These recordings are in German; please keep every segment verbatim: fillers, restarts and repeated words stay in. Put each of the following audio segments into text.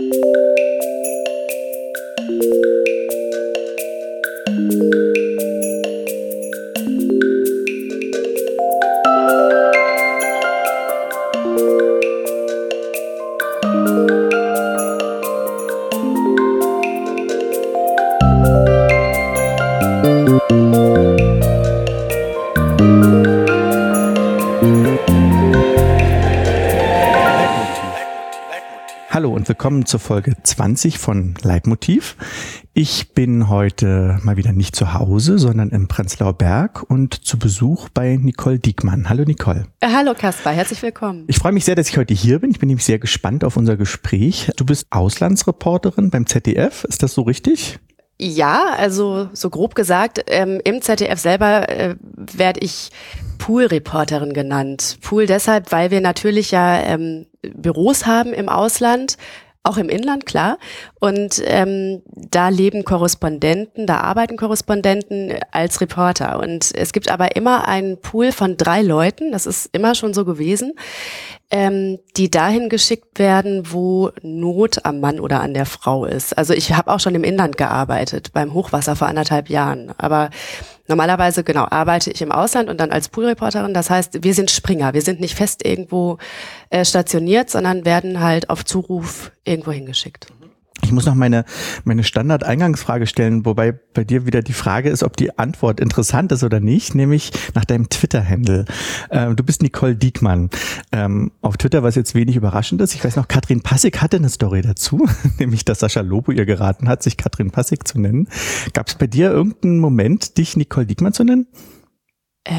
Hallo und willkommen zur Folge zwanzig von Leitmotiv. Ich bin heute mal wieder nicht zu Hause, sondern im Prenzlauer Berg und zu Besuch bei Nicole Diekmann. Hallo Nicole. Hallo Kaspar, herzlich willkommen. Ich freue mich sehr, dass ich heute hier bin. Ich bin nämlich sehr gespannt auf unser Gespräch. Du bist Auslandsreporterin beim Z D F, ist das so richtig? Ja, also so grob gesagt, ähm, im Z D F selber äh, werde ich Pool-Reporterin genannt. Pool deshalb, weil wir natürlich ja ähm, Büros haben im Ausland, auch im Inland, klar. Und ähm, da leben Korrespondenten, da arbeiten Korrespondenten als Reporter. Und es gibt aber immer einen Pool von drei Leuten, das ist immer schon so gewesen, ähm, die dahin geschickt werden, wo Not am Mann oder an der Frau ist. Also ich habe auch schon im Inland gearbeitet, beim Hochwasser vor anderthalb Jahren. Aber normalerweise, genau, arbeite ich im Ausland und dann als Poolreporterin. Das heißt, wir sind Springer. Wir sind nicht fest irgendwo äh, stationiert, sondern werden halt auf Zuruf irgendwo hingeschickt. Ich muss noch meine, meine Standard-Eingangsfrage stellen, wobei bei dir wieder die Frage ist, ob die Antwort interessant ist oder nicht, nämlich nach deinem Twitter-Handle. Ähm, du bist Nicole Diekmann. Ähm, auf Twitter, was jetzt wenig überraschend ist, ich weiß noch, Katrin Passig hatte eine Story dazu, nämlich, dass Sascha Lobo ihr geraten hat, sich Katrin Passig zu nennen. Gab es bei dir irgendeinen Moment, dich Nicole Diekmann zu nennen? Ähm.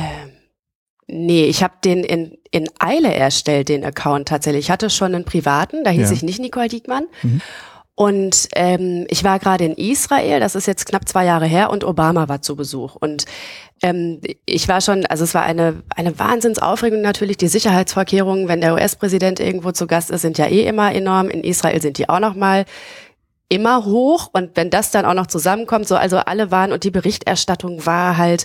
Nee, ich habe den in, in Eile erstellt, den Account tatsächlich. Ich hatte schon einen privaten, da hieß ja. ich nicht Nicole Diekmann. Mhm. Und ähm, ich war gerade in Israel, das ist jetzt knapp zwei Jahre her, und Obama war zu Besuch. Und ähm, ich war schon, also es war eine eine Wahnsinnsaufregung natürlich. Die Sicherheitsvorkehrungen, wenn der U S-Präsident irgendwo zu Gast ist, sind ja eh immer enorm. In Israel sind die auch noch mal immer hoch. Und wenn das dann auch noch zusammenkommt, so also alle waren, und die Berichterstattung war halt,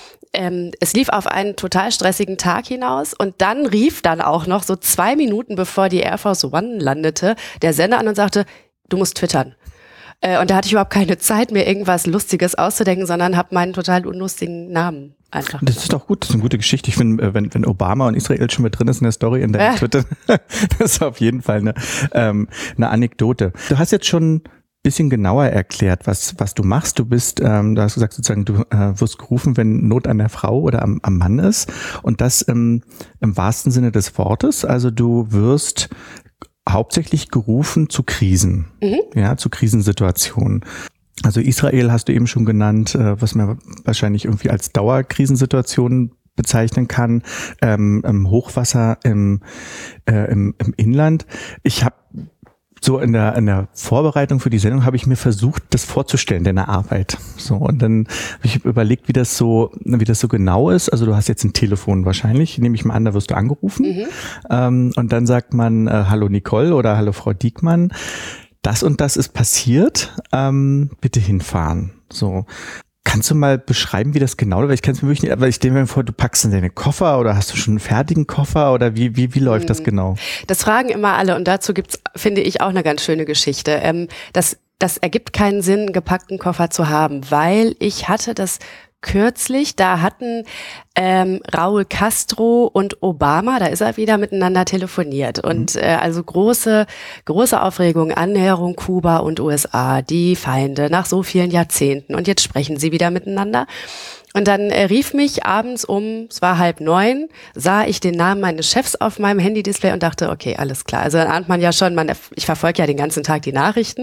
Ähm, es lief auf einen total stressigen Tag hinaus, und dann rief dann auch noch so zwei Minuten bevor die Air Force One landete, der Sender an und sagte, du musst twittern. Äh, und da hatte ich überhaupt keine Zeit, mir irgendwas Lustiges auszudenken, sondern habe meinen total unlustigen Namen einfach. Das ist doch gut, das ist eine gute Geschichte. Ich finde, wenn, wenn Obama und Israel schon mit drin ist in der Story in der ja. Twitter, das ist auf jeden Fall eine, ähm, eine Anekdote. Du hast jetzt schon bisschen genauer erklärt, was was du machst. Du bist, ähm, da hast du gesagt, sozusagen, du äh, wirst gerufen, wenn Not an der Frau oder am, am Mann ist, und das ähm, im wahrsten Sinne des Wortes. Also du wirst hauptsächlich gerufen zu Krisen, mhm. ja, zu Krisensituationen. Also Israel hast du eben schon genannt, äh, was man wahrscheinlich irgendwie als Dauerkrisensituation bezeichnen kann, ähm, im Hochwasser im, äh, im, im Inland. Ich habe So in der in der Vorbereitung für die Sendung habe ich mir versucht, das vorzustellen, deine Arbeit. So, und dann habe ich überlegt, wie das so wie das so genau ist. Also du hast jetzt ein Telefon wahrscheinlich, nehme ich mal an, da wirst du angerufen. Mhm. Ähm, und dann sagt man, äh, hallo Nicole oder hallo Frau Diekmann, das und das ist passiert, ähm, bitte hinfahren. So. Kannst du mal beschreiben, wie das genau, weil ich kann es mir wirklich nicht, weil ich stelle mir vor, du packst in deine Koffer oder hast du schon einen fertigen Koffer oder wie wie wie läuft das genau? Das fragen immer alle, und dazu gibt's, finde ich, auch eine ganz schöne Geschichte. Ähm, das das ergibt keinen Sinn, einen gepackten Koffer zu haben, weil ich hatte das kürzlich, da hatten ähm, Raúl Castro und Obama, da ist er wieder, miteinander telefoniert. Und äh, also große große Aufregung, Annäherung Kuba und U S A, die Feinde nach so vielen Jahrzehnten. Und jetzt sprechen sie wieder miteinander. Und dann äh, rief mich abends um, es war halb neun, sah ich den Namen meines Chefs auf meinem Handy-Display und dachte, okay, alles klar. Also dann ahnt man ja schon, man, ich verfolge ja den ganzen Tag die Nachrichten.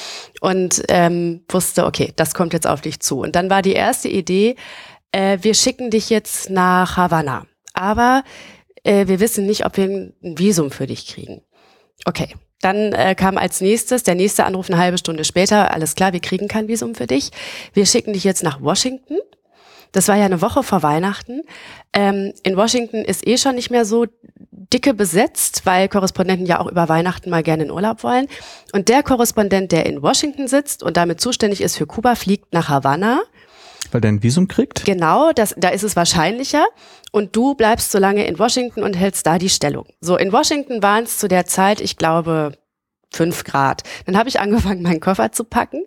Und ähm, wusste, okay, das kommt jetzt auf dich zu. Und dann war die erste Idee, äh, wir schicken dich jetzt nach Havanna. Aber äh, wir wissen nicht, ob wir ein Visum für dich kriegen. Okay, dann äh, kam als nächstes, der nächste Anruf eine halbe Stunde später, alles klar, wir kriegen kein Visum für dich. Wir schicken dich jetzt nach Washington. Das war ja eine Woche vor Weihnachten. Ähm, in Washington ist eh schon nicht mehr so dicke besetzt, weil Korrespondenten ja auch über Weihnachten mal gerne in Urlaub wollen. Und der Korrespondent, der in Washington sitzt und damit zuständig ist für Kuba, fliegt nach Havanna. Weil der ein Visum kriegt? Genau, das, da ist es wahrscheinlicher. Und du bleibst so lange in Washington und hältst da die Stellung. So, in Washington waren es zu der Zeit, ich glaube, fünf Grad. Dann habe ich angefangen, meinen Koffer zu packen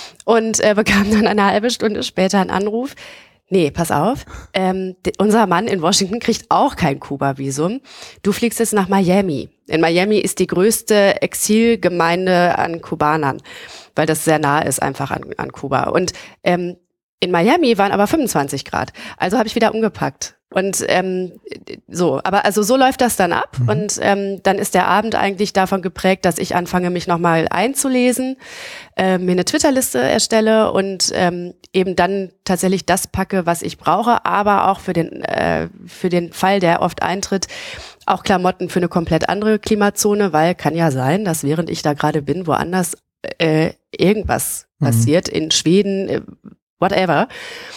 und äh, bekam dann eine halbe Stunde später einen Anruf. Nee, pass auf, ähm, d- unser Mann in Washington kriegt auch kein Kuba-Visum. Du fliegst jetzt nach Miami. In Miami ist die größte Exilgemeinde an Kubanern, weil das sehr nah ist einfach an, an Kuba. Und ähm, in Miami waren aber fünfundzwanzig Grad. Also habe ich wieder umgepackt. Und ähm, so, aber also so läuft das dann ab. Mhm. Und ähm, dann ist der Abend eigentlich davon geprägt, dass ich anfange, mich nochmal einzulesen, äh, mir eine Twitter-Liste erstelle und ähm, eben dann tatsächlich das packe, was ich brauche, aber auch für den äh, für den Fall, der oft eintritt, auch Klamotten für eine komplett andere Klimazone, weil kann ja sein, dass während ich da gerade bin, woanders äh, irgendwas mhm. passiert, in Schweden, äh, whatever.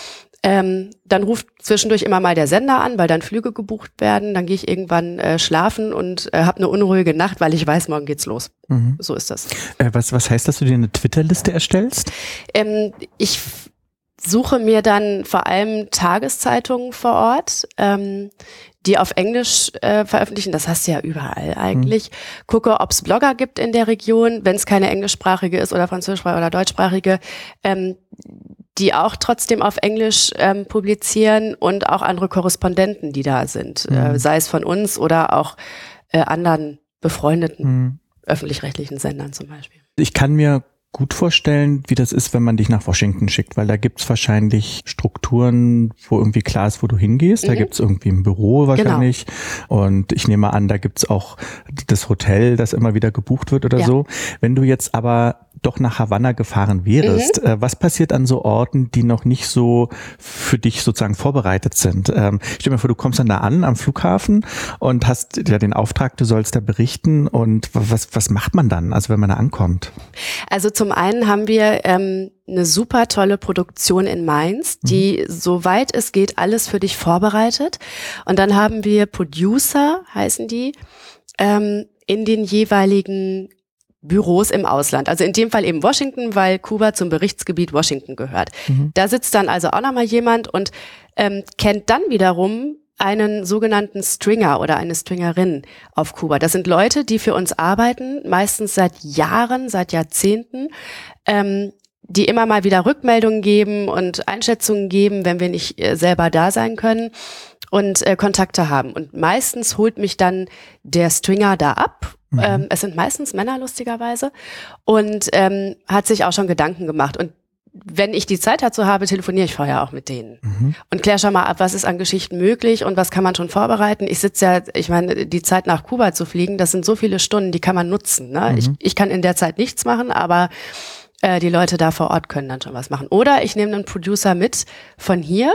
Ähm, dann ruft zwischendurch immer mal der Sender an, weil dann Flüge gebucht werden. Dann gehe ich irgendwann äh, schlafen und äh, habe eine unruhige Nacht, weil ich weiß, morgen geht's los. Mhm. So ist das. Äh, was, was heißt, dass du dir eine Twitter-Liste erstellst? Ähm, ich f- suche mir dann vor allem Tageszeitungen vor Ort, ähm, die auf Englisch äh, veröffentlichen. Das hast du ja überall eigentlich. Mhm. Gucke, ob es Blogger gibt in der Region, wenn es keine englischsprachige ist oder französischsprachige oder deutschsprachige, ähm, die auch trotzdem auf Englisch ähm, publizieren und auch andere Korrespondenten, die da sind, mhm. äh, sei es von uns oder auch äh, anderen befreundeten mhm. öffentlich-rechtlichen Sendern zum Beispiel. Ich kann mir gut vorstellen, wie das ist, wenn man dich nach Washington schickt, weil da gibt's wahrscheinlich Strukturen, wo irgendwie klar ist, wo du hingehst. Mhm. Da gibt's irgendwie ein Büro wahrscheinlich. Genau. Und ich nehme an, da gibt's auch das Hotel, das immer wieder gebucht wird oder ja. so. Wenn du jetzt aber doch nach Havanna gefahren wärst, mhm. äh, was passiert an so Orten, die noch nicht so für dich sozusagen vorbereitet sind? Ähm, stell dir mal vor, du kommst dann da an am Flughafen und hast ja den Auftrag, du sollst da berichten, und was, was macht man dann, also wenn man da ankommt? Also zum einen haben wir ähm, eine super tolle Produktion in Mainz, die, mhm. soweit es geht, alles für dich vorbereitet. Und dann haben wir Producer, heißen die, ähm, in den jeweiligen Büros im Ausland. Also in dem Fall eben Washington, weil Kuba zum Berichtsgebiet Washington gehört. Mhm. Da sitzt dann also auch nochmal jemand und ähm, kennt dann wiederum einen sogenannten Stringer oder eine Stringerin auf Kuba. Das sind Leute, die für uns arbeiten, meistens seit Jahren, seit Jahrzehnten, ähm, die immer mal wieder Rückmeldungen geben und Einschätzungen geben, wenn wir nicht äh, selber da sein können und äh, Kontakte haben. Und meistens holt mich dann der Stringer da ab. Mhm. Ähm, es sind meistens Männer, lustigerweise, und ähm, hat sich auch schon Gedanken gemacht. Und wenn ich die Zeit dazu habe, telefoniere ich vorher auch mit denen mhm. und kläre schon mal ab, was ist an Geschichten möglich und was kann man schon vorbereiten. Ich sitze ja, ich meine, die Zeit nach Kuba zu fliegen, das sind so viele Stunden, die kann man nutzen. Ne? Mhm. Ich, ich kann in der Zeit nichts machen, aber äh, die Leute da vor Ort können dann schon was machen. Oder ich nehme einen Producer mit von hier.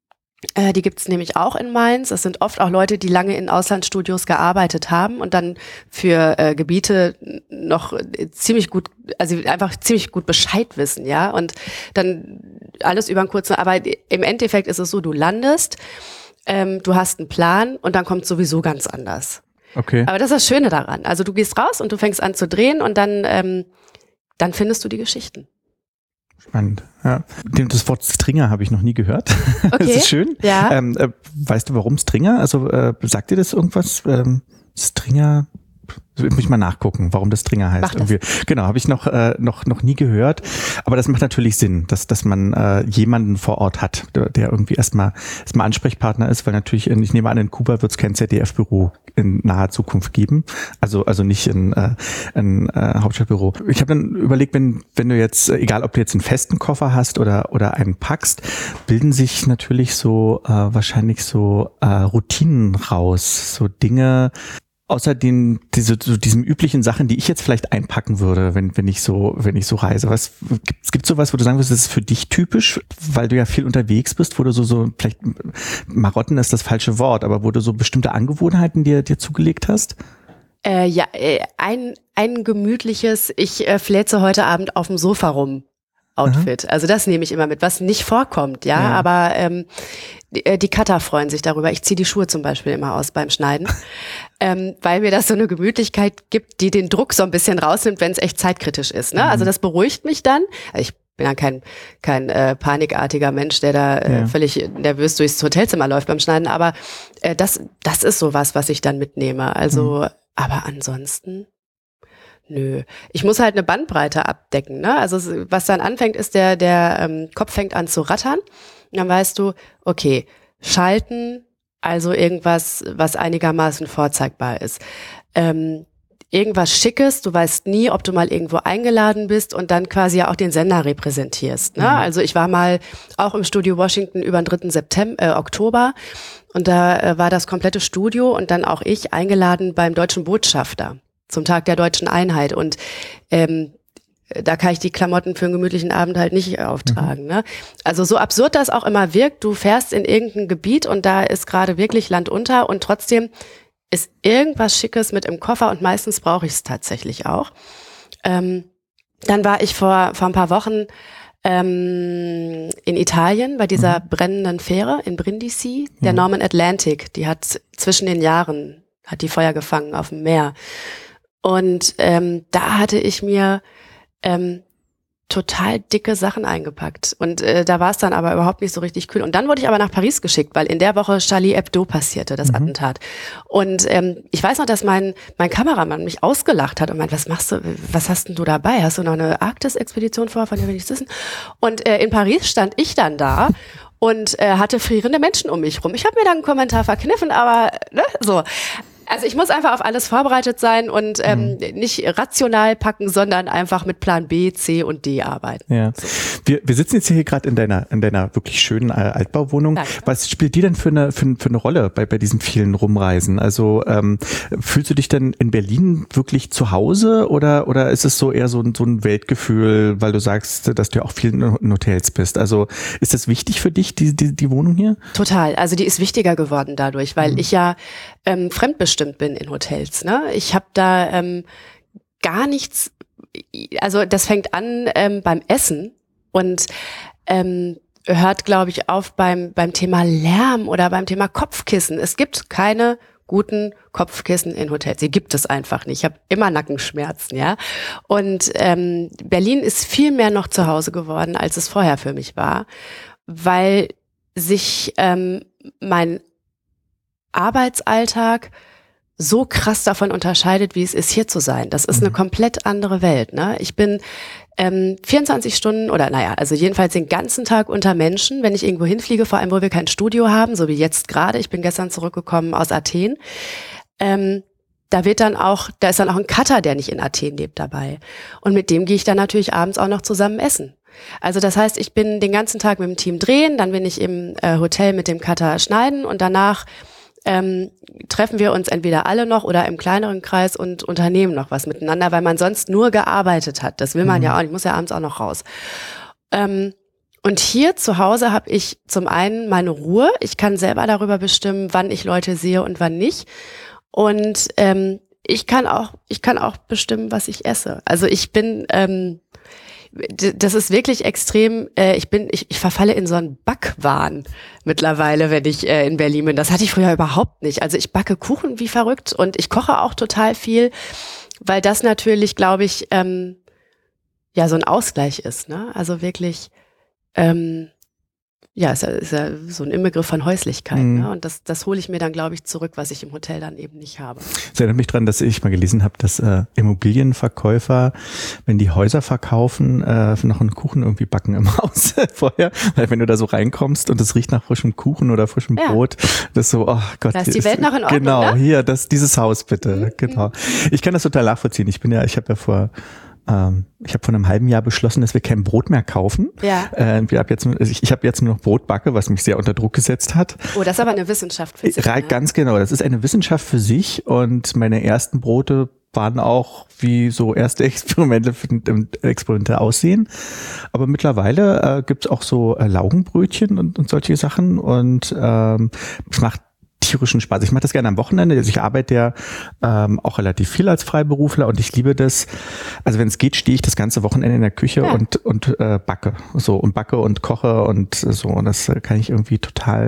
Äh, die gibt's nämlich auch in Mainz. Das sind oft auch Leute, die lange in Auslandsstudios gearbeitet haben und dann für äh, Gebiete noch äh, ziemlich gut, also einfach ziemlich gut Bescheid wissen, ja. Und dann alles über einen kurzen, aber im Endeffekt ist es so, du landest, ähm, du hast einen Plan und dann kommt sowieso ganz anders. Okay. Aber das ist das Schöne daran. Also du gehst raus und du fängst an zu drehen und dann, ähm, dann findest du die Geschichten. Spannend, ja. Das Wort Stringer habe ich noch nie gehört. Okay. Das ist schön. Ja. Ähm, äh, weißt du, warum Stringer? Also äh, sagt dir das irgendwas? Ähm, Stringer? Muss ich mal nachgucken, warum das Stringer heißt. Irgendwie. Genau, habe ich noch äh, noch noch nie gehört. Aber das macht natürlich Sinn, dass dass man äh, jemanden vor Ort hat, der, der irgendwie erstmal erstmal Ansprechpartner ist, weil natürlich, in, ich nehme an, in Kuba wird es kein Z D F-Büro in naher Zukunft geben. Also also nicht in äh, ein äh, Hauptstadtbüro. Ich habe dann überlegt, wenn wenn du jetzt, egal ob du jetzt einen festen Koffer hast oder oder einen packst, bilden sich natürlich so äh, wahrscheinlich so äh, Routinen raus, so Dinge. Außer den, diese, so diesem üblichen Sachen, die ich jetzt vielleicht einpacken würde, wenn, wenn ich so, wenn ich so reise. Was, gibt, gibt sowas, wo du sagen würdest, das ist für dich typisch, weil du ja viel unterwegs bist, wo du so, so, vielleicht, Marotten ist das falsche Wort, aber wo du so bestimmte Angewohnheiten dir, dir zugelegt hast? Äh, ja, äh, ein, ein gemütliches, ich äh, fläze heute Abend auf dem Sofa rum. Outfit. Aha. Also das nehme ich immer mit, was nicht vorkommt, ja, ja. aber ähm, die, die Cutter freuen sich darüber. Ich ziehe die Schuhe zum Beispiel immer aus beim Schneiden, ähm, weil mir das so eine Gemütlichkeit gibt, die den Druck so ein bisschen rausnimmt, wenn es echt zeitkritisch ist. Ne? Mhm. Also das beruhigt mich dann. Ich bin ja kein kein äh, panikartiger Mensch, der da äh, ja. völlig nervös durchs Hotelzimmer läuft beim Schneiden, aber äh, das das ist sowas, was ich dann mitnehme. Also, mhm. aber ansonsten Nö, ich muss halt eine Bandbreite abdecken, ne? Also was dann anfängt, ist der der ähm, Kopf fängt an zu rattern. Und dann weißt du, okay, schalten, also irgendwas, was einigermaßen vorzeigbar ist. Ähm, irgendwas Schickes, du weißt nie, ob du mal irgendwo eingeladen bist und dann quasi ja auch den Sender repräsentierst. Ne? Mhm. Also ich war mal auch im Studio Washington über den dritten September, äh, Oktober und da äh, war das komplette Studio und dann auch ich eingeladen beim deutschen Botschafter zum Tag der deutschen Einheit und ähm, da kann ich die Klamotten für einen gemütlichen Abend halt nicht auftragen. Mhm. Ne? Also so absurd das auch immer wirkt, du fährst in irgendein Gebiet und da ist gerade wirklich Land unter und trotzdem ist irgendwas Schickes mit im Koffer und meistens brauche ich es tatsächlich auch. Ähm, dann war ich vor vor ein paar Wochen ähm, in Italien bei dieser mhm. brennenden Fähre in Brindisi, der mhm. Norman Atlantic. Die hat zwischen den Jahren, hat die Feuer gefangen auf dem Meer. Und ähm, da hatte ich mir ähm, total dicke Sachen eingepackt. Und äh, da war es dann aber überhaupt nicht so richtig kühl. Und dann wurde ich aber nach Paris geschickt, weil in der Woche Charlie Hebdo passierte, das mhm. Attentat. Und ähm, ich weiß noch, dass mein mein Kameramann mich ausgelacht hat und meint, was machst du, was hast denn du dabei? Hast du noch eine Arktis-Expedition vor, von der wir nichts wissen? Und äh, in Paris stand ich dann da und äh, hatte frierende Menschen um mich rum. Ich habe mir dann einen Kommentar verkniffen, aber ne, so. Also ich muss einfach auf alles vorbereitet sein und ähm, mhm. nicht rational packen, sondern einfach mit Plan B, C und D arbeiten. Ja. So. Wir, wir sitzen jetzt hier gerade in deiner in deiner wirklich schönen äh, Altbauwohnung. Danke. Was spielt die denn für eine für, für eine Rolle bei bei diesen vielen Rumreisen? Also ähm, fühlst du dich denn in Berlin wirklich zu Hause oder oder ist es so eher so ein so ein Weltgefühl, weil du sagst, dass du ja auch viel in Hotels bist? Also ist das wichtig für dich die die, die Wohnung hier? Total. Also die ist wichtiger geworden dadurch, weil mhm. ich ja ähm, fremdbestimmt bin in Hotels. Ne? Ich habe da ähm, gar nichts, also das fängt an ähm, beim Essen und ähm, hört, glaube ich, auf beim beim Thema Lärm oder beim Thema Kopfkissen. Es gibt keine guten Kopfkissen in Hotels. Die gibt es einfach nicht. Ich habe immer Nackenschmerzen, ja. Und ähm, Berlin ist viel mehr noch zu Hause geworden, als es vorher für mich war, weil sich ähm, mein Arbeitsalltag so krass davon unterscheidet, wie es ist, hier zu sein. Das ist eine komplett andere Welt. Ne? Ich bin ähm, vierundzwanzig Stunden oder naja, also jedenfalls den ganzen Tag unter Menschen, wenn ich irgendwo hinfliege, vor allem, wo wir kein Studio haben, so wie jetzt gerade. Ich bin gestern zurückgekommen aus Athen. Ähm, da wird dann auch, da ist dann auch ein Cutter, der nicht in Athen lebt, dabei. Und mit dem gehe ich dann natürlich abends auch noch zusammen essen. Also das heißt, ich bin den ganzen Tag mit dem Team drehen, dann bin ich im äh, Hotel mit dem Cutter schneiden und danach Ähm, treffen wir uns entweder alle noch oder im kleineren Kreis und unternehmen noch was miteinander, weil man sonst nur gearbeitet hat. Das will man mhm. ja auch, ich muss ja abends auch noch raus. Ähm, und hier zu Hause habe ich zum einen meine Ruhe. Ich kann selber darüber bestimmen, wann ich Leute sehe und wann nicht. Und ähm, ich kann auch, ich kann auch bestimmen, was ich esse. Also ich bin ähm, das ist wirklich extrem, äh, ich bin, ich, ich verfalle in so einen Backwahn mittlerweile, wenn ich äh, in Berlin bin. Das hatte ich früher überhaupt nicht. Also ich backe Kuchen wie verrückt und ich koche auch total viel, weil das natürlich, glaube ich, ähm, ja so ein Ausgleich ist. Ne? Also wirklich, ähm, ja, ist ja, ist ja so ein Inbegriff von Häuslichkeit. Mhm. Ne? Und das, das hole ich mir dann, glaube ich, zurück, was ich im Hotel dann eben nicht habe. Das erinnert mich daran, dass ich mal gelesen habe, dass äh, Immobilienverkäufer, wenn die Häuser verkaufen, äh, noch einen Kuchen irgendwie backen im Haus vorher. Weil wenn du da so reinkommst und es riecht nach frischem Kuchen oder frischem ja. Brot, das ist so, oh Gott. Da ist die Welt ist, noch in Ordnung, Genau, ne? hier, das, dieses Haus bitte. Mhm. Genau. Ich kann das total nachvollziehen. Ich bin ja, ich habe ja vor Ich habe vor einem halben Jahr beschlossen, dass wir kein Brot mehr kaufen. Ja. Äh, wir hab jetzt, ich ich habe jetzt nur noch Brotbacke, was mich sehr unter Druck gesetzt hat. Oh, das ist aber eine Wissenschaft für sich. Ja, ganz genau. Das ist eine Wissenschaft für sich. Und meine ersten Brote waren auch wie so erste Experimente, Experimente aussehen. Aber mittlerweile äh, gibt es auch so äh, Laugenbrötchen und, und solche Sachen. Und ähm, es macht tierischen Spaß. Ich mache das gerne am Wochenende. Also ich arbeite ja ähm, auch relativ viel als Freiberufler und ich liebe das. Also wenn es geht, stehe ich das ganze Wochenende in der Küche ja. und und äh, backe so und backe und koche und so. Und das kann ich irgendwie total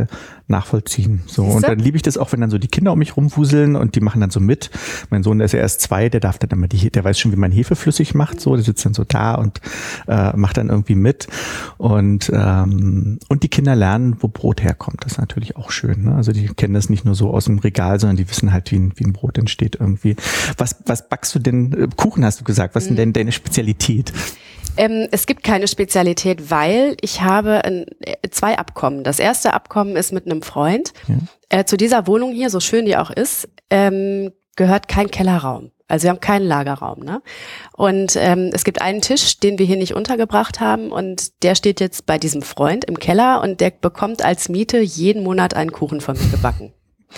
nachvollziehen. So. Und dann liebe ich das auch, wenn dann so die Kinder um mich rumwuseln und die machen dann so mit. Mein Sohn, der ist ja erst zwei, der darf dann immer die, der weiß schon, wie man Hefe flüssig macht, so, der sitzt dann so da und äh, macht dann irgendwie mit. Und ähm, und die Kinder lernen, wo Brot herkommt. Das ist natürlich auch schön. Ne? Also die kennen das nicht nur so aus dem Regal, sondern die wissen halt, wie ein, wie ein Brot entsteht irgendwie. Was, was backst du denn? Kuchen hast du gesagt. Was ist denn deine Spezialität? Ähm, es gibt keine Spezialität, weil ich habe ein, zwei Abkommen. Das erste Abkommen ist mit einem Freund. Ja. Äh, zu dieser Wohnung hier, so schön die auch ist, ähm, gehört kein Kellerraum. Also wir haben keinen Lagerraum. Ne? Und ähm, es gibt einen Tisch, den wir hier nicht untergebracht haben und der steht jetzt bei diesem Freund im Keller und der bekommt als Miete jeden Monat einen Kuchen von mir gebacken.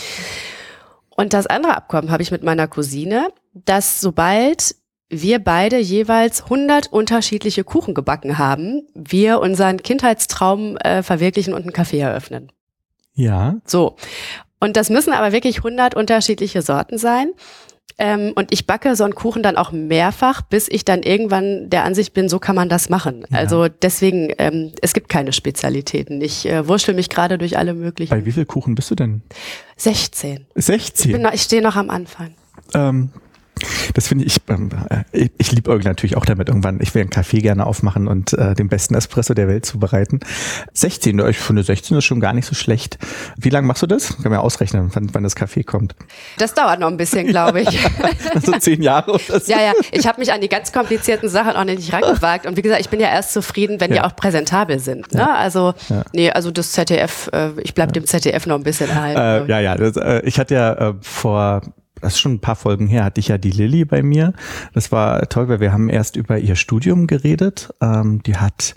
Und das andere Abkommen habe ich mit meiner Cousine, dass sobald wir beide jeweils hundert unterschiedliche Kuchen gebacken haben, wir unseren Kindheitstraum äh, verwirklichen und einen Café eröffnen. Ja. So. Und das müssen aber wirklich hundert unterschiedliche Sorten sein. Ähm, und ich backe so einen Kuchen dann auch mehrfach, bis ich dann irgendwann der Ansicht bin, so kann man das machen. Ja. Also deswegen, ähm, es gibt keine Spezialitäten. Ich äh, wurschtel mich gerade durch alle möglichen. Bei wie viel Kuchen bist du denn? sechzehn. sechzehn? Ich, bin noch, ich stehe noch am Anfang. Ähm. Das finde ich, ich, ich liebe natürlich auch damit irgendwann, ich will einen Kaffee gerne aufmachen und äh, den besten Espresso der Welt zubereiten. sechzehn, ich finde sechzehn ist schon gar nicht so schlecht. Wie lange machst du das? Kann man ja ausrechnen, wann, wann das Kaffee kommt. Das dauert noch ein bisschen, glaube ich. So zehn Jahre oder so. Ja, ja, ich habe mich an die ganz komplizierten Sachen auch nicht rangewagt und wie gesagt, ich bin ja erst zufrieden, wenn ja. die auch präsentabel sind. Ne? Ja. Also, ja. nee, also das Z D F, äh, ich bleib ja. dem Z D F noch ein bisschen erhalten. Äh, ja, ja, das, äh, ich hatte ja äh, vor... Das ist schon ein paar Folgen her, hatte ich ja die Lilly bei mir. Das war toll, weil wir haben erst über ihr Studium geredet. Ähm, die hat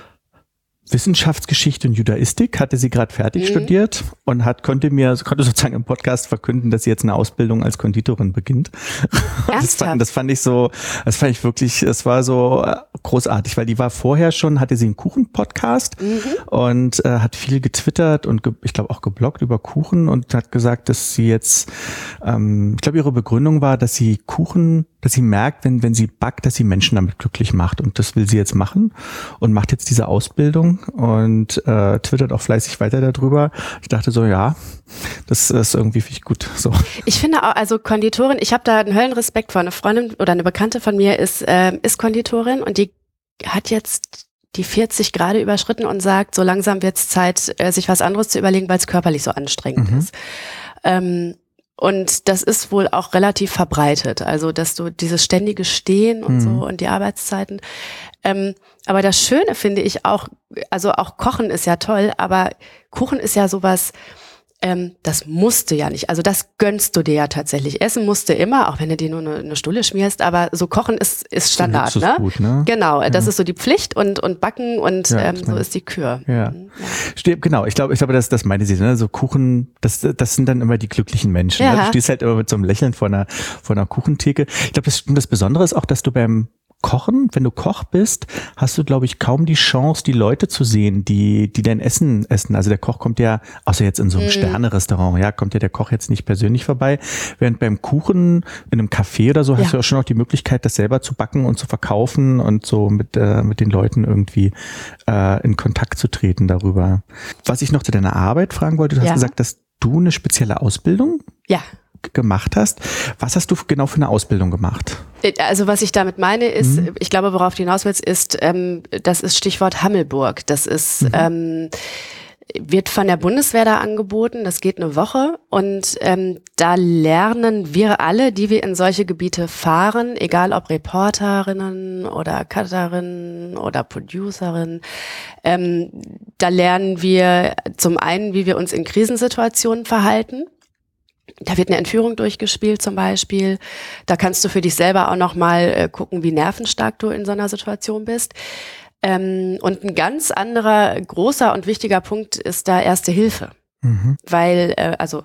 Wissenschaftsgeschichte und Judaistik, hatte sie gerade fertig mhm. studiert und hat konnte mir konnte sozusagen im Podcast verkünden, dass sie jetzt eine Ausbildung als Konditorin beginnt. Das fand, das fand ich so, das fand ich wirklich, es war so großartig, weil die war vorher schon, hatte sie einen Kuchen-Podcast mhm. und äh, hat viel getwittert und ge, ich glaube auch gebloggt über Kuchen und hat gesagt, dass sie jetzt, ähm, ich glaube ihre Begründung war, dass sie Kuchen, dass sie merkt, wenn wenn sie backt, dass sie Menschen damit glücklich macht und das will sie jetzt machen und macht jetzt diese Ausbildung und äh, twittert auch fleißig weiter darüber. Ich dachte so, ja, das ist irgendwie finde ich gut. So. Ich finde auch, also Konditorin, ich habe da einen Höllenrespekt vor. Eine Freundin oder eine Bekannte von mir ist äh, ist Konditorin und die hat jetzt die vierzig gerade überschritten und sagt, so langsam wird es Zeit, äh, sich was anderes zu überlegen, weil es körperlich so anstrengend mhm. ist. Ähm, Und das ist wohl auch relativ verbreitet. Also, dass du dieses ständige Stehen und mhm. so und die Arbeitszeiten. Ähm, aber das Schöne finde ich auch, also auch Kochen ist ja toll, aber Kuchen ist ja sowas, ähm, das musst du ja nicht. Also das gönnst du dir ja tatsächlich. Essen musst du immer, auch wenn du dir nur eine, eine Stulle schmierst, aber so Kochen ist, ist Standard, so ne? Gut, ne? Genau, ja. das ist so die Pflicht und, und Backen und ja, ähm, so ist die Kür. Ja. Ja. Stimmt, genau, ich glaube, ich glaube, das, das meinte sie, ne? So Kuchen, das, das sind dann immer die glücklichen Menschen. Ja. Ne? Du stehst halt immer mit so einem Lächeln vor einer, vor einer Kuchentheke. Ich glaube, das, das Besondere ist auch, dass du beim Kochen, wenn du Koch bist, hast du, glaube ich, kaum die Chance, die Leute zu sehen, die die dein Essen essen. Also der Koch kommt ja, außer jetzt in so einem mm. Sterne-Restaurant, ja, kommt ja der Koch jetzt nicht persönlich vorbei. Während beim Kuchen in einem Café oder so ja. hast du auch schon auch die Möglichkeit, das selber zu backen und zu verkaufen und so mit äh, mit den Leuten irgendwie äh, in Kontakt zu treten darüber. Was ich noch zu deiner Arbeit fragen wollte, du hast ja. gesagt, dass du eine spezielle Ausbildung ja. gemacht hast. Was hast du genau für eine Ausbildung gemacht? Also was ich damit meine ist, mhm. ich glaube, worauf du hinaus willst, ist, ähm, das ist Stichwort Hammelburg. Das ist, mhm. ähm, wird von der Bundeswehr da angeboten. Das geht eine Woche und ähm, da lernen wir alle, die wir in solche Gebiete fahren, egal ob Reporterinnen oder Cutterinnen oder Producerinnen, ähm, da lernen wir zum einen, wie wir uns in Krisensituationen verhalten. Da wird eine Entführung durchgespielt zum Beispiel. Da kannst du für dich selber auch nochmal äh, gucken, wie nervenstark du in so einer Situation bist. Ähm, und ein ganz anderer großer und wichtiger Punkt ist da Erste Hilfe. Mhm. Weil, äh, also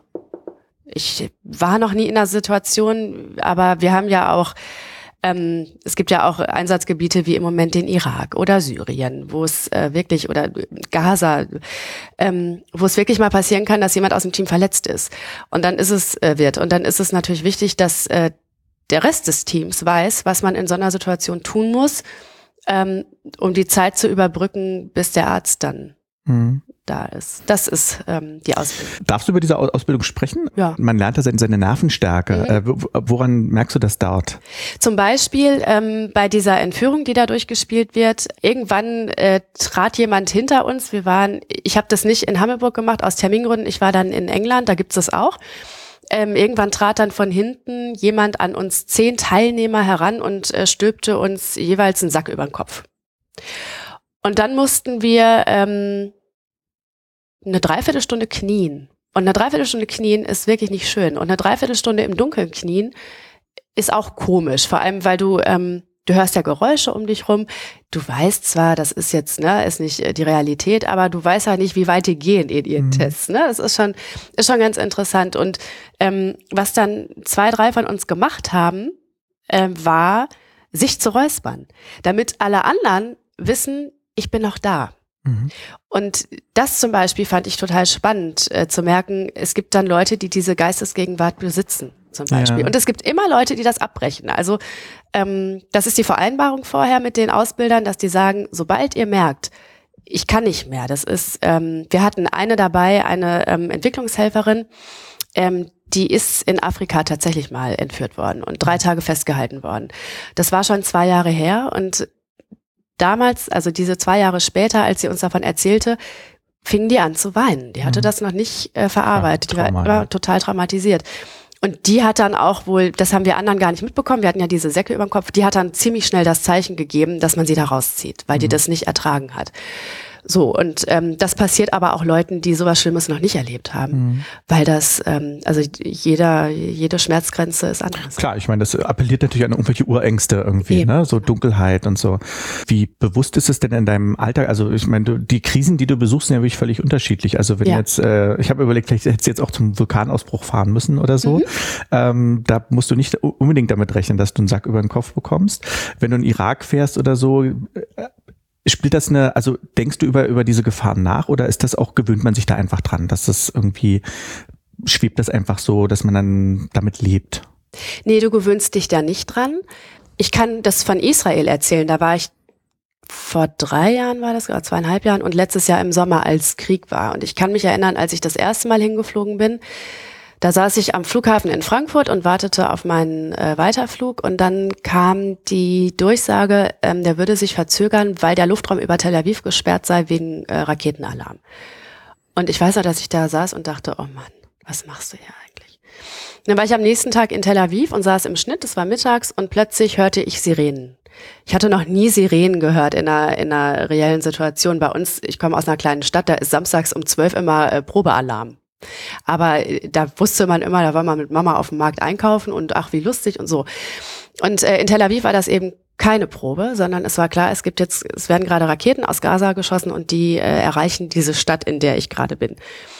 ich war noch nie in einer Situation, aber wir haben ja auch Ähm, es gibt ja auch Einsatzgebiete wie im Moment den Irak oder Syrien, wo es äh, wirklich, oder Gaza, ähm, wo es wirklich mal passieren kann, dass jemand aus dem Team verletzt ist. Und dann ist es, äh, wird. Und dann ist es natürlich wichtig, dass äh, der Rest des Teams weiß, was man in so einer Situation tun muss, ähm, um die Zeit zu überbrücken, bis der Arzt dann mhm. da ist. Das ist ähm, die Ausbildung. Darfst du über diese Ausbildung sprechen? Ja. Man lernt da seine, seine Nervenstärke. Mhm. Äh, woran merkst du das dort? Zum Beispiel ähm, bei dieser Entführung, die da durchgespielt wird. Irgendwann äh, trat jemand hinter uns. Wir waren, ich habe das nicht in Hammelburg gemacht aus Termingründen. Ich war dann in England, da gibt's das auch. Ähm, irgendwann trat dann von hinten jemand an uns zehn Teilnehmer heran und äh, stülpte uns jeweils einen Sack über den Kopf. Und dann mussten wir ähm, eine Dreiviertelstunde knien. Und eine Dreiviertelstunde knien ist wirklich nicht schön. Und eine Dreiviertelstunde im Dunkeln knien ist auch komisch. Vor allem, weil du, ähm, du hörst ja Geräusche um dich rum. Du weißt zwar, das ist jetzt, ne, ist nicht die Realität, aber du weißt ja nicht, wie weit die gehen in ihren mhm. Tests. Ne? Das ist schon, ist schon ganz interessant. Und ähm, was dann zwei, drei von uns gemacht haben, äh, war, sich zu räuspern. Damit alle anderen wissen, ich bin noch da. Mhm. Und das zum Beispiel fand ich total spannend, äh, zu merken, es gibt dann Leute, die diese Geistesgegenwart besitzen, zum Beispiel. Ja. Und es gibt immer Leute, die das abbrechen. Also ähm, das ist die Vereinbarung vorher mit den Ausbildern, dass die sagen, sobald ihr merkt, ich kann nicht mehr, das ist, ähm, wir hatten eine dabei, eine ähm, Entwicklungshelferin, ähm, die ist in Afrika tatsächlich mal entführt worden und drei Tage festgehalten worden. Das war schon zwei Jahre her und damals, also diese zwei Jahre später, als sie uns davon erzählte, fing die an zu weinen. Die hatte mhm. das noch nicht äh, verarbeitet. Ja, Trauma, die war, war total traumatisiert. Und die hat dann auch wohl, das haben wir anderen gar nicht mitbekommen, wir hatten ja diese Säcke über dem Kopf, die hat dann ziemlich schnell das Zeichen gegeben, dass man sie da rauszieht, weil mhm. die das nicht ertragen hat. So, und ähm, das passiert aber auch Leuten, die sowas Schlimmes noch nicht erlebt haben, mhm. weil das, ähm, also jeder, jede Schmerzgrenze ist anders. Klar, ich meine, das appelliert natürlich an irgendwelche Urängste irgendwie, Eben. ne, so Dunkelheit und so. Wie bewusst ist es denn in deinem Alltag? Also ich meine, du, die Krisen, die du besuchst, sind ja wirklich völlig unterschiedlich. Also wenn ja. jetzt, äh, ich habe überlegt, vielleicht hättest du jetzt auch zum Vulkanausbruch fahren müssen oder so. Mhm. Ähm, da musst du nicht unbedingt damit rechnen, dass du einen Sack über den Kopf bekommst. Wenn du in den Irak fährst oder so, äh, spielt das eine, also denkst du über, über diese Gefahren nach oder ist das auch, gewöhnt man sich da einfach dran, dass das irgendwie, schwebt das einfach so, dass man dann damit lebt? Nee, du gewöhnst dich da nicht dran. Ich kann das von Israel erzählen, da war ich vor drei Jahren war das, oder zweieinhalb Jahren und letztes Jahr im Sommer, als Krieg war. Und ich kann mich erinnern, als ich das erste Mal hingeflogen bin, da saß ich am Flughafen in Frankfurt und wartete auf meinen äh, Weiterflug und dann kam die Durchsage, ähm, der würde sich verzögern, weil der Luftraum über Tel Aviv gesperrt sei wegen äh, Raketenalarm. Und ich weiß auch, dass ich da saß und dachte, oh Mann, was machst du hier eigentlich? Dann war ich am nächsten Tag in Tel Aviv und saß im Schnitt, es war mittags und plötzlich hörte ich Sirenen. Ich hatte noch nie Sirenen gehört in einer, in einer reellen Situation. Bei uns, ich komme aus einer kleinen Stadt, da ist samstags um zwölf immer äh, Probealarm. Aber da wusste man immer, da war man mit Mama auf dem Markt einkaufen und ach, wie lustig und so. Und äh, in Tel Aviv war das eben keine Probe, sondern es war klar, es gibt jetzt, es werden gerade Raketen aus Gaza geschossen und die äh, erreichen diese Stadt, in der ich gerade bin.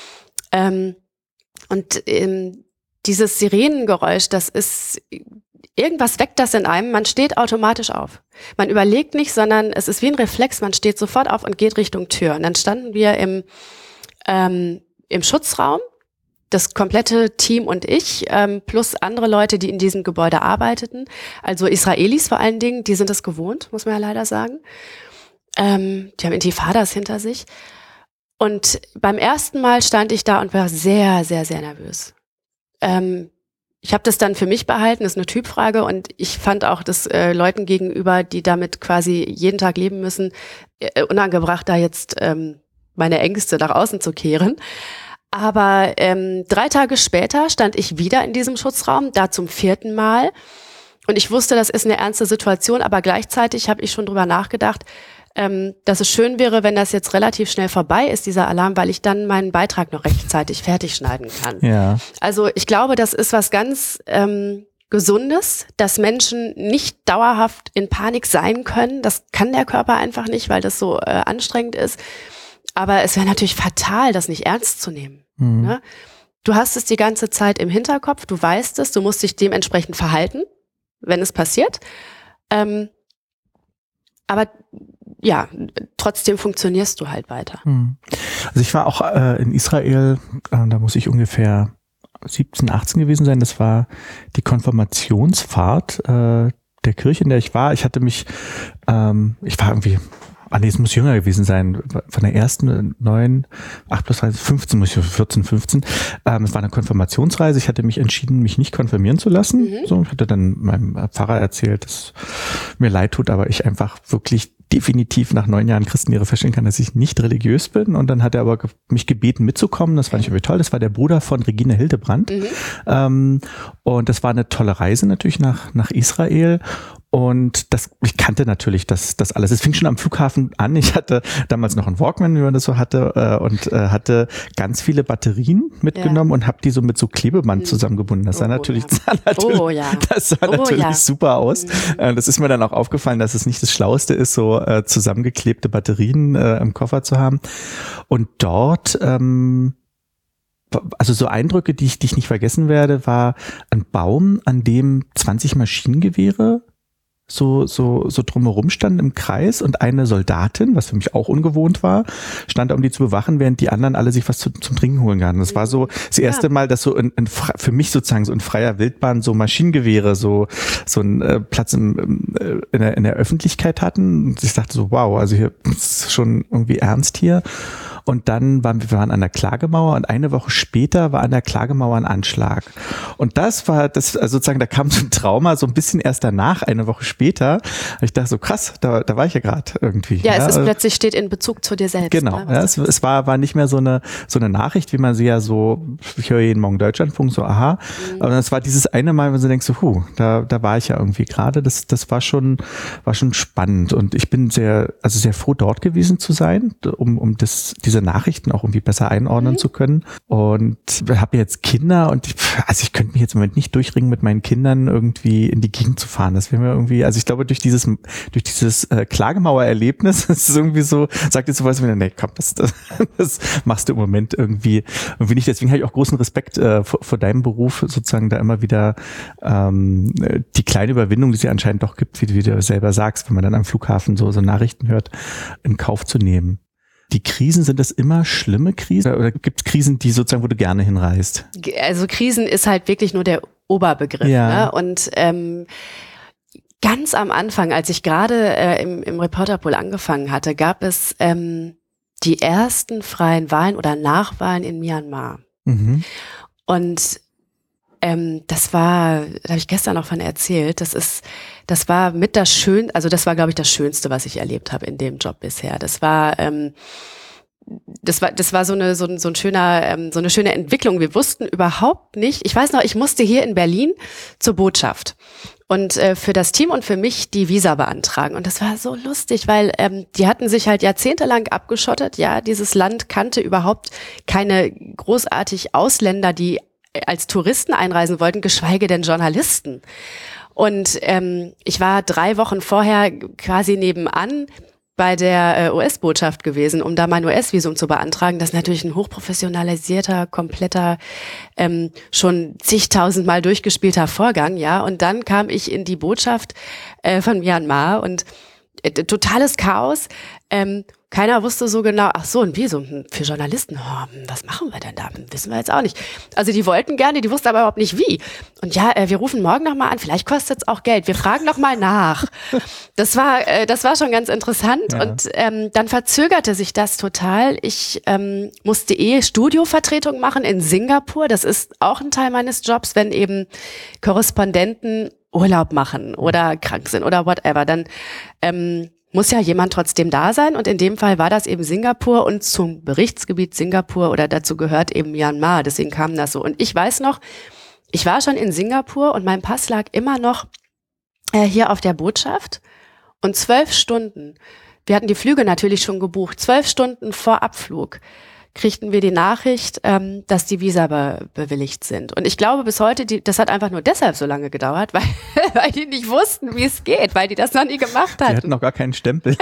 Ähm, und ähm, dieses Sirenengeräusch, das ist, irgendwas weckt das in einem, man steht automatisch auf. Man überlegt nicht, sondern es ist wie ein Reflex, man steht sofort auf und geht Richtung Tür. Und dann standen wir im ähm, im Schutzraum, das komplette Team und ich, ähm, plus andere Leute, die in diesem Gebäude arbeiteten, also Israelis vor allen Dingen, die sind das gewohnt, muss man ja leider sagen. Ähm, die haben Intifadas hinter sich. Und beim ersten Mal stand ich da und war sehr, sehr, sehr nervös. Ähm, ich habe das dann für mich behalten, das ist eine Typfrage und ich fand auch, dass äh, Leuten gegenüber, die damit quasi jeden Tag leben müssen, äh, unangebracht, da jetzt ähm, meine Ängste nach außen zu kehren. Aber ähm, drei Tage später stand ich wieder in diesem Schutzraum, da zum vierten Mal. Und ich wusste, das ist eine ernste Situation, aber gleichzeitig habe ich schon drüber nachgedacht, ähm, dass es schön wäre, wenn das jetzt relativ schnell vorbei ist, dieser Alarm, weil ich dann meinen Beitrag noch rechtzeitig fertig schneiden kann. Ja. Also ich glaube, das ist was ganz ähm, Gesundes, dass Menschen nicht dauerhaft in Panik sein können. Das kann der Körper einfach nicht, weil das so äh, anstrengend ist. Aber es wäre natürlich fatal, das nicht ernst zu nehmen. Mhm. Ne? Du hast es die ganze Zeit im Hinterkopf, du weißt es, du musst dich dementsprechend verhalten, wenn es passiert. Ähm, aber ja, trotzdem funktionierst du halt weiter. Mhm. Also ich war auch äh, in Israel, äh, da muss ich ungefähr siebzehn, achtzehn gewesen sein. Das war die Konfirmationsfahrt äh, der Kirche, in der ich war. Ich hatte mich, ähm, ich war irgendwie ah nee, es muss jünger gewesen sein, von der ersten neun, acht plus drei, fünfzehn, muss ich vierzehn, fünfzehn. Ähm, es war eine Konfirmationsreise. Ich hatte mich entschieden, mich nicht konfirmieren zu lassen. Mhm. So, ich hatte dann meinem Pfarrer erzählt, dass mir leid tut, aber ich einfach wirklich definitiv nach neun Jahren Christenlehre feststellen kann, dass ich nicht religiös bin. Und dann hat er aber ge- mich gebeten mitzukommen. Das fand ich irgendwie toll. Das war der Bruder von Regine Hildebrandt. Mhm. Ähm, und das war eine tolle Reise natürlich nach, nach Israel. Und das, ich kannte natürlich das, das alles. Es fing schon am Flughafen an. Ich hatte damals noch einen Walkman, wie man das so hatte, äh, und äh, hatte ganz viele Batterien mitgenommen ja. und habe die so mit so Klebeband zusammengebunden. Das sah oh, natürlich, ja. sah natürlich, oh, ja. das sah oh, natürlich ja. super aus. Mhm. Äh, das ist mir dann auch aufgefallen, dass es nicht das Schlauste ist, so äh, zusammengeklebte Batterien äh, im Koffer zu haben. Und dort, ähm, also so Eindrücke, die ich, die ich nicht vergessen werde, war ein Baum, an dem zwanzig Maschinengewehre so so so drumherum standen im Kreis und eine Soldatin, was für mich auch ungewohnt war, stand da, um die zu bewachen, während die anderen alle sich was zu, zum Trinken holen können. Das war so das erste Mal, dass so in, in, für mich sozusagen so in freier Wildbahn so Maschinengewehre so so einen äh, Platz im, äh, in, der, in der Öffentlichkeit hatten. Und ich dachte so, wow, also hier ist schon irgendwie ernst hier. Und dann waren wir waren an der Klagemauer und eine Woche später war an der Klagemauer ein Anschlag. Und das war das, also sozusagen, da kam so ein Trauma so ein bisschen erst danach, eine Woche später. Ich dachte so, krass, da, da war ich ja gerade irgendwie. Ja, ja, es ist plötzlich steht in Bezug zu dir selbst. Genau, ne, ja, es, es war war nicht mehr so eine so eine Nachricht, wie man sie ja so, ich höre jeden Morgen Deutschlandfunk, so aha. Mhm. Aber es war dieses eine Mal, wenn du denkst so, huh, da da war ich ja irgendwie gerade. Das das war schon war schon spannend und ich bin sehr also sehr froh dort gewesen zu sein, um um das die diese Nachrichten auch irgendwie besser einordnen mhm. zu können. Und habe jetzt Kinder und ich, also ich könnte mich jetzt im Moment nicht durchringen, mit meinen Kindern irgendwie in die Gegend zu fahren. Das wäre mir irgendwie, also ich glaube, durch dieses durch dieses äh, Klagemauer-Erlebnis, das ist irgendwie so, sagt jetzt sowas wie, nee, komm, das, das, das machst du im Moment irgendwie, irgendwie nicht. Deswegen habe ich auch großen Respekt äh, vor, vor deinem Beruf, sozusagen da immer wieder ähm, die kleine Überwindung, die es ja anscheinend doch gibt, wie, wie du selber sagst, wenn man dann am Flughafen so, so Nachrichten hört, in Kauf zu nehmen. Die Krisen, sind das immer schlimme Krisen oder gibt es Krisen, die sozusagen, wo du gerne hinreist? Also Krisen ist halt wirklich nur der Oberbegriff. Ja. Ne? Und ähm, ganz am Anfang, als ich gerade äh, im, im Reporterpool angefangen hatte, gab es ähm, die ersten freien Wahlen oder Nachwahlen in Myanmar. Mhm. Und Ähm, das war, da habe ich gestern noch von erzählt, das ist, das war mit das Schön, also das war, glaube ich, das Schönste, was ich erlebt habe in dem Job bisher. Das war, ähm, das war, das war so eine, so ein, so ein schöner, ähm, so eine schöne Entwicklung. Wir wussten überhaupt nicht, ich weiß noch, ich musste hier in Berlin zur Botschaft und äh, für das Team und für mich die Visa beantragen. Und das war so lustig, weil ähm, die hatten sich halt jahrzehntelang abgeschottet. Ja, dieses Land kannte überhaupt keine großartig Ausländer, die als Touristen einreisen wollten, geschweige denn Journalisten. Und ähm, ich war drei Wochen vorher quasi nebenan bei der äh, U S-Botschaft gewesen, um da mein U S-Visum zu beantragen. Das ist natürlich ein hochprofessionalisierter, kompletter, ähm, schon zigtausendmal durchgespielter Vorgang, ja. Und dann kam ich in die Botschaft äh, von Myanmar und äh, totales Chaos. Ähm, Keiner wusste so genau, ach so, ein Visum für Journalisten, oh, was machen wir denn da? Wissen wir jetzt auch nicht. Also die wollten gerne, die wussten aber überhaupt nicht wie. Und ja, äh, wir rufen morgen nochmal an, vielleicht kostet es auch Geld. Wir fragen nochmal nach. Das war äh, das war schon ganz interessant. Ja. Und ähm, dann verzögerte sich das total. Ich ähm, musste eh Studiovertretung machen in Singapur. Das ist auch ein Teil meines Jobs, wenn eben Korrespondenten Urlaub machen oder krank sind oder whatever. Dann ähm, muss ja jemand trotzdem da sein und in dem Fall war das eben Singapur und zum Berichtsgebiet Singapur oder dazu gehört eben Myanmar, deswegen kam das so. Und ich weiß noch, ich war schon in Singapur und mein Pass lag immer noch äh, hier auf der Botschaft und zwölf Stunden, wir hatten die Flüge natürlich schon gebucht, zwölf Stunden vor Abflug kriegten wir die Nachricht, ähm, dass die Visa be- bewilligt sind. Und ich glaube bis heute, die, das hat einfach nur deshalb so lange gedauert, weil, weil die nicht wussten, wie es geht, weil die das noch nie gemacht hatten. Die hatten noch gar keinen Stempel.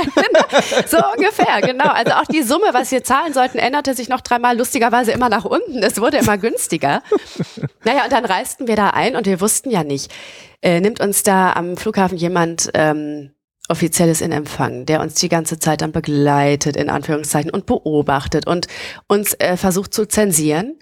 So ungefähr, genau. Also auch die Summe, was wir zahlen sollten, änderte sich noch dreimal lustigerweise immer nach unten. Es wurde immer günstiger. Naja, und dann reisten wir da ein und wir wussten ja nicht, äh, nimmt uns da am Flughafen jemand ähm, Offizielles in Empfang, der uns die ganze Zeit dann begleitet, in Anführungszeichen, und beobachtet und uns äh, versucht zu zensieren.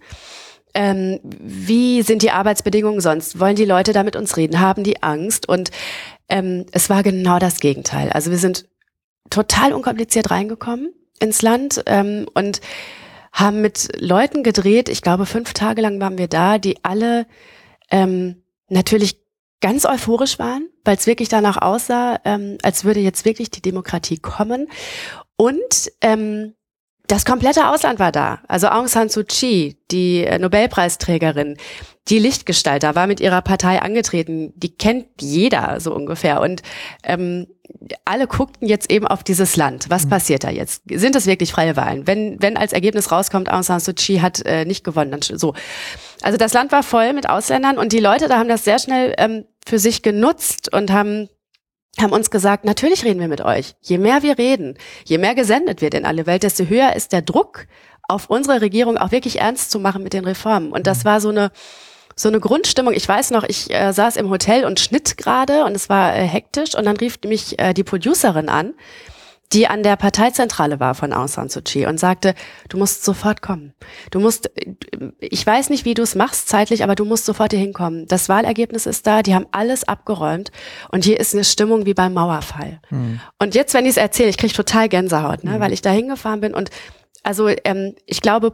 Ähm, wie sind die Arbeitsbedingungen sonst? Wollen die Leute da mit uns reden? Haben die Angst? Und ähm, es war genau das Gegenteil. Also wir sind total unkompliziert reingekommen ins Land ähm, und haben mit Leuten gedreht. Ich glaube, fünf Tage lang waren wir da, die alle ähm, natürlich ganz euphorisch waren, weil es wirklich danach aussah, ähm, als würde jetzt wirklich die Demokratie kommen. Und ähm, das komplette Ausland war da. Also Aung San Suu Kyi, die äh, Nobelpreisträgerin, die Lichtgestalter, war mit ihrer Partei angetreten. Die kennt jeder so ungefähr. Und ähm, alle guckten jetzt eben auf dieses Land. Was mhm. passiert da jetzt? Sind das wirklich freie Wahlen? Wenn wenn als Ergebnis rauskommt, Aung San Suu Kyi hat äh, nicht gewonnen, dann so. Also das Land war voll mit Ausländern und die Leute da haben das sehr schnell ähm, für sich genutzt und haben haben uns gesagt, natürlich reden wir mit euch. Je mehr wir reden, je mehr gesendet wird in alle Welt, desto höher ist der Druck auf unsere Regierung auch wirklich ernst zu machen mit den Reformen. Und das war so eine so eine Grundstimmung. Ich weiß noch, ich äh, saß im Hotel und schnitt gerade und es war äh, hektisch und dann rief mich äh, die Producerin an, die an der Parteizentrale war von Aung San Suu Kyi und sagte, du musst sofort kommen. Du musst, ich weiß nicht, wie du es machst zeitlich, aber du musst sofort hier hinkommen. Das Wahlergebnis ist da, die haben alles abgeräumt und hier ist eine Stimmung wie beim Mauerfall. Mhm. Und jetzt, wenn ich es erzähle, ich kriege total Gänsehaut, ne, mhm. weil ich da hingefahren bin und also ähm, ich glaube,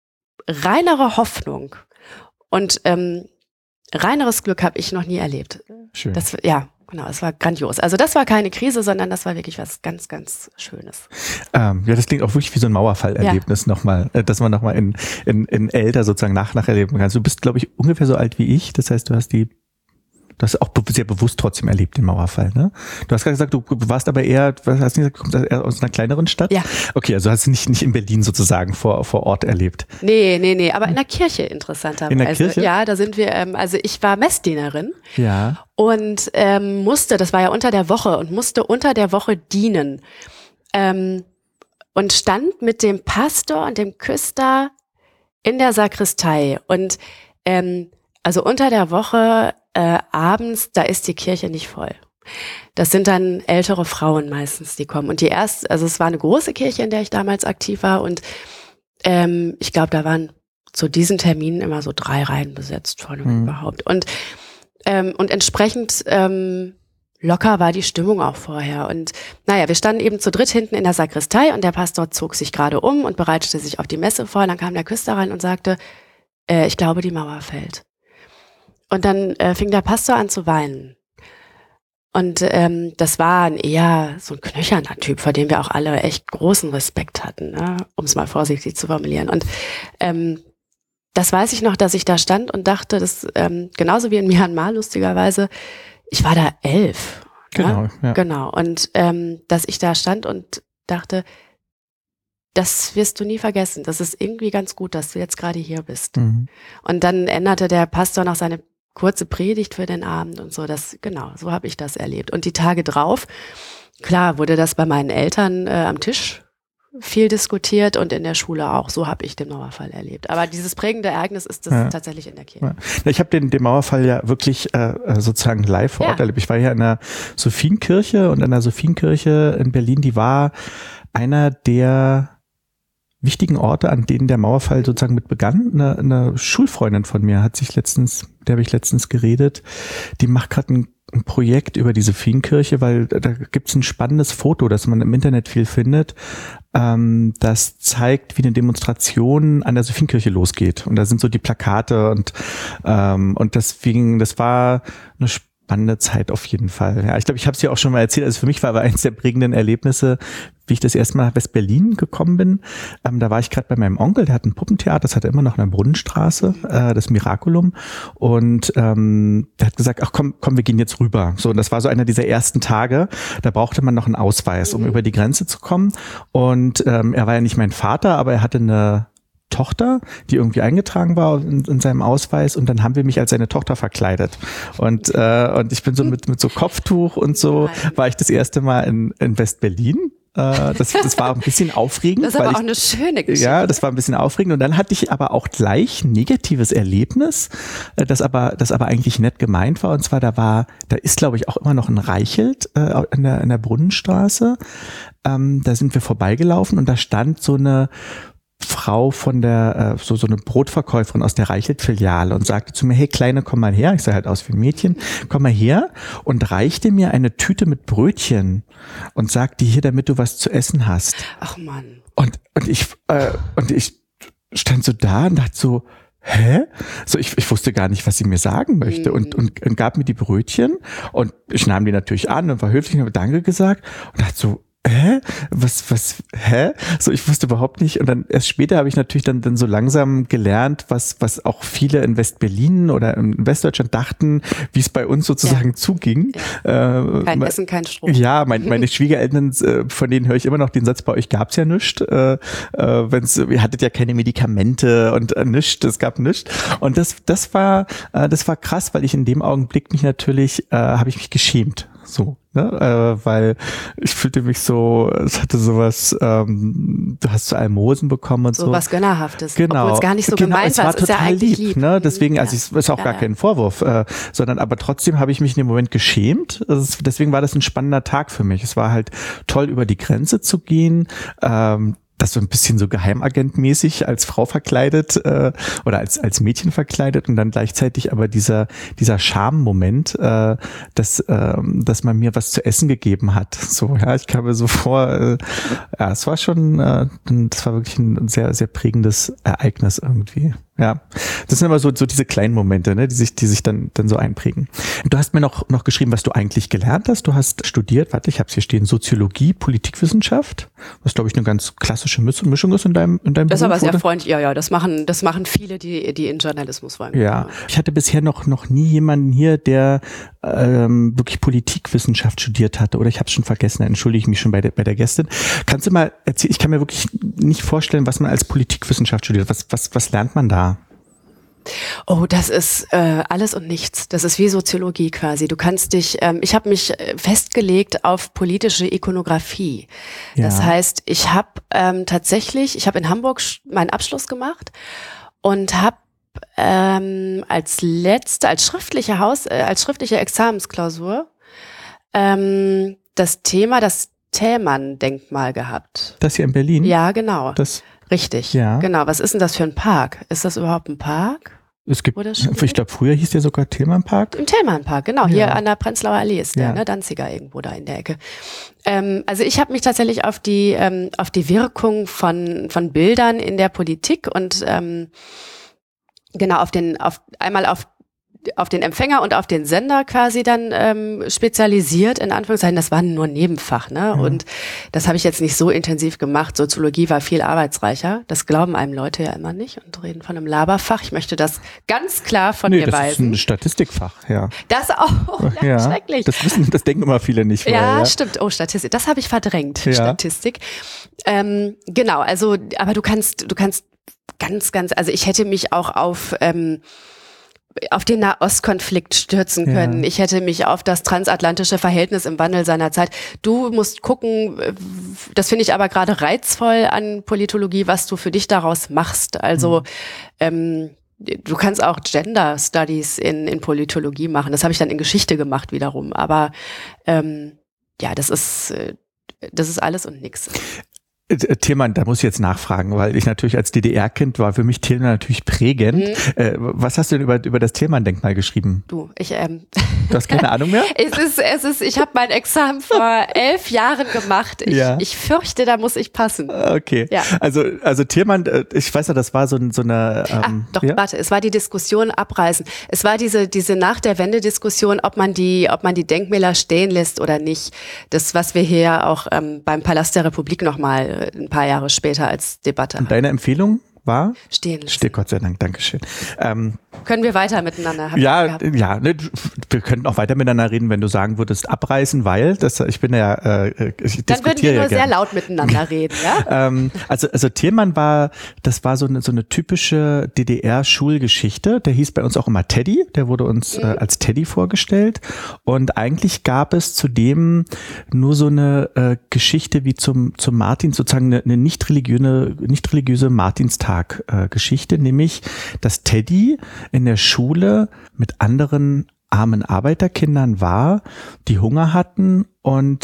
reinere Hoffnung und ähm, reineres Glück habe ich noch nie erlebt. Schön. Das, ja. Genau, es war grandios. Also das war keine Krise, sondern das war wirklich was ganz, ganz Schönes. Ähm, ja, das klingt auch wirklich wie so ein Mauerfallerlebnis ja. nochmal, äh, dass man nochmal in, in, in älter sozusagen nach, nach erleben kann. Du bist, glaube ich, ungefähr so alt wie ich. Das heißt, du hast die, du hast auch sehr bewusst trotzdem erlebt, den Mauerfall, ne? Du hast gerade gesagt, du warst aber eher, was hast du gesagt, du kommst eher aus einer kleineren Stadt? Ja. Okay, also hast du nicht, nicht in Berlin sozusagen vor, vor Ort erlebt? Nee, nee, nee, aber in der Kirche interessanterweise. In der Kirche? Ja, da sind wir, ähm, also ich war Messdienerin. Ja. Und ähm, musste, das war ja unter der Woche und musste unter der Woche dienen. Ähm, und stand mit dem Pastor und dem Küster in der Sakristei. Und ähm, also unter der Woche äh, abends, da ist die Kirche nicht voll. Das sind dann ältere Frauen meistens, die kommen. Und die erste, also es war eine große Kirche, in der ich damals aktiv war. Und ähm, ich glaube, da waren zu diesen Terminen immer so drei Reihen besetzt, vorne mhm. überhaupt. Und Ähm, und entsprechend ähm, locker war die Stimmung auch vorher. Und naja, wir standen eben zu dritt hinten in der Sakristei und der Pastor zog sich gerade um und bereitete sich auf die Messe vor. Dann kam der Küster rein und sagte, äh, ich glaube, die Mauer fällt. Und dann äh, fing der Pastor an zu weinen. Und ähm, das war ein eher so ein knöcherner Typ, vor dem wir auch alle echt großen Respekt hatten, ne? Um es mal vorsichtig zu formulieren. Und ähm, das weiß ich noch, dass ich da stand und dachte, das ähm, genauso wie in Myanmar lustigerweise, ich war da elf. Genau, ne? ja. Genau. Und ähm, dass ich da stand und dachte, das wirst du nie vergessen. Das ist irgendwie ganz gut, dass du jetzt gerade hier bist. Mhm. Und dann änderte der Pastor noch seine kurze Predigt für den Abend und so. Das, genau, so habe ich das erlebt. Und die Tage drauf, klar, wurde das bei meinen Eltern äh, am Tisch viel diskutiert und in der Schule auch. So habe ich den Mauerfall erlebt. Aber dieses prägende Ereignis ist das ja. tatsächlich in der Kirche. Ja. Ich habe den, den Mauerfall ja wirklich äh, sozusagen live vor Ort ja. erlebt. Ich war hier in der Sophienkirche und in der Sophienkirche in Berlin, die war einer der wichtigen Orte, an denen der Mauerfall sozusagen mit begann. Eine, eine Schulfreundin von mir hat sich letztens, der habe ich letztens geredet, die macht gerade ein ein Projekt über diese Sophienkkirche, weil da gibt's ein spannendes Foto, das man im Internet viel findet, ähm, das zeigt, wie eine Demonstration an der Sophienkirche losgeht. Und da sind so die Plakate und ähm, und deswegen, das war eine spannende Zeit auf jeden Fall. Ja, ich glaube, ich habe es ja auch schon mal erzählt. Also für mich war aber eines der prägenden Erlebnisse, wie ich das erste Mal nach West-Berlin gekommen bin. Ähm, da war ich gerade bei meinem Onkel, der hat ein Puppentheater, das hat er immer noch in der Brunnenstraße, äh, das Miraculum. Und ähm, der hat gesagt, ach komm, komm, wir gehen jetzt rüber. So, und das war so einer dieser ersten Tage. Da brauchte man noch einen Ausweis, um mhm. über die Grenze zu kommen. Und ähm, er war ja nicht mein Vater, aber er hatte eine Tochter, die irgendwie eingetragen war in, in seinem Ausweis, und dann haben wir mich als seine Tochter verkleidet und äh, und ich bin so mit mit so Kopftuch und so war ich das erste Mal in in West-Berlin. Äh, das das war ein bisschen aufregend. Das ist aber weil auch ich, eine schöne Geschichte. Ja, das war ein bisschen aufregend, und dann hatte ich aber auch gleich ein negatives Erlebnis, äh, das aber das aber eigentlich nett gemeint war, und zwar da war da ist glaube ich auch immer noch ein Reichelt äh, in der in der Brunnenstraße. Ähm, da sind wir vorbeigelaufen und da stand so eine Frau von der, äh, so, so eine Brotverkäuferin aus der Reichelt-Filiale und sagte zu mir, hey Kleine, komm mal her, ich sah halt aus wie ein Mädchen, komm mal her, und reichte mir eine Tüte mit Brötchen und sagte, hier, damit du was zu essen hast. Ach Mann. Und, und ich, äh, und ich stand so da und dachte so, hä? So, ich, ich wusste gar nicht, was sie mir sagen möchte, mm. und, und, und gab mir die Brötchen, und ich nahm die natürlich an und war höflich und habe Danke gesagt und dachte so, hä? Was, was, hä? So, ich wusste überhaupt nicht. Und dann erst später habe ich natürlich dann, dann so langsam gelernt, was, was auch viele in West-Berlin oder in Westdeutschland dachten, wie es bei uns sozusagen ja. zuging. Ja. Äh, kein Essen, kein Strom. Ja, mein, meine Schwiegereltern, von denen höre ich immer noch den Satz, bei euch gab's ja nichts. Äh, äh, wenn's, ihr hattet ja keine Medikamente und äh, nichts, es gab nichts. Und das, das war, äh, das war krass, weil ich in dem Augenblick mich natürlich, äh, habe ich mich geschämt. So, ne? Äh, weil ich fühlte mich so, es hatte sowas, ähm, du hast so Almosen bekommen und so. So was Gönnerhaftes, genau. obwohl es gar nicht so genau, gemeint es war. Es total ist ja lieb, lieb. Ne? Deswegen, also es ist auch ja, gar ja. kein Vorwurf, äh, sondern aber trotzdem habe ich mich in dem Moment geschämt. Also deswegen war das ein spannender Tag für mich. Es war halt toll, über die Grenze zu gehen, ähm, das so ein bisschen so geheimagentmäßig als Frau verkleidet äh, oder als als Mädchen verkleidet, und dann gleichzeitig aber dieser dieser Charme-Moment, äh, dass äh, dass man mir was zu essen gegeben hat. So, ja, ich kam mir so vor, äh, ja, es war schon, äh, das war wirklich ein sehr sehr prägendes Ereignis irgendwie. Ja, das sind immer so so diese kleinen Momente, ne, die sich die sich dann dann so einprägen. Du hast mir noch noch geschrieben, was du eigentlich gelernt hast. Du hast studiert, warte, ich habe es hier stehen, Soziologie, Politikwissenschaft, was glaube ich eine ganz klassische Mischung ist in deinem in deinem Das ist Beruf, aber sehr oder? freundlich. Ja, ja, das machen das machen viele, die die in Journalismus wollen. Ja, ich hatte bisher noch noch nie jemanden hier, der ähm, wirklich Politikwissenschaft studiert hatte, oder ich habe es schon vergessen, da entschuldige ich mich schon bei der bei der Gästin. Kannst du mal erzählen, ich kann mir wirklich nicht vorstellen, was man als Politikwissenschaft studiert. Was was was lernt man da? Oh, das ist äh, alles und nichts. Das ist wie Soziologie quasi. Du kannst dich, ähm, ich habe mich festgelegt auf politische Ikonographie. Ja. Das heißt, ich habe ähm, tatsächlich, ich habe in Hamburg meinen Abschluss gemacht und habe ähm, als letzte, als schriftliche Haus, äh, als schriftliche Examensklausur ähm, das Thema, das Thälmann-Denkmal gehabt. Das hier in Berlin? Ja, genau. Das Richtig, ja. Genau. Was ist denn das für ein Park? Ist das überhaupt ein Park? Es gibt, ich glaube, früher hieß der sogar Thälmann-Park. Im Thälmann-Park, genau. Ja. Hier an der Prenzlauer Allee ist der, ja. ne? Danziger irgendwo da in der Ecke. Ähm, also ich habe mich tatsächlich auf die ähm, auf die Wirkung von von Bildern in der Politik und ähm, genau auf den auf einmal auf auf den Empfänger und auf den Sender quasi dann ähm, spezialisiert, in Anführungszeichen. Das war nur ein Nebenfach, ne? Mhm. Und das habe ich jetzt nicht so intensiv gemacht. Soziologie war viel arbeitsreicher. Das glauben einem Leute ja immer nicht und reden von einem Laberfach. Ich möchte das ganz klar von nee, mir weisen. Das ist ein Statistikfach, ja. Das auch, ja, ja, schrecklich. Das wissen, das denken immer viele nicht. Mehr, ja, ja, stimmt. Oh, Statistik. Das habe ich verdrängt, ja. Statistik. Ähm, genau, also, aber du kannst, du kannst ganz, ganz, also ich hätte mich auch auf ähm, auf den Nahostkonflikt stürzen können. Ja. Ich hätte mich auf das transatlantische Verhältnis im Wandel seiner Zeit. Du musst gucken, das finde ich aber gerade reizvoll an Politologie, was du für dich daraus machst. Also mhm. ähm, du kannst auch Gender Studies in, in Politologie machen. Das habe ich dann in Geschichte gemacht wiederum. Aber ähm, ja, das ist, das ist alles und nichts. Thälmann, da muss ich jetzt nachfragen, weil ich natürlich als D D R-Kind war für mich Thälmann natürlich prägend. Mhm. Äh, was hast du denn über, über das Thälmann-Denkmal geschrieben? Du, ich, ähm. Du hast keine Ahnung mehr? es ist, es ist, ich habe mein Examen vor elf Jahren gemacht. Ich, ja. ich fürchte, da muss ich passen. Okay. Ja. Also, also Thälmann, ich weiß ja, das war so, so eine, ähm, Ach, doch, ja? warte, es war die Diskussion abreißen. Es war diese, diese nach der Wende-Diskussion, ob man die, ob man die Denkmäler stehen lässt oder nicht. Das, was wir hier auch ähm, beim Palast der Republik nochmal ein paar Jahre später als Debatte. Und deine Empfehlung war? Stehen lassen. Steht, Gott sei Dank, Dankeschön. Ähm, Können wir weiter miteinander? Hab ja, ja, ne, wir könnten auch weiter miteinander reden, wenn du sagen würdest, abreißen, weil, das, ich bin ja, äh, ich Dann würden wir ja nur gern. sehr laut miteinander reden, ja? ähm, also, also Thälmann war, das war so eine, so eine typische D D R-Schulgeschichte, der hieß bei uns auch immer Teddy, der wurde uns mhm. äh, als Teddy vorgestellt, und eigentlich gab es zudem nur so eine äh, Geschichte wie zum, zum Martins, sozusagen eine, eine nicht religiöse, nicht religiöse Martinstag-Geschichte, äh, nämlich, dass Teddy in der Schule mit anderen armen Arbeiterkindern war, die Hunger hatten, und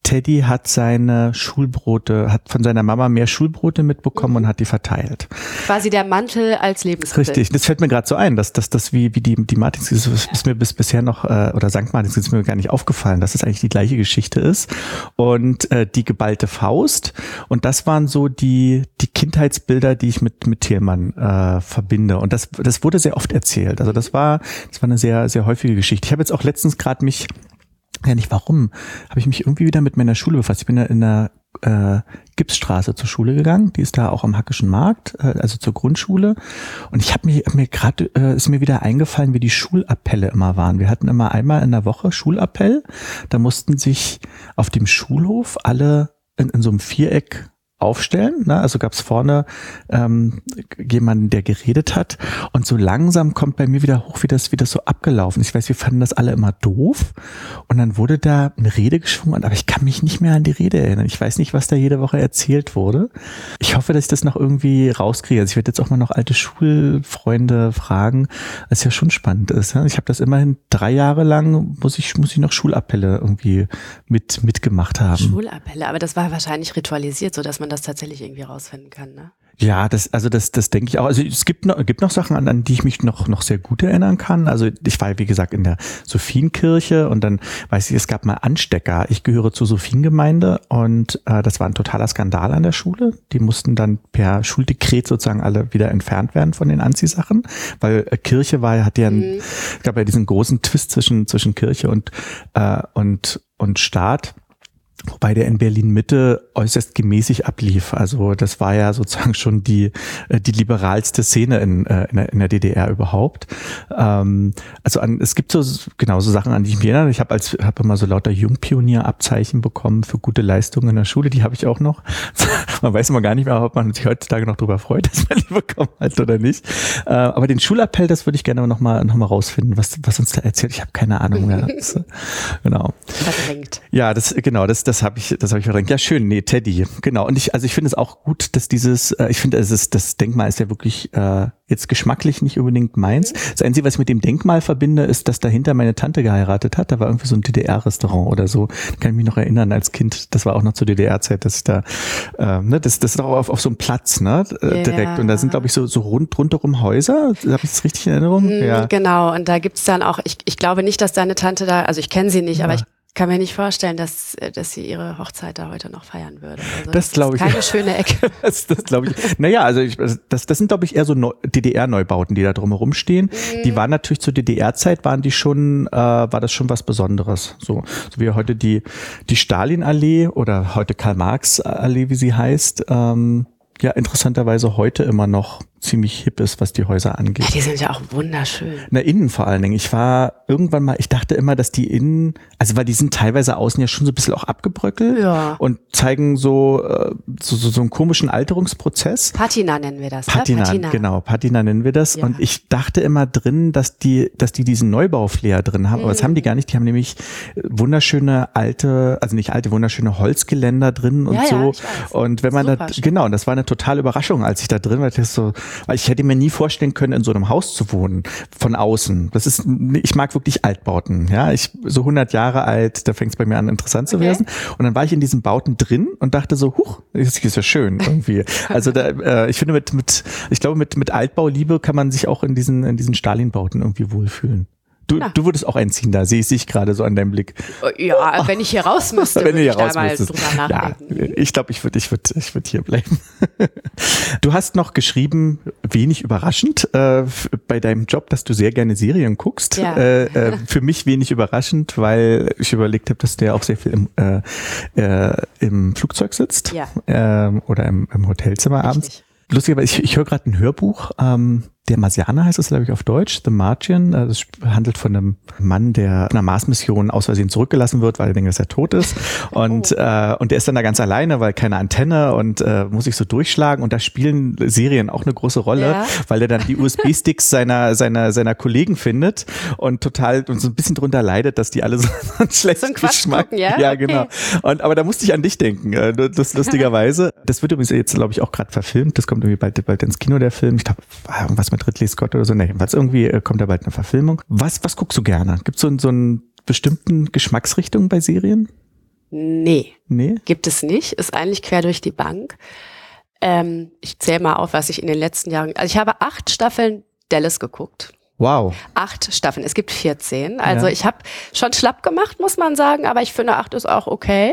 Teddy hat seine Schulbrote, hat von seiner Mama mehr Schulbrote mitbekommen mhm. und hat die verteilt. Quasi der Mantel als Lebensmittel. Richtig, das fällt mir gerade so ein, dass das das wie wie die die Martins ist, ist mir bis bisher noch äh, oder Sankt Martins ist mir gar nicht aufgefallen, dass es eigentlich die gleiche Geschichte ist. Und äh, die geballte Faust, und das waren so die die Kindheitsbilder, die ich mit mit Thielmann äh, verbinde, und das das wurde sehr oft erzählt. Also das war das war eine sehr sehr häufige Geschichte. Ich habe jetzt auch letztens gerade mich Ja, nicht warum, habe ich mich irgendwie wieder mit meiner Schule befasst. Ich bin ja in der äh, Gipsstraße zur Schule gegangen, die ist da auch am Hackischen Markt, äh, also zur Grundschule. Und ich habe mir, hab mir gerade, äh, ist mir wieder eingefallen, wie die Schulappelle immer waren. Wir hatten immer einmal in der Woche Schulappell, da mussten sich auf dem Schulhof alle in, in so einem Viereck aufstellen, ne? Also gab es vorne ähm, jemanden, der geredet hat, und so langsam kommt bei mir wieder hoch, wie das, wie das so abgelaufen ist. Ich weiß, wir fanden das alle immer doof, und dann wurde da eine Rede geschwungen, aber ich kann mich nicht mehr an die Rede erinnern. Ich weiß nicht, was da jede Woche erzählt wurde. Ich hoffe, dass ich das noch irgendwie rauskriege. Also ich werde jetzt auch mal noch alte Schulfreunde fragen, was ja schon spannend ist. Ne? Ich habe das immerhin drei Jahre lang, muss ich, muss ich noch Schulappelle irgendwie mit mitgemacht haben. Schulappelle, aber das war wahrscheinlich ritualisiert, so dass man das tatsächlich irgendwie rausfinden kann, ne? Ja, das, also das, das denke ich auch. Also es gibt noch, gibt noch Sachen, an, an die ich mich noch, noch sehr gut erinnern kann. Also ich war, wie gesagt, in der Sophienkirche, und dann weiß ich, es gab mal Anstecker. Ich gehöre zur Sophiengemeinde, und äh, das war ein totaler Skandal an der Schule. Die mussten dann per Schuldekret sozusagen alle wieder entfernt werden von den Anziehsachen, weil äh, Kirche war, hat ja, ein, mhm. es gab ja diesen großen Twist zwischen, zwischen Kirche und, äh, und, und Staat. Wobei der in Berlin-Mitte äußerst gemäßig ablief. Also das war ja sozusagen schon die die liberalste Szene in, in, der, in der D D R überhaupt. Ähm, also an, es gibt so genau so Sachen, an die ich mich erinnere. Ich habe als habe immer so lauter Jungpionier-Abzeichen bekommen für gute Leistungen in der Schule. Die habe ich auch noch. Man weiß immer gar nicht mehr, ob man sich heutzutage noch darüber freut, dass man die bekommen hat oder nicht. Äh, aber den Schulappell, das würde ich gerne noch mal noch mal rausfinden, was was uns da erzählt. Ich habe keine Ahnung mehr. Das, genau. Verdrängt. Ja, das genau das das habe ich, das habe ich verdrängt. Ja, schön, nee, Teddy, genau. Und ich, also ich finde es auch gut, dass dieses, äh, ich finde, es ist, das Denkmal ist ja wirklich äh, jetzt geschmacklich nicht unbedingt meins. Das Einzige, was ich mit dem Denkmal verbinde, ist, dass dahinter meine Tante geheiratet hat. Da war irgendwie so ein D D R-Restaurant oder so. Da kann ich mich noch erinnern als Kind. Das war auch noch zur D D R-Zeit, dass ich da, äh, ne, das, das ist auch auf, auf so einem Platz, ne, äh, direkt. Ja. Und da sind, glaube ich, so, so rund rundherum Häuser. Habe ich das richtig in Erinnerung? Mhm, ja. Genau. Und da gibt's dann auch, ich, ich glaube nicht, dass deine Tante da, also ich kenne sie nicht, ja. aber ich kann mir nicht vorstellen, dass, dass sie ihre Hochzeit da heute noch feiern würde. Also das glaube ich. Keine schöne Ecke. das das glaube ich. Naja, also ich, das, das sind, glaube ich, eher so Neu- D D R-Neubauten, die da drumherum stehen. Mhm. Die waren natürlich zur D D R-Zeit, waren die schon, äh, war das schon was Besonderes. So, so wie heute die, die Stalin-Allee oder heute Karl-Marx-Allee, wie sie heißt, ähm, ja, interessanterweise heute immer noch ziemlich hip ist, was die Häuser angeht. Ja, die sind ja auch wunderschön. Na, innen vor allen Dingen. Ich war irgendwann mal, ich dachte immer, dass die innen, also weil die sind teilweise außen ja schon so ein bisschen auch abgebröckelt ja. und zeigen so, so, so, so einen komischen Alterungsprozess. Patina nennen wir das. Patina, ne? Patina. Genau, Patina nennen wir das. Ja. Und ich dachte immer drin, dass die, dass die diesen Neubauflair drin haben, mhm. aber das haben die gar nicht. Die haben nämlich wunderschöne alte, also nicht alte, wunderschöne Holzgeländer drin und ja, so. Ja, ich weiß. Und wenn man Super da, schön. genau, und das war eine totale Überraschung, als ich da drin war. Ich so, weil ich hätte mir nie vorstellen können, in so einem Haus zu wohnen, von außen. Das ist, ich mag wirklich Altbauten, ja. Ich, so hundert Jahre alt, da fängt es bei mir an, interessant zu okay. werden. Und dann war ich in diesen Bauten drin und dachte so, huch, das ist ja schön irgendwie. Also da, äh, ich finde mit, mit, ich glaube mit, mit Altbauliebe kann man sich auch in diesen, in diesen Stalin-Bauten irgendwie wohlfühlen. Du, du würdest auch einziehen da, sehe ich dich gerade so an deinem Blick. Ja, wenn ich hier raus müsste, wenn würde ich ich raus da mal müsstest. drüber nachdenken. Ja, ich glaube, ich würde ich würd, ich würd hier bleiben. Du hast noch geschrieben, wenig überraschend, äh, bei deinem Job, dass du sehr gerne Serien guckst. Ja. Äh, äh, für mich wenig überraschend, weil ich überlegt habe, dass der auch sehr viel im, äh, äh, im Flugzeug sitzt ja. äh, oder im, im Hotelzimmer Richtig. abends. Lustigerweise, ich, ich höre gerade ein Hörbuch, ähm, der Marsianer heißt es, glaube ich, auf Deutsch, The Martian. Das handelt von einem Mann, der auf einer Mars-Mission aus Versehen zurückgelassen wird, weil er denkt, dass er tot ist. Und, oh. äh, und der ist dann da ganz alleine, weil keine Antenne und äh, muss sich so durchschlagen. Und da spielen Serien auch eine große Rolle, ja. weil er dann die U S B-Sticks seiner, seiner, seiner Kollegen findet und total und so ein bisschen drunter leidet, dass die alle so einen schlechten so ein Geschmack gucken, ja? Ja, okay. genau. Und, aber da musste ich an dich denken, das lustigerweise. Das wird übrigens jetzt, glaube ich, auch gerade verfilmt. Das kommt irgendwie bald, bald ins Kino, der Film. Ich glaube, irgendwas mit Ridley Scott oder so. Nee, jedenfalls irgendwie kommt da bald eine Verfilmung. Was, was guckst du gerne? Gibt es so, so einen bestimmten Geschmacksrichtung bei Serien? Nee. Nee? Gibt es nicht. Ist eigentlich quer durch die Bank. Ähm, ich zähle mal auf, was ich in den letzten Jahren... Also ich habe acht Staffeln Dallas geguckt. Wow. Acht Staffeln. Es gibt vierzehn. Also ja. ich habe schon schlapp gemacht, muss man sagen. Aber ich finde, acht ist auch okay.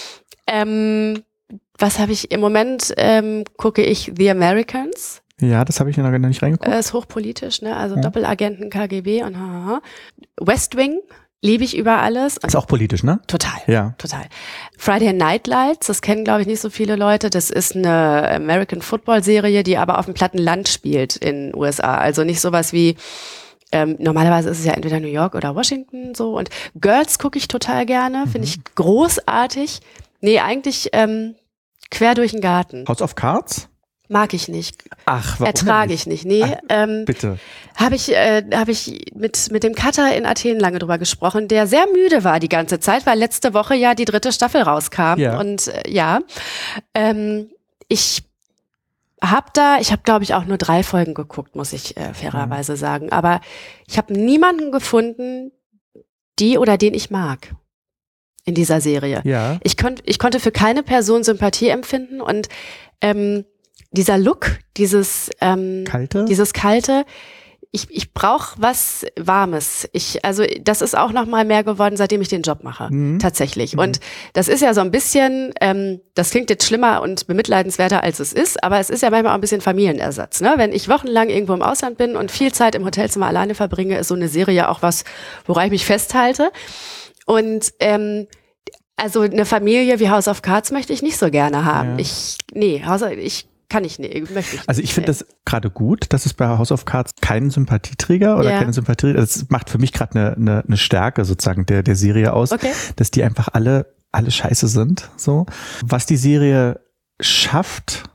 Ähm, was habe ich im Moment? Ähm, gucke ich The Americans. Ja, das habe ich noch nicht reingeguckt. Äh, ist hochpolitisch, ne? Also ja. Doppelagenten, K G B und haha. West Wing liebe ich über alles. Ist auch politisch, ne? Total. Ja. Total. Friday Night Lights, das kennen, glaube ich, nicht so viele Leute. Das ist eine American Football Serie, die aber auf dem platten Land spielt in den U S A. Also nicht sowas wie, ähm, normalerweise ist es ja entweder New York oder Washington so. Und Girls gucke ich total gerne, finde mhm. ich großartig. Nee, eigentlich ähm, quer durch den Garten. House of Cards? Mag ich nicht. Ach, warum Ertrage ich nicht. Nee, Ach, ähm, bitte. Habe ich, äh, hab ich mit, mit dem Cutter in Athen lange drüber gesprochen, der sehr müde war die ganze Zeit, weil letzte Woche ja die dritte Staffel rauskam. Ja. Und äh, ja, ähm, ich habe da, ich habe glaube ich auch nur drei Folgen geguckt, muss ich äh, fairerweise mhm. sagen. Aber ich habe niemanden gefunden, die oder den ich mag in dieser Serie. Ja. Ich, konnt, ich konnte für keine Person Sympathie empfinden und ähm, dieser Look, dieses ähm, Kalte, dieses Kalte, ich, ich brauche was Warmes. Ich, also das ist auch noch mal mehr geworden, seitdem ich den Job mache, mhm. tatsächlich. Mhm. Und das ist ja so ein bisschen, ähm, das klingt jetzt schlimmer und bemitleidenswerter, als es ist, aber es ist ja manchmal auch ein bisschen Familienersatz. Ne? Wenn ich wochenlang irgendwo im Ausland bin und viel Zeit im Hotelzimmer alleine verbringe, ist so eine Serie auch was, woran ich mich festhalte. Und ähm, also eine Familie wie House of Cards möchte ich nicht so gerne haben. Ja. Ich, nee, House of, ich kann ich nicht, möchte ich Also ich finde das gerade gut, dass es bei House of Cards keinen Sympathieträger oder ja. keine Sympathie, das macht für mich gerade eine, eine, eine Stärke sozusagen der, der Serie aus, okay. dass die einfach alle, alle scheiße sind, so. Was die Serie schafft,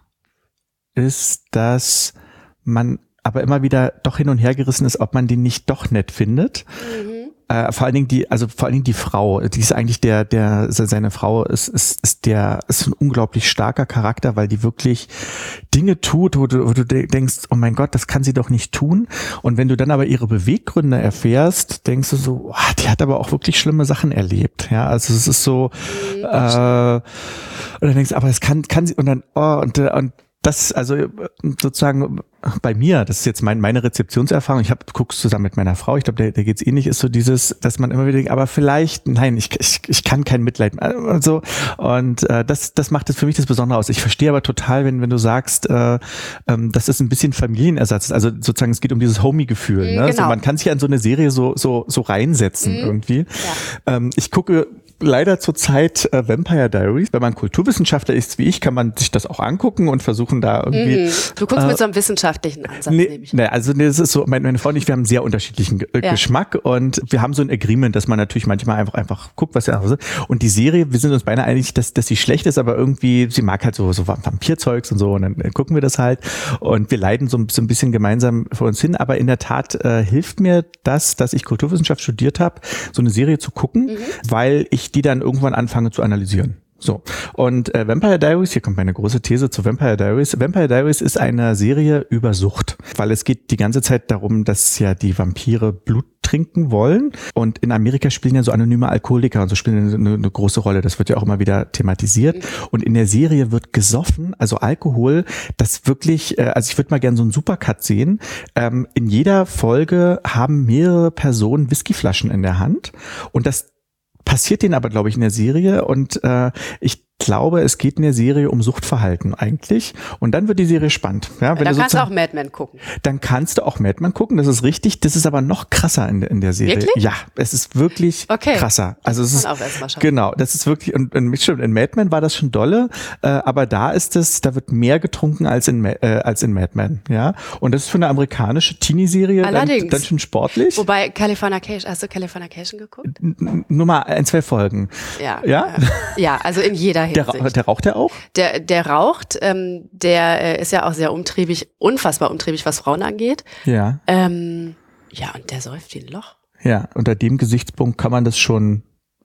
ist, dass man aber immer wieder doch hin und her gerissen ist, ob man den nicht doch nett findet. Mhm. Äh, vor allen Dingen die, also vor allen Dingen die Frau, die ist eigentlich der, der, seine Frau ist, ist, ist der, ist ein unglaublich starker Charakter, weil die wirklich Dinge tut, wo du, wo du denkst, oh mein Gott, das kann sie doch nicht tun. Und wenn du dann aber ihre Beweggründe erfährst, denkst du so, oh, die hat aber auch wirklich schlimme Sachen erlebt. Ja, also es ist so, mhm, äh, und dann denkst du, aber es kann, kann sie, und dann, oh, und, und das, also sozusagen bei mir, das ist jetzt mein, meine Rezeptionserfahrung, ich habe guck's zusammen mit meiner Frau, ich glaube, der, der geht's ähnlich, ist so dieses, dass man immer wieder denkt, aber vielleicht, nein, ich, ich, ich kann kein Mitleid und so. Und äh, das, das macht es für mich das Besondere aus. Ich verstehe aber total, wenn, wenn du sagst, äh, ähm, das ist ein bisschen Familienersatz, also sozusagen es geht um dieses Homie-Gefühl. Ne? Genau. So, man kann sich an so eine Serie so, so, so reinsetzen mhm. irgendwie. Ja. Ähm, ich gucke leider zurzeit äh, Vampire Diaries. Wenn man Kulturwissenschaftler ist wie ich, kann man sich das auch angucken und versuchen da irgendwie. Mhm. Du guckst äh, mit so einem wissenschaftlichen Ansatz, nee, nehme ich. Nee, also nee, das ist so, meine, meine Frau und ich, wir haben einen sehr unterschiedlichen äh, ja. Geschmack und wir haben so ein Agreement, dass man natürlich manchmal einfach einfach guckt, was ja ist. Und die Serie, wir sind uns beinahe einig, dass, dass sie schlecht ist, aber irgendwie, sie mag halt so, so Vampirzeugs und so und dann gucken wir das halt und wir leiden so, so ein bisschen gemeinsam vor uns hin, aber in der Tat äh, hilft mir das, dass ich Kulturwissenschaft studiert habe, so eine Serie zu gucken, mhm. weil ich die dann irgendwann anfange zu analysieren. So. Und äh, Vampire Diaries, hier kommt meine große These zu Vampire Diaries. Vampire Diaries ist eine Serie über Sucht, weil es geht die ganze Zeit darum, dass ja die Vampire Blut trinken wollen. Und in Amerika spielen ja so anonyme Alkoholiker und so spielen eine, eine große Rolle. Das wird ja auch immer wieder thematisiert. Und in der Serie wird gesoffen, also Alkohol, das wirklich, äh, also ich würde mal gerne so einen Supercut sehen. Ähm, in jeder Folge haben mehrere Personen Whiskyflaschen in der Hand und das passiert denen aber, glaube ich, in der Serie und äh, ich glaube, es geht in der Serie um Suchtverhalten eigentlich und dann wird die Serie spannend. Ja, wenn dann du kannst du auch Mad Men gucken. Dann kannst du auch Mad Men gucken, das ist richtig. Das ist aber noch krasser in, in der Serie. Wirklich? Ja, es ist wirklich okay. krasser. Also es ist auch erst mal schauen. Genau, das ist wirklich und in, in Mad Men war das schon dolle, äh, aber da ist es, da wird mehr getrunken als in äh, als in Mad Men, ja. Und das ist für eine amerikanische Teenie-Serie dann, dann schon sportlich. Wobei Californication, hast du Californication geguckt? N- nur mal ein, zwei Folgen. Ja. Ja, ja, also in jeder Der, Hinsicht. der raucht der auch? Der, der raucht, ähm, der äh, ist ja auch sehr umtriebig, unfassbar umtriebig, was Frauen angeht. Ja. Ähm, ja, und der säuft wie ein Loch. Ja, unter dem Gesichtspunkt kann man das schon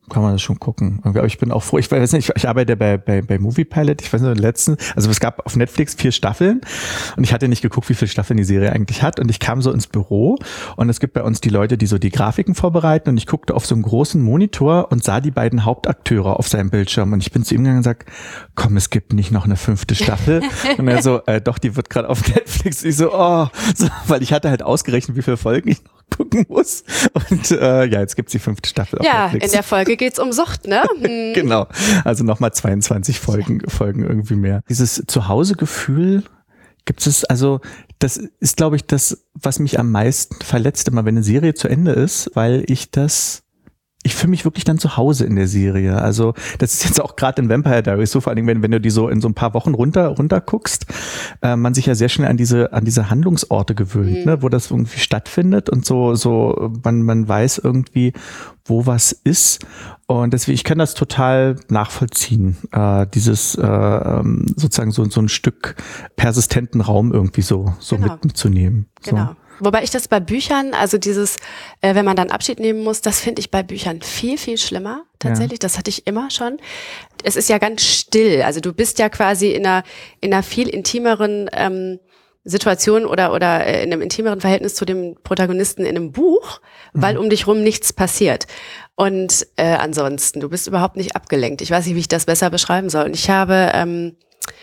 kann man das schon gucken. Aber ich bin auch froh, ich weiß nicht, ich arbeite bei, bei, bei Movie Pilot, ich weiß nicht, den letzten, also es gab auf Netflix vier Staffeln und ich hatte nicht geguckt, wie viele Staffeln die Serie eigentlich hat und ich kam so ins Büro und es gibt bei uns die Leute, die so die Grafiken vorbereiten und ich guckte auf so einen großen Monitor und sah die beiden Hauptakteure auf seinem Bildschirm und ich bin zu ihm gegangen und sag, komm, es gibt nicht noch eine fünfte Staffel und er so, äh, doch, die wird gerade auf Netflix. Ich so, oh, so, weil ich hatte halt ausgerechnet, wie viele Folgen ich noch gucken muss. Und äh, ja, jetzt gibt's die fünfte Staffel auf ja, Netflix. In der Folge geht's um Sucht, ne? Hm. Genau. Also nochmal zweiundzwanzig Folgen, Folgen irgendwie mehr. Dieses Zuhausegefühl gibt es, also das ist, glaube ich, das, was mich am meisten verletzt, immer wenn eine Serie zu Ende ist, weil ich das ich fühle mich wirklich dann zu Hause in der Serie. Also das ist jetzt auch gerade in Vampire Diaries so, vor allem wenn, wenn du die so in so ein paar Wochen runter runter guckst, äh, man sich ja sehr schnell an diese an diese Handlungsorte gewöhnt, mhm. ne, wo das irgendwie stattfindet und so so man man weiß irgendwie, wo was ist. Und deswegen, ich kann das total nachvollziehen, äh, dieses äh, sozusagen so so ein Stück persistenten Raum irgendwie so so genau. mitzunehmen. So. Genau. Wobei ich das bei Büchern, also dieses, äh, wenn man dann Abschied nehmen muss, das finde ich bei Büchern viel, viel schlimmer tatsächlich. Ja. Das hatte ich immer schon. Es ist ja ganz still. Also du bist ja quasi in einer, in einer viel intimeren ähm, Situation oder oder in einem intimeren Verhältnis zu dem Protagonisten in einem Buch, mhm. weil um dich rum nichts passiert. Und äh, ansonsten, du bist überhaupt nicht abgelenkt. Ich weiß nicht, wie ich das besser beschreiben soll. Und ich habe ähm,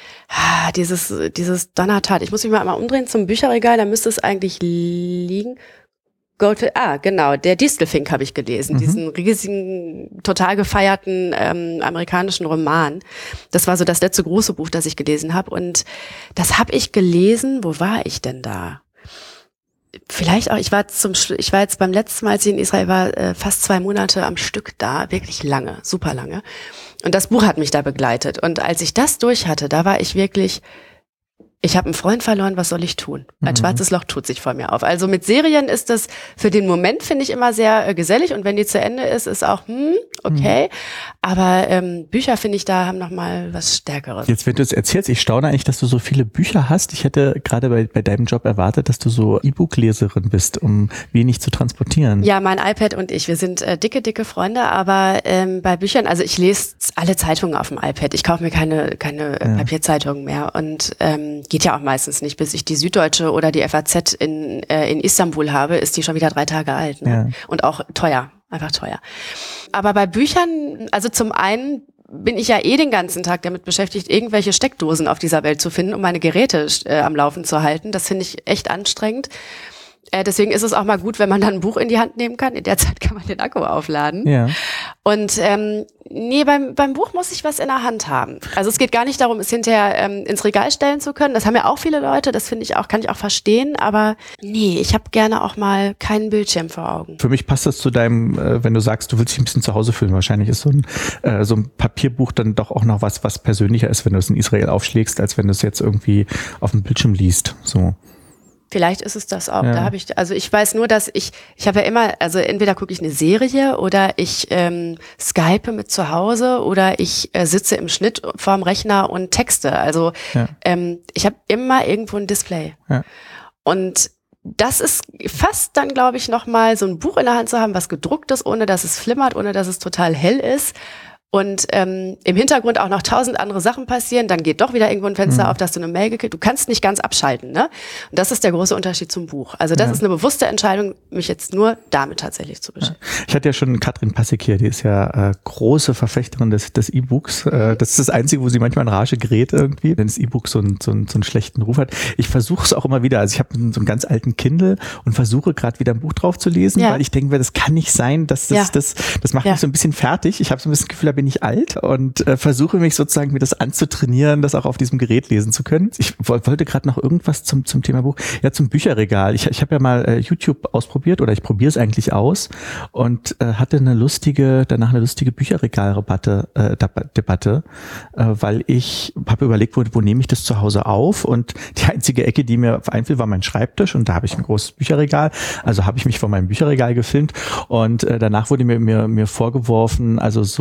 Dieses, dieses Donnertat. Ich muss mich mal einmal umdrehen zum Bücherregal, da müsste es eigentlich liegen. Goldfish, ah, genau, der Distelfink habe ich gelesen, mhm. diesen riesigen, total gefeierten ähm, amerikanischen Roman. Das war so das letzte große Buch, das ich gelesen habe. Und das habe ich gelesen, wo war ich denn da? Vielleicht auch, ich war zum, ich war jetzt beim letzten Mal, als ich in Israel war, äh, fast zwei Monate am Stück da, wirklich lange, super lange. Und das Buch hat mich da begleitet. Und als ich das durch hatte, da war ich wirklich, ich habe einen Freund verloren, was soll ich tun? Ein mhm. schwarzes Loch tut sich vor mir auf. Also mit Serien ist das für den Moment, finde ich, immer sehr äh, gesellig. Und wenn die zu Ende ist, ist auch, hm, okay. Mhm. Aber ähm, Bücher, finde ich, da haben noch mal was Stärkeres. Jetzt, wenn du es erzählst, ich staune eigentlich, dass du so viele Bücher hast. Ich hätte gerade bei, bei deinem Job erwartet, dass du so E-Book-Leserin bist, um wenig zu transportieren. Ja, mein iPad und ich, wir sind äh, dicke, dicke Freunde. Aber ähm, bei Büchern, also ich lese alle Zeitungen auf dem iPad. Ich kaufe mir keine, keine ja. Papierzeitungen mehr. Und ähm, geht ja auch meistens nicht. Bis ich die Süddeutsche oder die F A Z in, äh, in Istanbul habe, ist die schon wieder drei Tage alt. Ne? Ja. Und auch teuer, einfach teuer. Aber bei Büchern, also zum einen bin ich ja eh den ganzen Tag damit beschäftigt, irgendwelche Steckdosen auf dieser Welt zu finden, um meine Geräte äh, am Laufen zu halten. Das finde ich echt anstrengend. Äh, deswegen ist es auch mal gut, wenn man dann ein Buch in die Hand nehmen kann. In der Zeit kann man den Akku aufladen. Ja. Und ähm, nee, beim beim Buch muss ich was in der Hand haben. Also es geht gar nicht darum, es hinterher ähm, ins Regal stellen zu können. Das haben ja auch viele Leute. Das finde ich auch, kann ich auch verstehen. Aber nee, ich habe gerne auch mal keinen Bildschirm vor Augen. Für mich passt das zu deinem, äh, wenn du sagst, du willst dich ein bisschen zu Hause fühlen. Wahrscheinlich ist so ein äh, so ein Papierbuch dann doch auch noch was, was persönlicher ist, wenn du es in Israel aufschlägst, als wenn du es jetzt irgendwie auf dem Bildschirm liest. So. Vielleicht ist es das auch. Ja. Da habe ich, also ich weiß nur, dass ich, ich habe ja immer, also entweder gucke ich eine Serie oder ich ähm, Skype mit zu Hause oder ich äh, sitze im Schnitt vorm Rechner und texte. Also ja. ähm, ich habe immer irgendwo ein Display. Ja. Und das ist fast dann, glaube ich, nochmal so ein Buch in der Hand zu haben, was gedruckt ist, ohne dass es flimmert, ohne dass es total hell ist. Und ähm, im Hintergrund auch noch tausend andere Sachen passieren, dann geht doch wieder irgendwo ein Fenster mhm. auf, dass du eine Mail gekriegt. Du kannst nicht ganz abschalten, ne? Und das ist der große Unterschied zum Buch. Also das ja. ist eine bewusste Entscheidung, mich jetzt nur damit tatsächlich zu beschäftigen. Ja. Ich hatte ja schon Katrin Passig hier, die ist ja äh, große Verfechterin des, des E-Books. Äh, das ist das Einzige, wo sie manchmal in Rage gerät irgendwie, wenn das E-Book so, ein, so, ein, so einen schlechten Ruf hat. Ich versuche es auch immer wieder. Also ich habe so einen ganz alten Kindle und versuche gerade wieder ein Buch drauf zu lesen, ja. weil ich denke mir, das kann nicht sein, dass das, ja. das, das macht ja. mich so ein bisschen fertig. Ich habe so ein bisschen das Gefühl, da bin ich alt und äh, versuche mich sozusagen mir das anzutrainieren, das auch auf diesem Gerät lesen zu können. Ich wollte gerade noch irgendwas zum zum Thema Buch, ja zum Bücherregal. Ich, ich habe ja mal äh, YouTube ausprobiert oder ich probiere es eigentlich aus und äh, hatte eine lustige, danach eine lustige Bücherregaldebatte, äh, Debatte, äh, weil ich habe überlegt, wo, wo nehme ich das zu Hause auf und die einzige Ecke, die mir einfiel, war mein Schreibtisch und da habe ich ein großes Bücherregal. Also habe ich mich vor meinem Bücherregal gefilmt und äh, danach wurde mir mir mir vorgeworfen, also so ähm,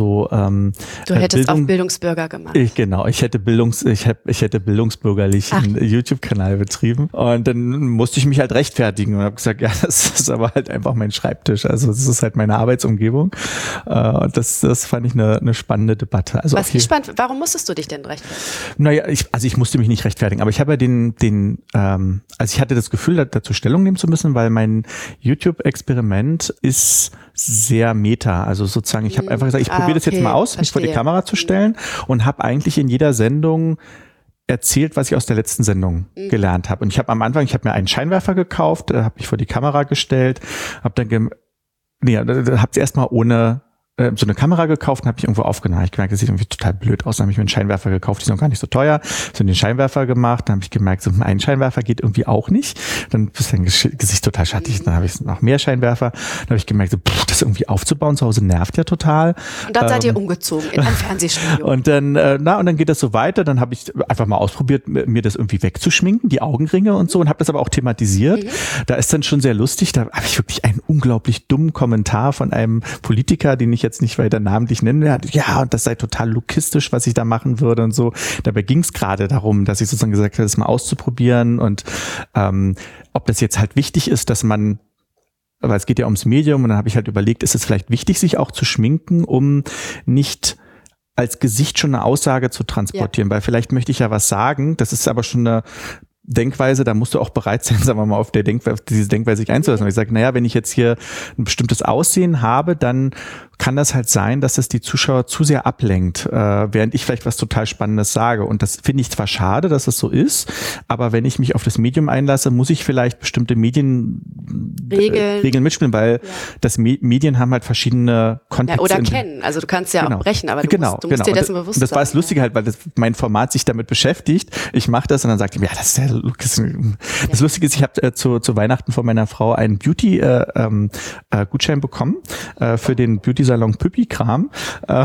Ähm, du hättest Bildung, auf Bildungsbürger gemacht. Ich, genau, ich hätte Bildungs, ich, hab, ich hätte bildungsbürgerlich Ach. einen YouTube-Kanal betrieben und dann musste ich mich halt rechtfertigen und habe gesagt, ja, das ist aber halt einfach mein Schreibtisch, also das ist halt meine Arbeitsumgebung. Äh, das, das fand ich eine, eine spannende Debatte. Also Was ich spannend, warum musstest du dich denn rechtfertigen? Naja, ich, also ich musste mich nicht rechtfertigen, aber ich habe ja den, den, ähm, also ich hatte das Gefühl, dazu Stellung nehmen zu müssen, weil mein YouTube-Experiment ist sehr meta. Also sozusagen, ich habe einfach gesagt, ich ah, probiere das okay. jetzt mal aus, Verstehe. mich vor die Kamera zu stellen und habe eigentlich in jeder Sendung erzählt, was ich aus der letzten Sendung mhm. gelernt habe. Und ich habe am Anfang, ich habe mir einen Scheinwerfer gekauft, habe mich vor die Kamera gestellt, habe dann, ge- nee, habe es erstmal ohne so eine Kamera gekauft und habe mich irgendwo aufgenommen. Ich gemerkt, das sieht irgendwie total blöd aus. Dann habe ich mir einen Scheinwerfer gekauft, die sind noch gar nicht so teuer. So den Scheinwerfer gemacht, dann habe ich gemerkt, so ein Scheinwerfer geht irgendwie auch nicht. Dann ist dein Gesicht total schattig. Dann habe ich noch mehr Scheinwerfer. Dann habe ich gemerkt, so, pff, das irgendwie aufzubauen zu Hause nervt ja total. Und dann ähm, seid ihr umgezogen in ein Fernsehstudio. Und dann, äh, na, und dann geht das so weiter. Dann habe ich einfach mal ausprobiert, mir das irgendwie wegzuschminken, die Augenringe und so, und habe das aber auch thematisiert. Mhm. Da ist dann schon sehr lustig. Da habe ich wirklich einen unglaublich dummen Kommentar von einem Politiker, den ich jetzt nicht weiter namentlich nennen werde. Ja, und das sei total lukistisch, was ich da machen würde und so. Dabei ging es gerade darum, dass ich sozusagen gesagt habe, das mal auszuprobieren und ähm, ob das jetzt halt wichtig ist, dass man, weil es geht ja ums Medium, und dann habe ich halt überlegt, ist es vielleicht wichtig, sich auch zu schminken, um nicht als Gesicht schon eine Aussage zu transportieren, ja. weil vielleicht möchte ich ja was sagen, das ist aber schon eine Denkweise, da musst du auch bereit sein, sagen wir mal, auf der Denkweise, auf diese Denkweise sich einzulassen. Und ich sage, naja, wenn ich jetzt hier ein bestimmtes Aussehen habe, dann kann das halt sein, dass das die Zuschauer zu sehr ablenkt, äh, während ich vielleicht was total Spannendes sage. Und das finde ich zwar schade, dass es so ist, aber wenn ich mich auf das Medium einlasse, muss ich vielleicht bestimmte Medien Regeln, äh, Regeln mitspielen, weil ja. das Me- Medien haben halt verschiedene Kontexte. Ja, oder kennen. Also du kannst ja genau. auch brechen, aber du genau, musst, du musst genau. dir dessen bewusst sein. Und das war das Lustige halt, weil das, mein Format sich damit beschäftigt. Ich mache das und dann sagt ihm, ja, das ist der Lukas. Das ja. Lustige ist, ich habe äh, zu, zu Weihnachten von meiner Frau einen Beauty-Gutschein äh, äh, bekommen äh, für den Beauty-Salon Püppi-Kram. Äh,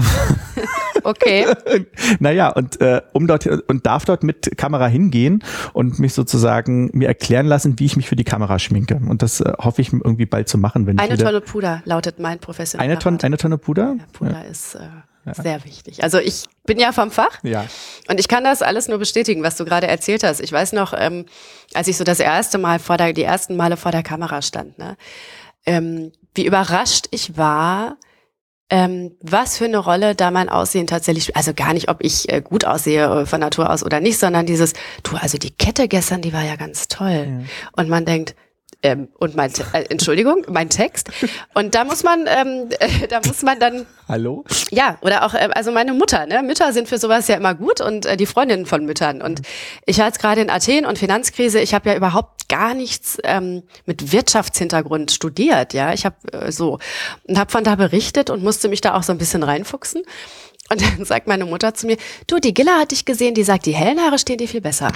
okay. Naja, und äh, um dort und darf dort mit Kamera hingehen und mich sozusagen mir erklären lassen, wie ich mich für die Kamera schminke. Und das äh, hoffe ich irgendwie bald zu machen. Wenn eine ich wieder Tonne Puder lautet mein professioneller Eine Tonne, eine Tonne Puder? Ja, Puder ja. ist äh, ja. sehr wichtig. Also ich bin ja vom Fach ja. und ich kann das alles nur bestätigen, was du gerade erzählt hast. Ich weiß noch, ähm, als ich so das erste Mal vor der, die ersten Male vor der Kamera stand, ne, ähm, wie überrascht ich war, Ähm, was für eine Rolle da mein Aussehen tatsächlich, also gar nicht, ob ich äh, gut aussehe äh, von Natur aus oder nicht, sondern dieses, du, also die Kette gestern, die war ja ganz toll. Ja. Und man denkt, ähm, und mein, äh, Entschuldigung, mein Text. Und da muss man, ähm, äh, da muss man dann. Hallo? Ja, oder auch, äh, also meine Mutter, ne? Mütter sind für sowas ja immer gut und äh, die Freundinnen von Müttern. Und ich war jetzt gerade in Athen und Finanzkrise, ich habe ja überhaupt gar nichts ähm, mit Wirtschaftshintergrund studiert, ja. Ich habe äh, so und habe von da berichtet und musste mich da auch so ein bisschen reinfuchsen. Und dann sagt meine Mutter zu mir, du, die Gilla hat dich gesehen, die sagt, die hellen Haare stehen dir viel besser.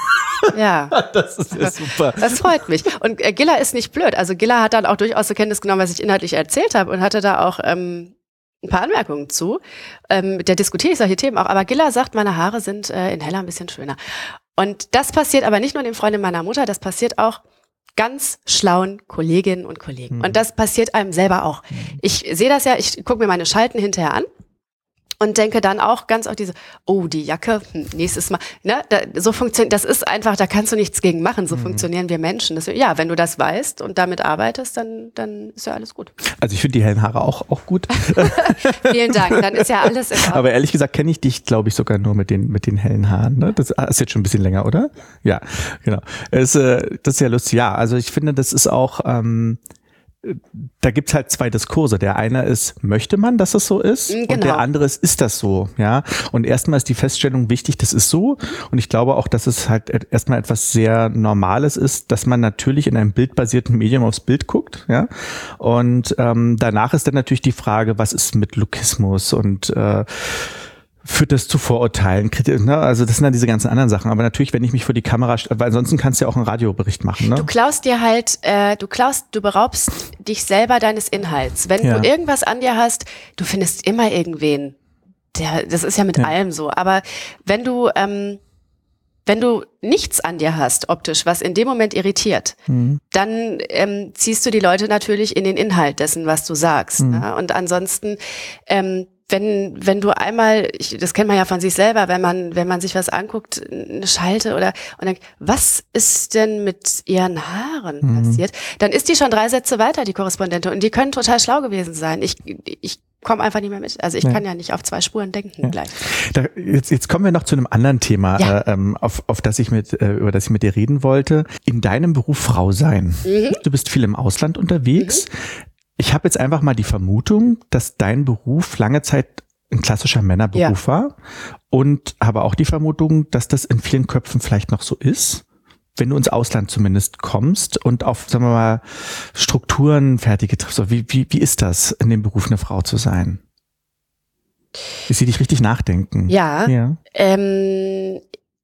Ja. Das ist ja super. Das freut mich. Und äh, Gilla ist nicht blöd. Also Gilla hat dann auch durchaus zur Kenntnis genommen, was ich inhaltlich erzählt habe und hatte da auch ähm, ein paar Anmerkungen zu. Ähm, mit der diskutiere ich solche Themen auch. Aber Gilla sagt, meine Haare sind äh, in heller ein bisschen schöner. Und das passiert aber nicht nur den Freundinnen meiner Mutter, das passiert auch ganz schlauen Kolleginnen und Kollegen. Mhm. Und das passiert einem selber auch. Mhm. Ich sehe das ja, ich gucke mir meine Schalten hinterher an. Und denke dann auch ganz auf diese, oh, die Jacke, hm, nächstes Mal, ne, da, so funktioniert, das ist einfach, da kannst du nichts gegen machen, so mhm. funktionieren wir Menschen. Das, ja, wenn du das weißt und damit arbeitest, dann, dann ist ja alles gut. Also ich finde die hellen Haare auch, auch gut. Vielen Dank, dann ist ja alles in Ordnung. Aber ehrlich gesagt kenne ich dich, glaube ich, sogar nur mit den, mit den hellen Haaren, ne? Das ist jetzt schon ein bisschen länger, oder? Ja, genau. Es, äh, das ist ja lustig, ja, also ich finde, das ist auch, ähm, da gibt's halt zwei Diskurse. Der eine ist, möchte man, dass es so ist? Genau. Und der andere ist, ist das so? Ja. Und erstmal ist die Feststellung wichtig, das ist so. Und ich glaube auch, dass es halt erstmal etwas sehr Normales ist, dass man natürlich in einem bildbasierten Medium aufs Bild guckt. Ja. Und ähm, danach ist dann natürlich die Frage, was ist mit Lookismus und äh, führt das zu Vorurteilen, ne? Also das sind dann diese ganzen anderen Sachen. Aber natürlich, wenn ich mich vor die Kamera, weil ansonsten kannst du ja auch einen Radiobericht machen. Ne? Du klaust dir halt, äh, du klaust, du beraubst dich selber deines Inhalts. Wenn ja. du irgendwas an dir hast, du findest immer irgendwen. Der, das ist ja mit ja. allem so. Aber wenn du, ähm, wenn du nichts an dir hast, optisch, was in dem Moment irritiert, mhm. dann ähm, ziehst du die Leute natürlich in den Inhalt dessen, was du sagst. Mhm. Ne? Und ansonsten ähm, wenn, wenn du einmal, ich, das kennt man ja von sich selber, wenn man, wenn man sich was anguckt, eine Schalte oder, und denkt, was ist denn mit ihren Haaren mhm. passiert? Dann ist die schon drei Sätze weiter, die Korrespondentin, und die können total schlau gewesen sein. Ich, ich komme einfach nicht mehr mit. Also ich ja. kann ja nicht auf zwei Spuren denken ja. gleich. Da, jetzt, jetzt kommen wir noch zu einem anderen Thema, ja. äh, ähm, auf, auf das ich mit, äh, über das ich mit dir reden wollte. In deinem Beruf Frau sein. Mhm. Du bist viel im Ausland unterwegs. Mhm. Ich habe jetzt einfach mal die Vermutung, dass dein Beruf lange Zeit ein klassischer Männerberuf ja. war, und habe auch die Vermutung, dass das in vielen Köpfen vielleicht noch so ist, wenn du ins Ausland zumindest kommst und auf, sagen wir mal, Strukturen fertige triffst. Wie, wie, wie ist das, in dem Beruf eine Frau zu sein? Ist sie dich richtig nachdenken? Ja. ja. Ähm,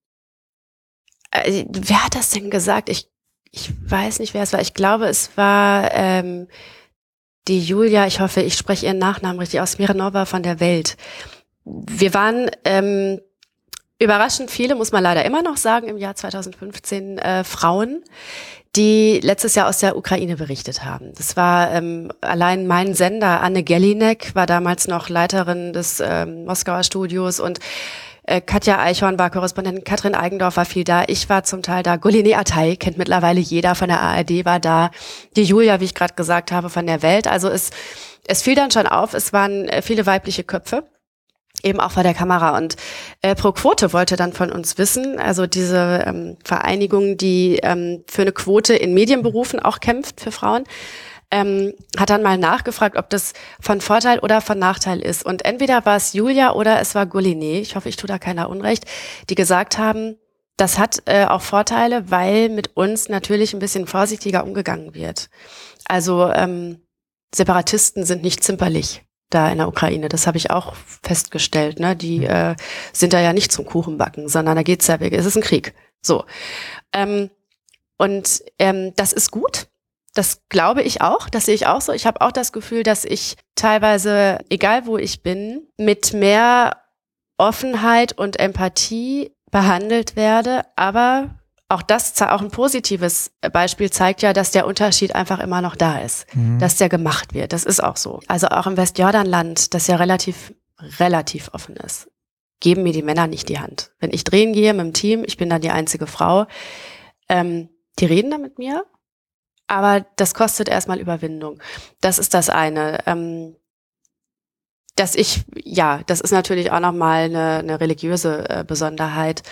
äh, wer hat das denn gesagt? Ich, ich weiß nicht, wer es war. Ich glaube, es war ähm, die Julia, ich hoffe, ich spreche ihren Nachnamen richtig aus, Smirnova von der Welt. Wir waren ähm, überraschend viele, muss man leider immer noch sagen, im Jahr zweitausendfünfzehn äh, Frauen, die letztes Jahr aus der Ukraine berichtet haben. Das war ähm, allein mein Sender, Anne Gellinek, war damals noch Leiterin des ähm, Moskauer Studios, und äh, Katja Eichhorn war Korrespondentin, Katrin Eigendorf war viel da, ich war zum Teil da, Goline Atay, kennt mittlerweile jeder von der A R D, war da, die Julia, wie ich gerade gesagt habe, von der Welt. Also es, es fiel dann schon auf, es waren äh, viele weibliche Köpfe, eben auch vor der Kamera. Und äh, Pro Quote wollte dann von uns wissen, also diese ähm, Vereinigung, die ähm, für eine Quote in Medienberufen auch kämpft für Frauen, ähm, hat dann mal nachgefragt, ob das von Vorteil oder von Nachteil ist. Und entweder war es Julia oder es war Goline, ich hoffe, ich tue da keiner Unrecht, die gesagt haben, das hat äh, auch Vorteile, weil mit uns natürlich ein bisschen vorsichtiger umgegangen wird. Also ähm, Separatisten sind nicht zimperlich da in der Ukraine. Das habe ich auch festgestellt. Ne? Die äh, sind da ja nicht zum Kuchenbacken, sondern da geht's ja weg. Es ist ein Krieg. So. Ähm, und ähm, das ist gut. Das glaube ich auch. Das sehe ich auch so. Ich habe auch das Gefühl, dass ich teilweise, egal wo ich bin, mit mehr Offenheit und Empathie behandelt werde. Aber auch das, auch ein positives Beispiel zeigt ja, dass der Unterschied einfach immer noch da ist, mhm. dass der gemacht wird. Das ist auch so. Also auch im Westjordanland, das ja relativ, relativ offen ist, geben mir die Männer nicht die Hand. Wenn ich drehen gehe mit dem Team, ich bin dann die einzige Frau, ähm, die reden dann mit mir, aber das kostet erstmal Überwindung. Das ist das eine. Ähm, dass ich, ja, das ist natürlich auch nochmal eine, eine religiöse äh, Besonderheit.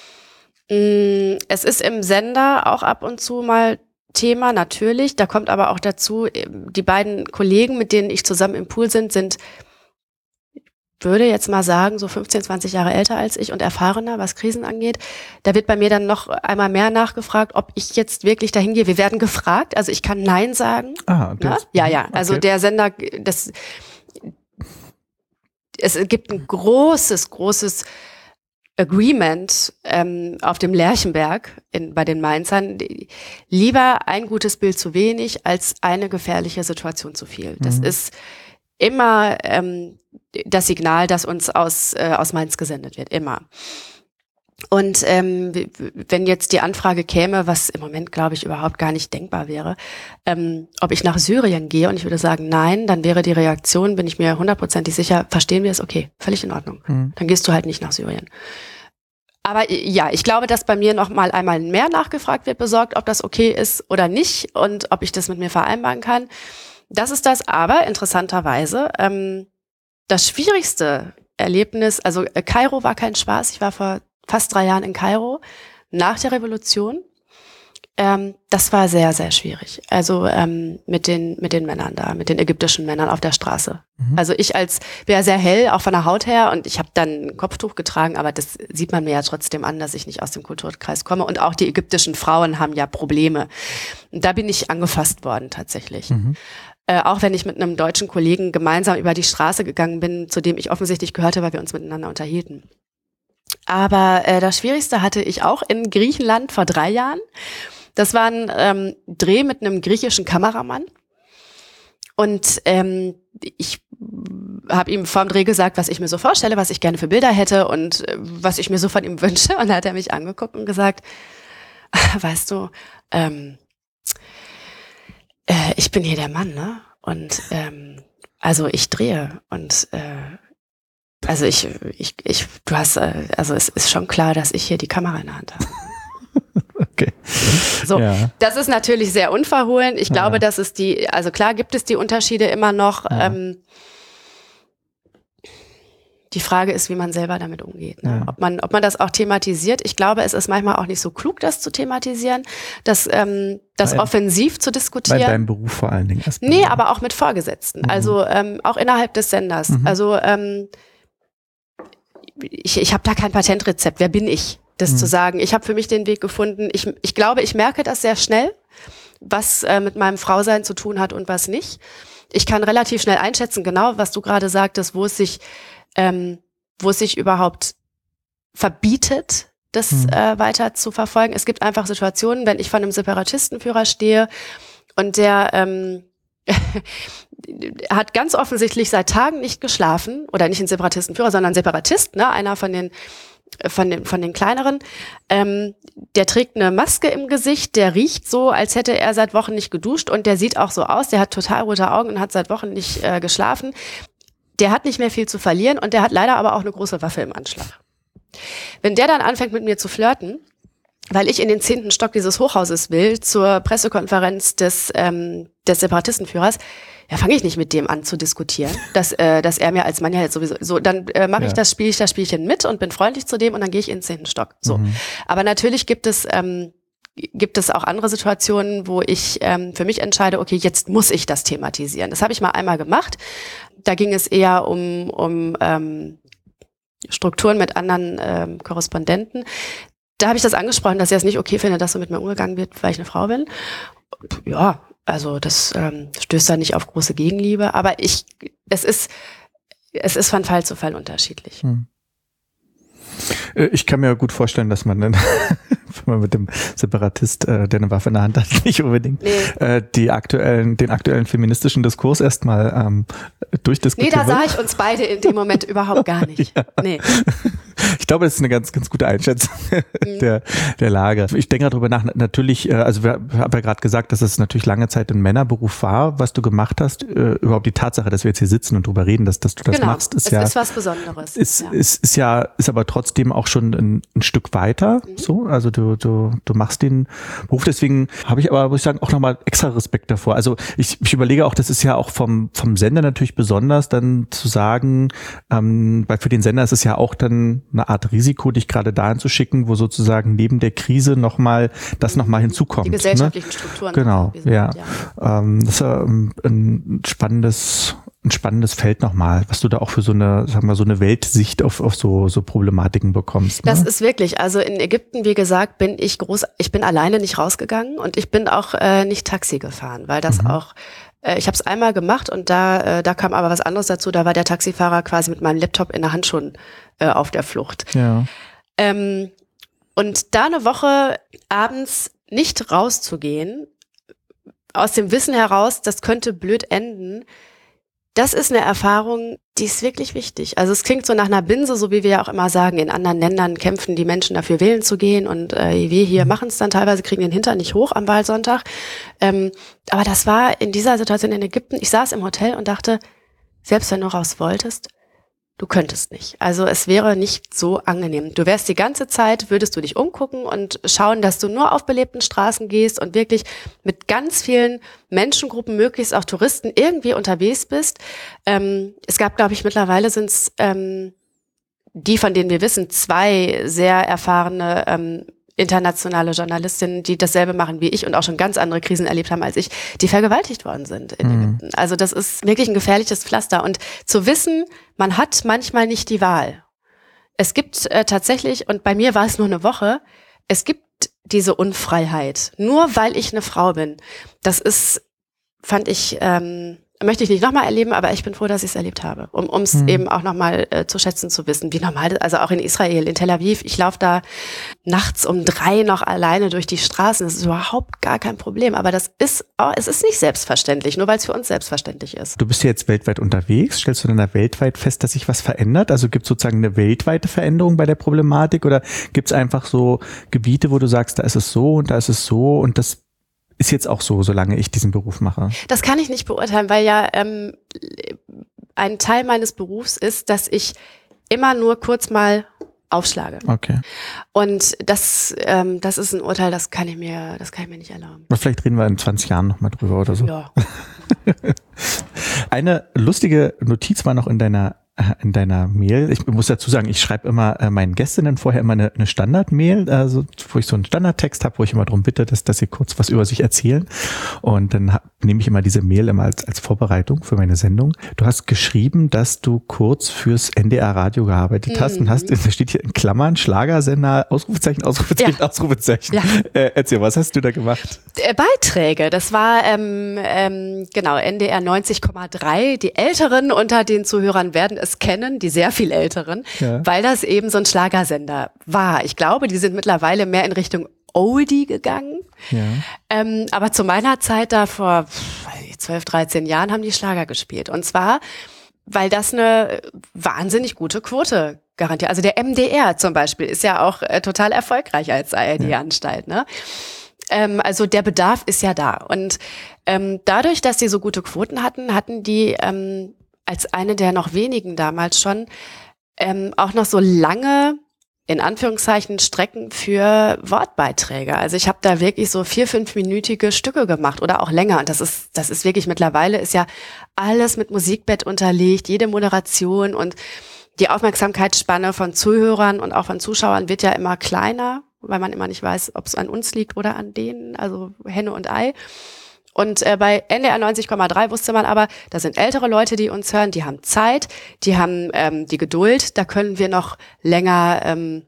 Es ist im Sender auch ab und zu mal Thema, natürlich. Da kommt aber auch dazu, die beiden Kollegen, mit denen ich zusammen im Pool sind, sind, ich würde jetzt mal sagen, so fünfzehn, zwanzig Jahre älter als ich und erfahrener, was Krisen angeht. Da wird bei mir dann noch einmal mehr nachgefragt, ob ich jetzt wirklich dahin gehe. Wir werden gefragt, also ich kann Nein sagen. Ah, das, ja, ja, okay. Also der Sender, das, es gibt ein großes, großes Agreement ähm, auf dem Lerchenberg in, bei den Mainzern, lieber ein gutes Bild zu wenig als eine gefährliche Situation zu viel. Das mhm. ist immer ähm, das Signal, das uns aus, äh, aus Mainz gesendet wird, immer. Und ähm, wenn jetzt die Anfrage käme, was im Moment, glaube ich, überhaupt gar nicht denkbar wäre, ähm, ob ich nach Syrien gehe und ich würde sagen, nein, dann wäre die Reaktion, bin ich mir hundertprozentig sicher, verstehen wir es, okay, völlig in Ordnung. Mhm. Dann gehst du halt nicht nach Syrien. Aber ja, ich glaube, dass bei mir noch mal einmal mehr nachgefragt wird, besorgt, ob das okay ist oder nicht und ob ich das mit mir vereinbaren kann. Das ist das, aber interessanterweise ähm, das schwierigste Erlebnis, also äh, Kairo war kein Spaß, ich war vor fast drei Jahren in Kairo, nach der Revolution. Ähm, das war sehr, sehr schwierig. Also ähm, mit den mit den Männern da, mit den ägyptischen Männern auf der Straße. Mhm. Also ich als, wäre sehr hell, auch von der Haut her, und ich habe dann ein Kopftuch getragen, aber das sieht man mir ja trotzdem an, dass ich nicht aus dem Kulturkreis komme. Und auch die ägyptischen Frauen haben ja Probleme. Und da bin ich angefasst worden tatsächlich. Mhm. Äh, auch wenn ich mit einem deutschen Kollegen gemeinsam über die Straße gegangen bin, zu dem ich offensichtlich gehörte, weil wir uns miteinander unterhielten. Aber äh, das Schwierigste hatte ich auch in Griechenland vor drei Jahren. Das war ein ähm, Dreh mit einem griechischen Kameramann. Und ähm, ich habe ihm vor dem Dreh gesagt, was ich mir so vorstelle, was ich gerne für Bilder hätte und äh, was ich mir so von ihm wünsche. Und da hat er mich angeguckt und gesagt, weißt du, ähm, äh, ich bin hier der Mann, ne? Und ähm, also ich drehe und äh, Also ich, ich, ich, du hast, also es ist schon klar, dass ich hier die Kamera in der Hand habe. Okay. So, ja. Das ist natürlich sehr unverhohlen. Ich glaube, ja. dass es die, also klar gibt es die Unterschiede immer noch. Ja. Ähm, die Frage ist, wie man selber damit umgeht. Ne? Ja. Ob man, ob man das auch thematisiert. Ich glaube, es ist manchmal auch nicht so klug, das zu thematisieren, das, ähm, das bei, offensiv zu diskutieren. Bei deinem Beruf vor allen Dingen. Erstmal. Nee, aber auch mit Vorgesetzten. Mhm. Also ähm, auch innerhalb des Senders. Mhm. Also ähm, ich, ich habe da kein Patentrezept. Wer bin ich? Das hm. zu sagen. Ich habe für mich den Weg gefunden. Ich, ich glaube, ich merke das sehr schnell, was äh, mit meinem Frausein zu tun hat und was nicht. Ich kann relativ schnell einschätzen, genau, was du gerade sagtest, wo es sich, ähm, wo es sich überhaupt verbietet, das hm. äh, weiter zu verfolgen. Es gibt einfach Situationen, wenn ich vor einem Separatistenführer stehe und der ähm, hat ganz offensichtlich seit Tagen nicht geschlafen, oder nicht ein Separatistenführer, sondern ein Separatist, ne, einer von den von den, von den kleineren, ähm, der trägt eine Maske im Gesicht, der riecht so, als hätte er seit Wochen nicht geduscht und der sieht auch so aus, der hat total rote Augen und hat seit Wochen nicht äh, geschlafen. Der hat nicht mehr viel zu verlieren und der hat leider aber auch eine große Waffe im Anschlag. Wenn der dann anfängt mit mir zu flirten, weil ich in den zehnten Stock dieses Hochhauses will, zur Pressekonferenz des, ähm, des Separatistenführers, ja, fange ich nicht mit dem an zu diskutieren, dass, äh, dass er mir als Mann ja jetzt sowieso, so, dann äh, mache ja. ich das, spiele ich das Spielchen mit und bin freundlich zu dem und dann gehe ich in den zehnten Stock. So. Mhm. Aber natürlich gibt es, ähm, gibt es auch andere Situationen, wo ich ähm, für mich entscheide, okay, jetzt muss ich das thematisieren. Das habe ich mal einmal gemacht. Da ging es eher um, um ähm, Strukturen mit anderen ähm, Korrespondenten. Da habe ich das angesprochen, dass ich es nicht okay finde, dass so mit mir umgegangen wird, weil ich eine Frau bin. Ja, also das ähm, stößt da nicht auf große Gegenliebe, aber ich, es ist, es ist von Fall zu Fall unterschiedlich. Hm. Ich kann mir gut vorstellen, dass man dann, wenn man mit dem Separatist, äh, der eine Waffe in der Hand hat, nicht unbedingt nee. äh, die aktuellen, den aktuellen feministischen Diskurs erstmal ähm, durchdiskutiert. Nee, da sah ich uns beide in dem Moment überhaupt gar nicht. Ja. Nee. Ich glaube, das ist eine ganz, ganz gute Einschätzung mhm. der, der Lage. Ich denke darüber nach, natürlich, also wir haben ja gerade gesagt, dass es natürlich lange Zeit ein Männerberuf war, was du gemacht hast. Überhaupt die Tatsache, dass wir jetzt hier sitzen und drüber reden, dass, dass du das genau. machst, ist es ja. ist was Besonderes. Ist, ja. Ist, ist ja, ist aber trotzdem auch schon ein, ein Stück weiter, mhm. so. Also du, du, du machst den Beruf. Deswegen habe ich aber, muss ich sagen, auch nochmal extra Respekt davor. Also ich, ich überlege auch, das ist ja auch vom, vom Sender natürlich besonders, dann zu sagen, ähm, weil für den Sender ist es ja auch dann eine Art Risiko, dich gerade dahin zu schicken, wo sozusagen neben der Krise nochmal das nochmal hinzukommt. Die gesellschaftlichen ne? Strukturen. Genau, sind, ja. ja. Ähm, das ist ja ein spannendes, ein spannendes Feld nochmal, was du da auch für so eine, sag mal, so eine Weltsicht auf, auf so, so Problematiken bekommst. Ne? Das ist wirklich, also in Ägypten, wie gesagt, bin ich groß, ich bin alleine nicht rausgegangen und ich bin auch äh, nicht Taxi gefahren, weil das mhm. auch ich habe es einmal gemacht und da, äh, da kam aber was anderes dazu. Da war der Taxifahrer quasi mit meinem Laptop in der Hand schon äh, auf der Flucht. Ja. Ähm, und da eine Woche abends nicht rauszugehen, aus dem Wissen heraus, das könnte blöd enden, das ist eine Erfahrung, die ist wirklich wichtig. Also es klingt so nach einer Binse, so wie wir ja auch immer sagen, in anderen Ländern kämpfen die Menschen dafür, wählen zu gehen und äh, wir hier machen es dann teilweise, kriegen den Hintern nicht hoch am Wahlsonntag. Ähm, aber das war in dieser Situation in Ägypten, ich saß im Hotel und dachte, selbst wenn du raus wolltest, du könntest nicht. Also es wäre nicht so angenehm. Du wärst die ganze Zeit, würdest du dich umgucken und schauen, dass du nur auf belebten Straßen gehst und wirklich mit ganz vielen Menschengruppen, möglichst auch Touristen, irgendwie unterwegs bist. Ähm, es gab, glaube ich, mittlerweile sind es ähm, die, von denen wir wissen, zwei sehr erfahrene ähm, internationale Journalistinnen, die dasselbe machen wie ich und auch schon ganz andere Krisen erlebt haben als ich, die vergewaltigt worden sind in mhm. Ägypten. Also das ist wirklich ein gefährliches Pflaster. Und zu wissen, man hat manchmal nicht die Wahl. Es gibt äh, tatsächlich, und bei mir war es nur eine Woche, es gibt diese Unfreiheit, nur weil ich eine Frau bin. Das ist, fand ich, ähm, möchte ich nicht nochmal erleben, aber ich bin froh, dass ich es erlebt habe, um es mhm. eben auch nochmal äh, zu schätzen zu wissen, wie normal das, also auch in Israel, in Tel Aviv, ich laufe da nachts um drei noch alleine durch die Straßen, das ist überhaupt gar kein Problem, aber das ist, oh, es ist nicht selbstverständlich, nur weil es für uns selbstverständlich ist. Du bist ja jetzt weltweit unterwegs, stellst du denn da weltweit fest, dass sich was verändert? Also gibt es sozusagen eine weltweite Veränderung bei der Problematik oder gibt es einfach so Gebiete, wo du sagst, da ist es so und da ist es so und das ist jetzt auch so, solange ich diesen Beruf mache? Das kann ich nicht beurteilen, weil ja ähm, ein Teil meines Berufs ist, dass ich immer nur kurz mal aufschlage. Okay. Und das, ähm, das ist ein Urteil, das kann ich mir, das kann ich mir nicht erlauben. Vielleicht reden wir in zwanzig Jahren nochmal drüber oder so. Ja. Eine lustige Notiz war noch in deiner in deiner Mail. Ich muss dazu sagen, ich schreibe immer äh, meinen Gästinnen vorher immer eine, eine Standard-Mail, also wo ich so einen Standardtext habe, wo ich immer darum bitte, dass, dass sie kurz was über sich erzählen. Und dann hab, nehme ich immer diese Mail immer als, als Vorbereitung für meine Sendung. Du hast geschrieben, dass du kurz fürs N D R Radio gearbeitet mhm. hast und hast, da steht hier in Klammern, Schlagersender, Ausrufezeichen, Ausrufezeichen, ja. Ausrufezeichen. Ja. Äh, erzähl, was hast du da gemacht? Beiträge, das war ähm, ähm, genau N D R neunzig Komma drei. Die Älteren unter den Zuhörern werden es kennen, die sehr viel Älteren, ja. weil das eben so ein Schlagersender war. Ich glaube, die sind mittlerweile mehr in Richtung Oldie gegangen. Ja. Ähm, aber zu meiner Zeit da vor zwölf, dreizehn Jahren haben die Schlager gespielt. Und zwar, weil das eine wahnsinnig gute Quote garantiert. Also der M D R zum Beispiel ist ja auch äh, total erfolgreich als A R D-Anstalt, ja. ne? Ähm, also der Bedarf ist ja da. Und ähm, dadurch, dass die so gute Quoten hatten, hatten die ähm, als eine der noch wenigen damals schon ähm, auch noch so lange, in Anführungszeichen, Strecken für Wortbeiträge. Also ich habe da wirklich so vier-, fünfminütige Stücke gemacht oder auch länger. Und das ist, das ist wirklich mittlerweile ist ja alles mit Musikbett unterlegt, jede Moderation und die Aufmerksamkeitsspanne von Zuhörern und auch von Zuschauern wird ja immer kleiner, weil man immer nicht weiß, ob es an uns liegt oder an denen, also Henne und Ei. Und äh, bei N D R neunzig Komma drei wusste man aber, da sind ältere Leute, die uns hören, die haben Zeit, die haben ähm, die Geduld, da können wir noch länger ähm,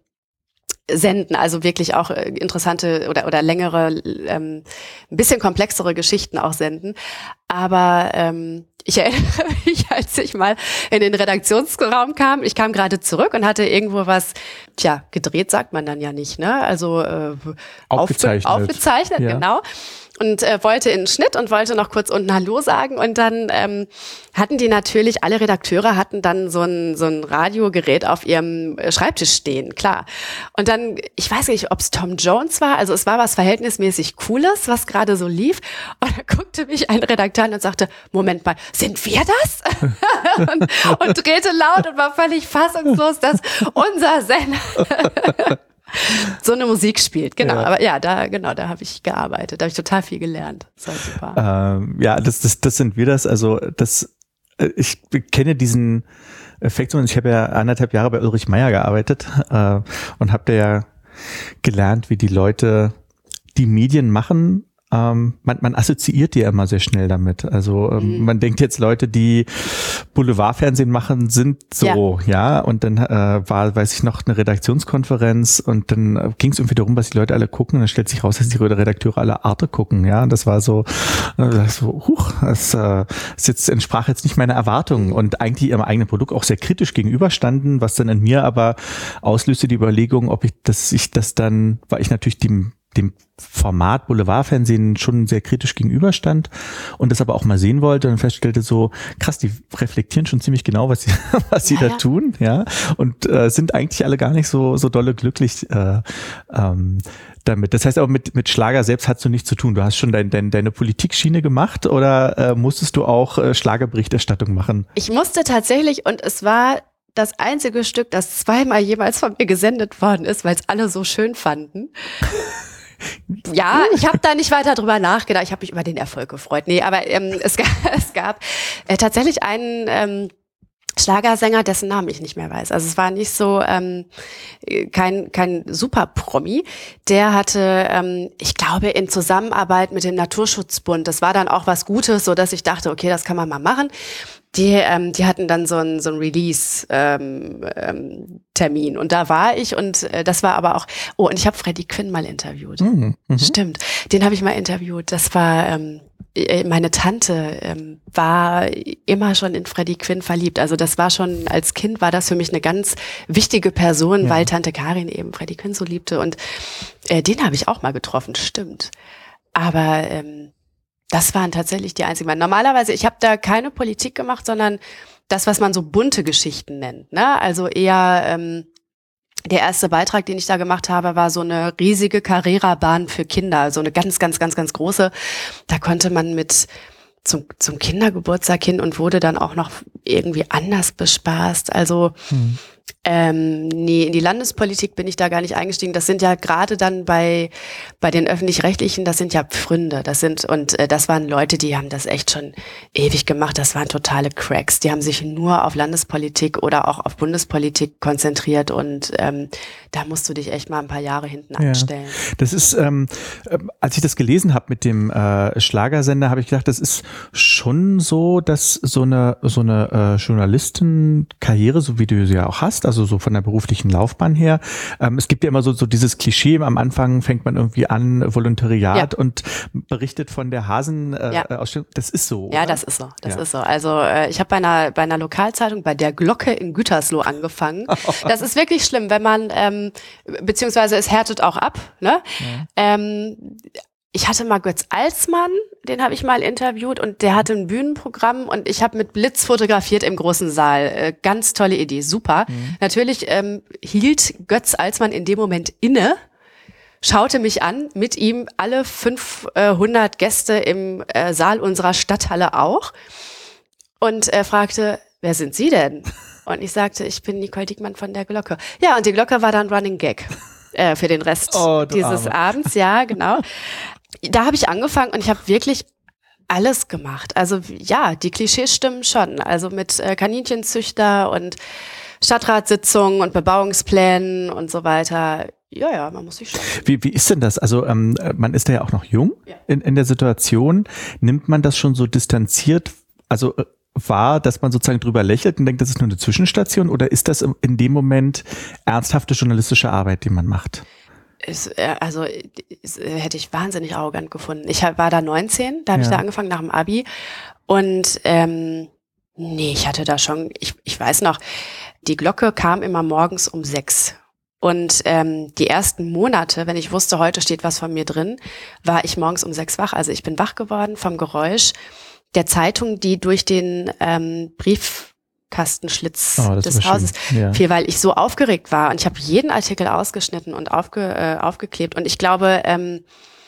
senden, also wirklich auch äh, interessante oder oder längere, ähm, ein bisschen komplexere Geschichten auch senden. Aber ähm, ich erinnere mich, als ich mal in den Redaktionsraum kam, ich kam gerade zurück und hatte irgendwo was, tja, gedreht sagt man dann ja nicht, ne? Also äh, aufgezeichnet, aufge- aufgezeichnet ja. genau. Und äh, wollte in den Schnitt und wollte noch kurz unten Hallo sagen. Und dann ähm, hatten die natürlich, alle Redakteure hatten dann so ein, so ein Radiogerät auf ihrem Schreibtisch stehen, klar. Und dann, ich weiß nicht, ob es Tom Jones war, also es war was verhältnismäßig Cooles, was gerade so lief. Und da guckte mich ein Redakteur an und sagte, Moment mal, sind wir das? und, und drehte laut und war völlig fassungslos, dass unser Sender so eine Musik spielt, genau. Ja. Aber ja, da genau, da habe ich gearbeitet, da habe ich total viel gelernt. Das war super. Ähm, ja, das, das, das sind wir das. Also das, ich kenne diesen Effekt. Ich habe ja anderthalb Jahre bei Ulrich Meier gearbeitet äh, und habe da ja gelernt, wie die Leute die Medien machen. Ähm, man, man assoziiert die ja immer sehr schnell damit. Also ähm, mhm. man denkt jetzt, Leute, die Boulevardfernsehen machen, sind so, ja. ja? Und dann äh, war, weiß ich noch, eine Redaktionskonferenz und dann äh, ging es irgendwie darum, was die Leute alle gucken. Und dann stellt sich raus, dass die Redakteure alle Arte gucken, ja. Und das war so, äh, so, huch, das, äh, das jetzt entsprach jetzt nicht meiner Erwartungen und eigentlich ihrem eigenen Produkt auch sehr kritisch gegenüberstanden, was dann in mir aber auslöste die Überlegung, ob ich, dass ich das dann, weil ich natürlich dem dem Format Boulevardfernsehen schon sehr kritisch gegenüberstand und das aber auch mal sehen wollte und feststellte so, krass, die reflektieren schon ziemlich genau, was sie, was sie ja, da ja. tun, ja, und äh, sind eigentlich alle gar nicht so so dolle glücklich äh, ähm, damit. Das heißt aber mit mit Schlager selbst hast du nichts zu tun. Du hast schon dein, dein, deine Politikschiene gemacht oder äh, musstest du auch äh, Schlagerberichterstattung machen? Ich musste tatsächlich und es war das einzige Stück, das zweimal jeweils von mir gesendet worden ist, weil es alle so schön fanden. Ja, ich habe da nicht weiter drüber nachgedacht. Ich habe mich über den Erfolg gefreut. Nee, aber ähm, es gab, es gab äh, tatsächlich einen ähm, Schlagersänger, dessen Namen ich nicht mehr weiß. Also es war nicht so ähm, kein kein Super-Promi. Der hatte, ähm, ich glaube, in Zusammenarbeit mit dem Naturschutzbund, das war dann auch was Gutes, so dass ich dachte, okay, das kann man mal machen. Die, ähm, die hatten dann so ein so ein Release-Termin ähm, ähm, und da war ich und äh, das war aber auch, oh, und ich habe Freddie Quinn mal interviewt. Mhm. Mhm. Stimmt, den habe ich mal interviewt. Das war, ähm, meine Tante ähm, war immer schon in Freddie Quinn verliebt. Also das war schon, als Kind war das für mich eine ganz wichtige Person, ja. weil Tante Karin eben Freddie Quinn so liebte und äh, den habe ich auch mal getroffen, stimmt. Aber ähm, das waren tatsächlich die einzigen. Normalerweise, ich habe da keine Politik gemacht, sondern das, was man so bunte Geschichten nennt. Ne? Also eher ähm, der erste Beitrag, den ich da gemacht habe, war so eine riesige Carrera-Bahn für Kinder. So eine ganz, ganz, ganz, ganz große. Da konnte man mit zum, zum Kindergeburtstag hin und wurde dann auch noch irgendwie anders bespaßt. Also hm. Ähm, nee, in die Landespolitik bin ich da gar nicht eingestiegen. Das sind ja gerade dann bei bei den Öffentlich-Rechtlichen, das sind ja Pfründe. Das sind und äh, das waren Leute, die haben das echt schon ewig gemacht. Das waren totale Cracks. Die haben sich nur auf Landespolitik oder auch auf Bundespolitik konzentriert und ähm, da musst du dich echt mal ein paar Jahre hinten ja. anstellen. Das ist, ähm, als ich das gelesen habe mit dem äh, Schlagersender, habe ich gedacht, das ist schon so, dass so eine so eine äh, Journalistenkarriere, so wie du sie ja auch hast, also so von der beruflichen Laufbahn her. Ähm, es gibt ja immer so, so dieses Klischee, am Anfang fängt man irgendwie an, Volontariat ja. und berichtet von der Hasen äh, ja. Ausstellung. Das ist so, oder? Ja, das ist so. Das ja. ist so. Also äh, ich habe bei einer, bei einer Lokalzeitung, bei der Glocke in Gütersloh angefangen. Das ist wirklich schlimm, wenn man, ähm, beziehungsweise es härtet auch ab, ne? Ja. Ähm, Ich hatte mal Götz Alsmann, den habe ich mal interviewt und der hatte ein Bühnenprogramm und ich habe mit Blitz fotografiert im großen Saal. Äh, ganz tolle Idee, super. Mhm. Natürlich ähm, hielt Götz Alsmann in dem Moment inne, schaute mich an, mit ihm alle fünfhundert Gäste im äh, Saal unserer Stadthalle auch und äh, fragte, wer sind Sie denn? Und ich sagte, ich bin Nicole Diekmann von der Glocke. Ja, und die Glocke war dann Running Gag äh, für den Rest oh, dieses Arme. Abends. Ja, genau. Da habe ich angefangen und ich habe wirklich alles gemacht. Also ja, die Klischees stimmen schon. Also mit äh, Kaninchenzüchter und Stadtratssitzungen und Bebauungsplänen und so weiter. Ja, ja, man muss sich schon. Wie, wie ist denn das? Also ähm, man ist da ja auch noch jung ja. in, in der Situation. Nimmt man das schon so distanziert, also äh, wahr, dass man sozusagen drüber lächelt und denkt, das ist nur eine Zwischenstation? Oder ist das in dem Moment ernsthafte journalistische Arbeit, die man macht? Ist, also ist, hätte ich wahnsinnig arrogant gefunden. Ich war da neunzehn, da habe ja. ich da angefangen nach dem Abi und ähm, nee, ich hatte da schon, ich, ich weiß noch, die Glocke kam immer morgens um sechs und ähm, die ersten Monate, wenn ich wusste, heute steht was von mir drin, war ich morgens um sechs wach. Also ich bin wach geworden vom Geräusch der Zeitung, die durch den ähm, Brief Kastenschlitz oh, des Hauses ja. fiel, weil ich so aufgeregt war und ich habe jeden Artikel ausgeschnitten und aufge, äh, aufgeklebt und ich glaube, ähm,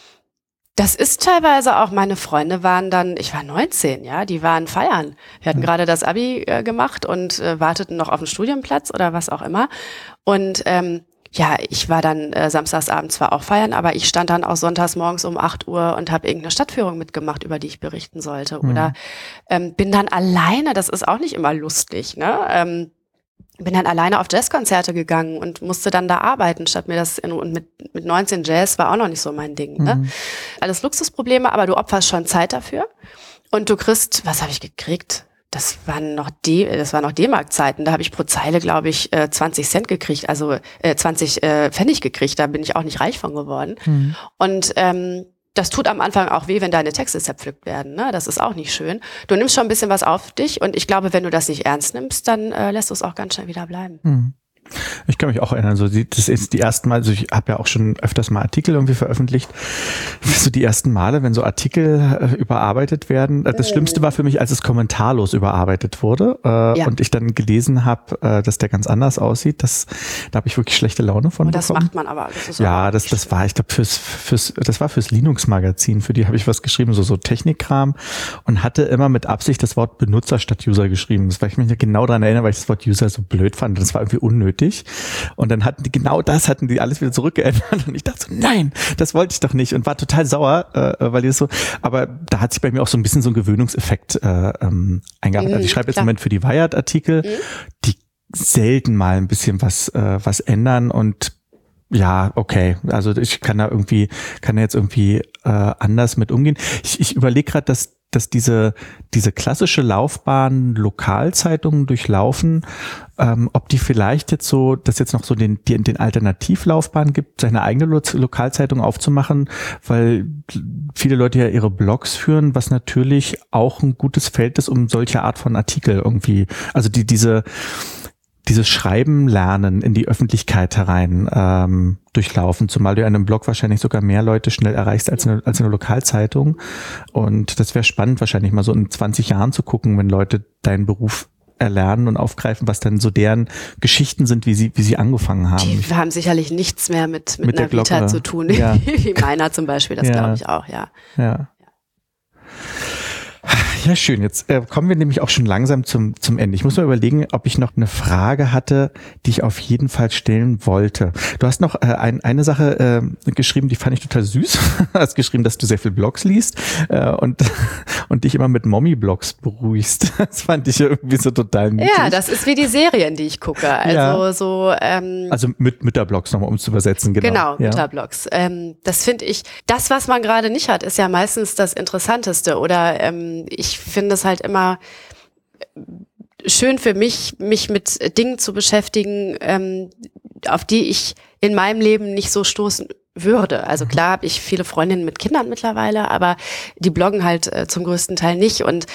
das ist teilweise auch, meine Freunde waren dann, ich war neunzehn, ja, die waren feiern. Wir hatten mhm. gerade das Abi äh, gemacht und äh, warteten noch auf einen Studienplatz oder was auch immer und ähm, ja, ich war dann äh, samstagsabends zwar auch feiern, aber ich stand dann auch sonntags morgens um acht Uhr und habe irgendeine Stadtführung mitgemacht, über die ich berichten sollte. Mhm. Oder ähm, bin dann alleine, das ist auch nicht immer lustig, ne? Ähm, bin dann alleine auf Jazzkonzerte gegangen und musste dann da arbeiten, statt mir das, in, und mit, mit neunzehn Jazz war auch noch nicht so mein Ding, ne? Mhm. Alles Luxusprobleme, aber du opferst schon Zeit dafür und du kriegst, was habe ich gekriegt? Das waren noch D, das waren noch D-Mark-Zeiten. Da habe ich pro Zeile, glaube ich, zwanzig Cent gekriegt, also äh, zwanzig äh, Pfennig gekriegt. Da bin ich auch nicht reich von geworden. Mhm. Und ähm, das tut am Anfang auch weh, wenn deine Texte zerpflückt werden. Ne? Das ist auch nicht schön. Du nimmst schon ein bisschen was auf dich und ich glaube, wenn du das nicht ernst nimmst, dann äh, lässt du es auch ganz schnell wieder bleiben. Mhm. Ich kann mich auch erinnern, so die, das ist die ersten Mal, also ich habe ja auch schon öfters mal Artikel irgendwie veröffentlicht, so die ersten Male, wenn so Artikel äh, überarbeitet werden. Das Schlimmste war für mich, als es kommentarlos überarbeitet wurde äh, ja. und ich dann gelesen habe, äh, dass der ganz anders aussieht. Das, da habe ich wirklich schlechte Laune von oh, das bekommen. Das macht man aber. Das ist ja, das, das war, ich glaube, fürs, fürs, das war fürs Linux-Magazin, für die habe ich was geschrieben, so so Technikkram und hatte immer mit Absicht das Wort Benutzer statt User geschrieben. Das war ich mich genau daran erinnere, weil ich das Wort User so blöd fand. Das war irgendwie unnötig. Und dann hatten die, genau das hatten die alles wieder zurückgeändert und ich dachte so, nein, das wollte ich doch nicht und war total sauer, äh, weil die das so, aber da hat sich bei mir auch so ein bisschen so ein Gewöhnungseffekt äh, ähm, eingearbeitet. Mhm, also ich schreibe jetzt im Moment für die Wired-Artikel, mhm. die selten mal ein bisschen was, äh, was ändern und ja, okay, also ich kann da irgendwie, kann da jetzt irgendwie äh, anders mit umgehen. Ich, ich überlege gerade, dass dass diese diese klassische Laufbahn Lokalzeitungen durchlaufen, ähm, ob die vielleicht jetzt so, dass jetzt noch so den die, den Alternativlaufbahn gibt, seine eigene Lo- Lokalzeitung aufzumachen, weil viele Leute ja ihre Blogs führen, was natürlich auch ein gutes Feld ist, um solche Art von Artikel irgendwie, also die diese dieses Schreiben lernen in die Öffentlichkeit herein ähm, durchlaufen, zumal du in einem Blog wahrscheinlich sogar mehr Leute schnell erreichst als eine, als eine Lokalzeitung. Und das wäre spannend, wahrscheinlich mal so in zwanzig Jahren zu gucken, wenn Leute deinen Beruf erlernen und aufgreifen, was dann so deren Geschichten sind, wie sie wie sie angefangen haben. Die haben sicherlich nichts mehr mit, mit, mit einer Vita zu tun, ja. Wie meiner zum Beispiel, das ja. glaube ich auch, ja. Ja. Ja, schön. Jetzt äh, kommen wir nämlich auch schon langsam zum, zum Ende. Ich muss mal überlegen, ob ich noch eine Frage hatte, die ich auf jeden Fall stellen wollte. Du hast noch äh, ein, eine Sache äh, geschrieben, die fand ich total süß. Du hast geschrieben, dass du sehr viel Blogs liest äh, und, und dich immer mit Mommy-Blogs beruhigst. Das fand ich irgendwie so total niedlich. Ja, das ist wie die Serien, die ich gucke. Also ja. so ähm, Also mit Mütterblogs nochmal, um zu übersetzen. Genau, genau ja. Mütterblogs. Ähm, das finde ich, das, was man gerade nicht hat, ist ja meistens das Interessanteste. Oder ähm, ich finde es halt immer schön für mich, mich mit Dingen zu beschäftigen, ähm, auf die ich in meinem Leben nicht so stoßen würde. Also klar habe ich viele Freundinnen mit Kindern mittlerweile, aber die bloggen halt äh, zum größten Teil nicht. Und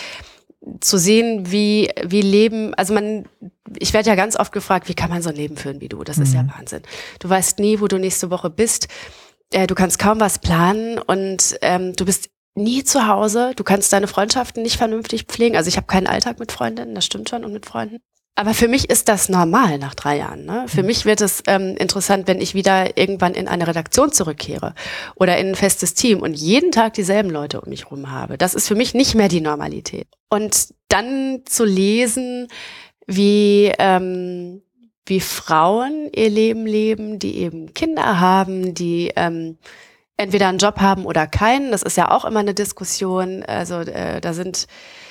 zu sehen, wie wie Leben, also man, ich werde ja ganz oft gefragt, wie kann man so ein Leben führen wie du? Das ist mhm. ja Wahnsinn. Du weißt nie, wo du nächste Woche bist. Äh, du kannst kaum was planen und ähm, du bist nie zu Hause. Du kannst deine Freundschaften nicht vernünftig pflegen. Also ich habe keinen Alltag mit Freundinnen, das stimmt schon, und mit Freunden. Aber für mich ist das normal nach drei Jahren. Ne? Für mich wird es ähm, interessant, wenn ich wieder irgendwann in eine Redaktion zurückkehre oder in ein festes Team und jeden Tag dieselben Leute um mich rum habe. Das ist für mich nicht mehr die Normalität. Und dann zu lesen, wie ähm, wie Frauen ihr Leben leben, die eben Kinder haben, die ähm, entweder einen Job haben oder keinen. Das ist ja auch immer eine Diskussion. Also äh, da sind,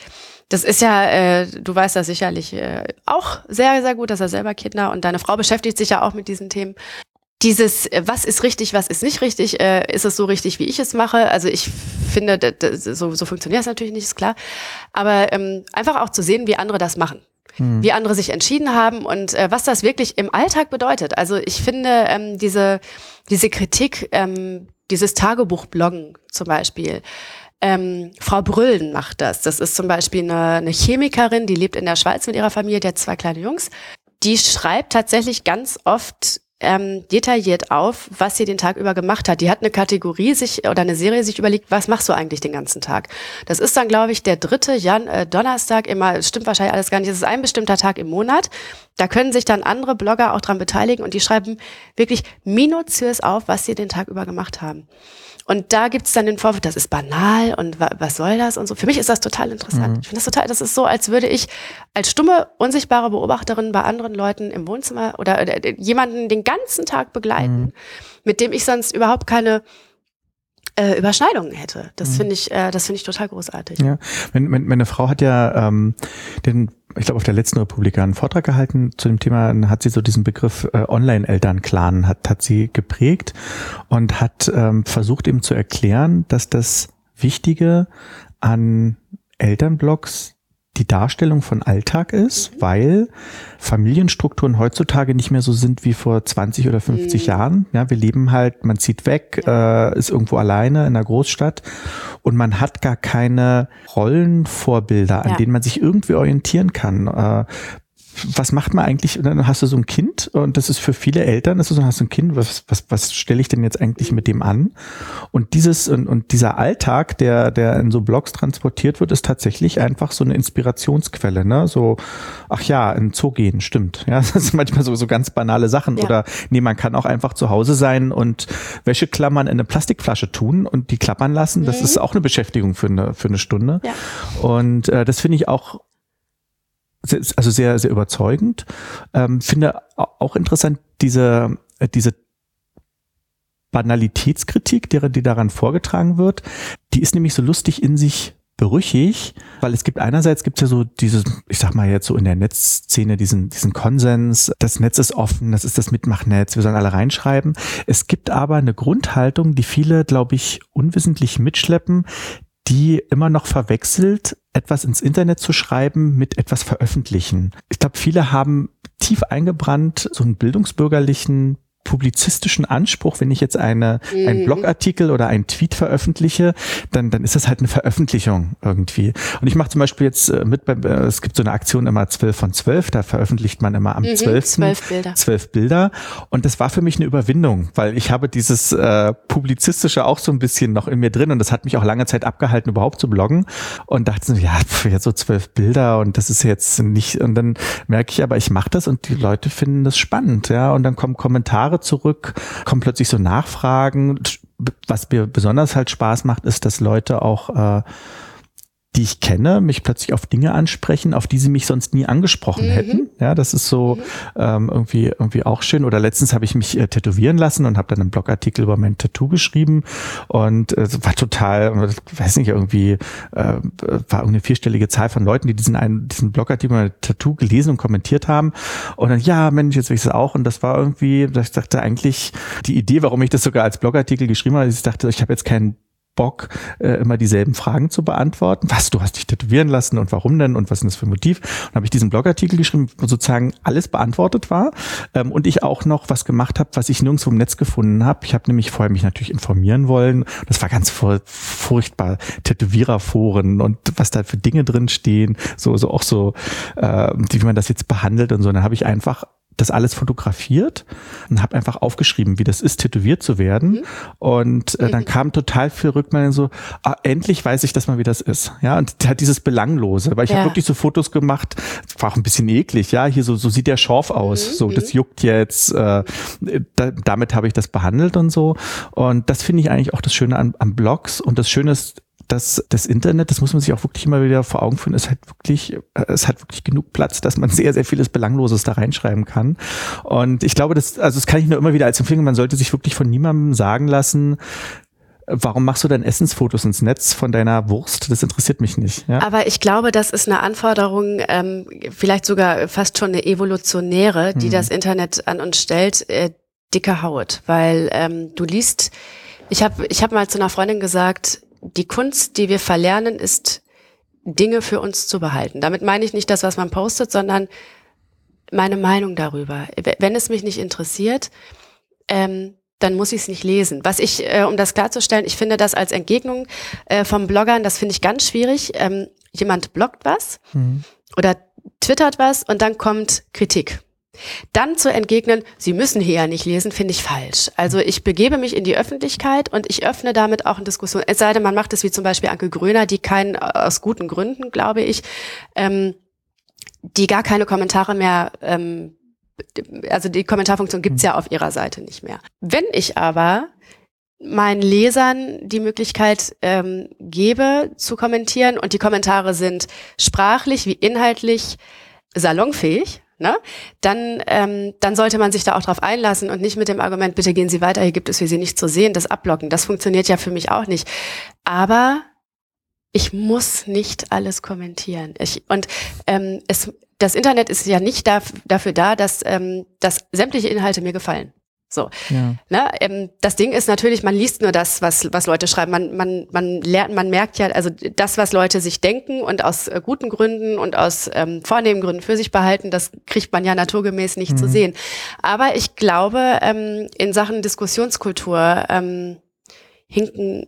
das ist ja, äh, du weißt das sicherlich äh, auch sehr, sehr gut, dass er selber Kinder und deine Frau beschäftigt sich ja auch mit diesen Themen. Dieses, was ist richtig, was ist nicht richtig, äh, ist es so richtig, wie ich es mache? Also ich finde, das, das, so, so funktioniert es natürlich nicht, ist klar. Aber ähm, einfach auch zu sehen, wie andere das machen. Hm. Wie andere sich entschieden haben und äh, was das wirklich im Alltag bedeutet. Also ich finde, ähm, diese, diese Kritik, ähm, dieses Tagebuchbloggen zum Beispiel, ähm, Frau Brüllen macht das. Das ist zum Beispiel eine, eine Chemikerin, die lebt in der Schweiz mit ihrer Familie, die hat zwei kleine Jungs. Die schreibt tatsächlich ganz oft ähm, detailliert auf, was sie den Tag über gemacht hat. Die hat eine Kategorie sich oder eine Serie sich überlegt, was machst du eigentlich den ganzen Tag? Das ist dann, glaube ich, der dritte Jan äh, Donnerstag immer, stimmt wahrscheinlich alles gar nicht, es ist ein bestimmter Tag im Monat. Da können sich dann andere Blogger auch dran beteiligen und die schreiben wirklich minutiös auf, was sie den Tag über gemacht haben. Und da gibt's dann den Vorwurf, das ist banal und wa- was soll das und so. Für mich ist das total interessant. Mhm. Ich finde das total, das ist so, als würde ich als stumme, unsichtbare Beobachterin bei anderen Leuten im Wohnzimmer oder, oder jemanden den ganzen Tag begleiten, mhm. mit dem ich sonst überhaupt keine äh, Überschneidungen hätte. Das mhm. finde ich, äh, das finde ich total großartig. Ja, meine, meine Frau hat ja ähm, den ich glaube, auf der letzten Republika einen Vortrag gehalten zu dem Thema, hat sie so diesen Begriff äh, Online-Elternclan hat, hat sie geprägt und hat ähm, versucht eben zu erklären, dass das Wichtige an Elternblogs die Darstellung von Alltag ist, mhm. weil Familienstrukturen heutzutage nicht mehr so sind wie vor zwanzig oder fünfzig mhm. Jahren. Ja, wir leben halt, man zieht weg, ja. äh, ist irgendwo alleine in einer Großstadt und man hat gar keine Rollenvorbilder, an ja. denen man sich irgendwie orientieren kann. Äh, was macht man eigentlich? Dann hast du so ein Kind und das ist für viele Eltern, das ist so, hast du ein Kind, was, was, was stelle ich denn jetzt eigentlich mit dem an? Und dieses, und, und dieser Alltag, der, der in so Blogs transportiert wird, ist tatsächlich einfach so eine Inspirationsquelle, ne? So, ach ja, in den Zoo gehen, stimmt. Ja, das sind manchmal so, so ganz banale Sachen. Ja. Oder, nee, man kann auch einfach zu Hause sein und Wäscheklammern in eine Plastikflasche tun und die klappern lassen. Das mhm. ist auch eine Beschäftigung für eine, für eine Stunde. Ja. Und, äh, das finde ich auch, also sehr, sehr überzeugend. Ähm, finde auch interessant diese, diese Banalitätskritik, die, die daran vorgetragen wird. Die ist nämlich so lustig in sich brüchig, weil es gibt einerseits gibt es ja so dieses, ich sag mal jetzt so in der Netzszene diesen, diesen Konsens, das Netz ist offen, das ist das Mitmachnetz, wir sollen alle reinschreiben. Es gibt aber eine Grundhaltung, die viele, glaube ich, unwissentlich mitschleppen, die immer noch verwechselt, etwas ins Internet zu schreiben mit etwas veröffentlichen. Ich glaube, viele haben tief eingebrannt so einen bildungsbürgerlichen publizistischen Anspruch, wenn ich jetzt eine, mhm. einen Blogartikel oder einen Tweet veröffentliche, dann, dann ist das halt eine Veröffentlichung irgendwie. Und ich mache zum Beispiel jetzt mit, bei, es gibt so eine Aktion immer zwölf von zwölf, da veröffentlicht man immer am mhm, zwölften zwölf Bilder. zwölf Bilder. Und das war für mich eine Überwindung, weil ich habe dieses äh, Publizistische auch so ein bisschen noch in mir drin und das hat mich auch lange Zeit abgehalten, überhaupt zu bloggen und dachte so, ja, pf, jetzt so zwölf Bilder und das ist jetzt nicht, und dann merke ich aber, ich mache das und die Leute finden das spannend, ja, und dann kommen Kommentare zurück, kommen plötzlich so Nachfragen. Was mir besonders halt Spaß macht, ist, dass Leute auch äh, die ich kenne, mich plötzlich auf Dinge ansprechen, auf die sie mich sonst nie angesprochen mhm. hätten. Ja, das ist so mhm. ähm, irgendwie irgendwie auch schön. Oder letztens habe ich mich äh, tätowieren lassen und habe dann einen Blogartikel über mein Tattoo geschrieben und äh, war total, weiß nicht, irgendwie äh, war irgendeine vierstellige Zahl von Leuten, die diesen einen, diesen Blogartikel über mein Tattoo gelesen und kommentiert haben. Und dann, ja, Mensch, jetzt will ich es auch. Und das war irgendwie, ich dachte eigentlich, die Idee, warum ich das sogar als Blogartikel geschrieben habe, ich dachte, ich habe jetzt keinen Bock, äh, immer dieselben Fragen zu beantworten. Was, du hast dich tätowieren lassen und warum denn und was ist das für ein Motiv? Und habe ich diesen Blogartikel geschrieben, wo sozusagen alles beantwortet war ähm, und ich auch noch was gemacht habe, was ich nirgendwo im Netz gefunden habe. Ich habe nämlich vorher mich natürlich informieren wollen. Das war ganz fur- furchtbar. Tätowiererforen und was da für Dinge drin stehen, so so auch so, äh, wie man das jetzt behandelt und so. Und dann habe ich einfach das alles fotografiert und habe einfach aufgeschrieben, wie das ist, tätowiert zu werden. Mhm. Und äh, dann kam total viel Rückmeldung so, ah, endlich weiß ich das mal, wie das ist. Ja, und halt dieses Belanglose, weil ich ja. habe wirklich so Fotos gemacht, war auch ein bisschen eklig, ja, hier so so sieht der Schorf aus, mhm. so das juckt jetzt, äh, da, damit habe ich das behandelt und so. Und das finde ich eigentlich auch das Schöne an, an Blogs. Und das Schöne ist, dass das Internet, das muss man sich auch wirklich immer wieder vor Augen führen, ist halt wirklich, es hat wirklich genug Platz, dass man sehr, sehr vieles Belangloses da reinschreiben kann. Und ich glaube, das, also das kann ich nur immer wieder als Empfehlung, man sollte sich wirklich von niemandem sagen lassen, warum machst du denn Essensfotos ins Netz von deiner Wurst? Das interessiert mich nicht. Ja? Aber ich glaube, das ist eine Anforderung, ähm, vielleicht sogar fast schon eine evolutionäre, die hm. das Internet an uns stellt, äh, dicke Haut. Weil ähm, du liest, ich habe ich hab mal zu einer Freundin gesagt, die Kunst, die wir verlernen, ist, Dinge für uns zu behalten. Damit meine ich nicht das, was man postet, sondern meine Meinung darüber. Wenn es mich nicht interessiert, ähm, dann muss ich es nicht lesen. Was ich, äh, um das klarzustellen, ich finde das als Entgegnung äh, vom Bloggern, das finde ich ganz schwierig. Ähm, jemand bloggt was mhm. oder twittert was und dann kommt Kritik. Dann zu entgegnen, Sie müssen hier ja nicht lesen, finde ich falsch. Also ich begebe mich in die Öffentlichkeit und ich öffne damit auch eine Diskussion. Es sei denn, man macht es wie zum Beispiel Anke Gröner, die keinen, aus guten Gründen, glaube ich, ähm, die gar keine Kommentare mehr, ähm, also die Kommentarfunktion gibt's ja auf ihrer Seite nicht mehr. Wenn ich aber meinen Lesern die Möglichkeit ähm, gebe zu kommentieren und die Kommentare sind sprachlich wie inhaltlich salonfähig, ne, dann ähm, dann sollte man sich da auch drauf einlassen und nicht mit dem Argument, bitte gehen Sie weiter, hier gibt es für Sie nichts zu sehen, das abblocken. Das funktioniert ja für mich auch nicht. Aber ich muss nicht alles kommentieren. Ich, und ähm, es, das Internet ist ja nicht da, dafür da, dass, ähm, dass sämtliche Inhalte mir gefallen. So, ja. ne, ähm, das Ding ist natürlich, man liest nur das, was was Leute schreiben. Man man man lernt, man merkt ja, also das, was Leute sich denken und aus äh, guten Gründen und aus ähm, vornehmen Gründen für sich behalten, das kriegt man ja naturgemäß nicht mhm. zu sehen. Aber ich glaube, ähm, in Sachen Diskussionskultur ähm, hinken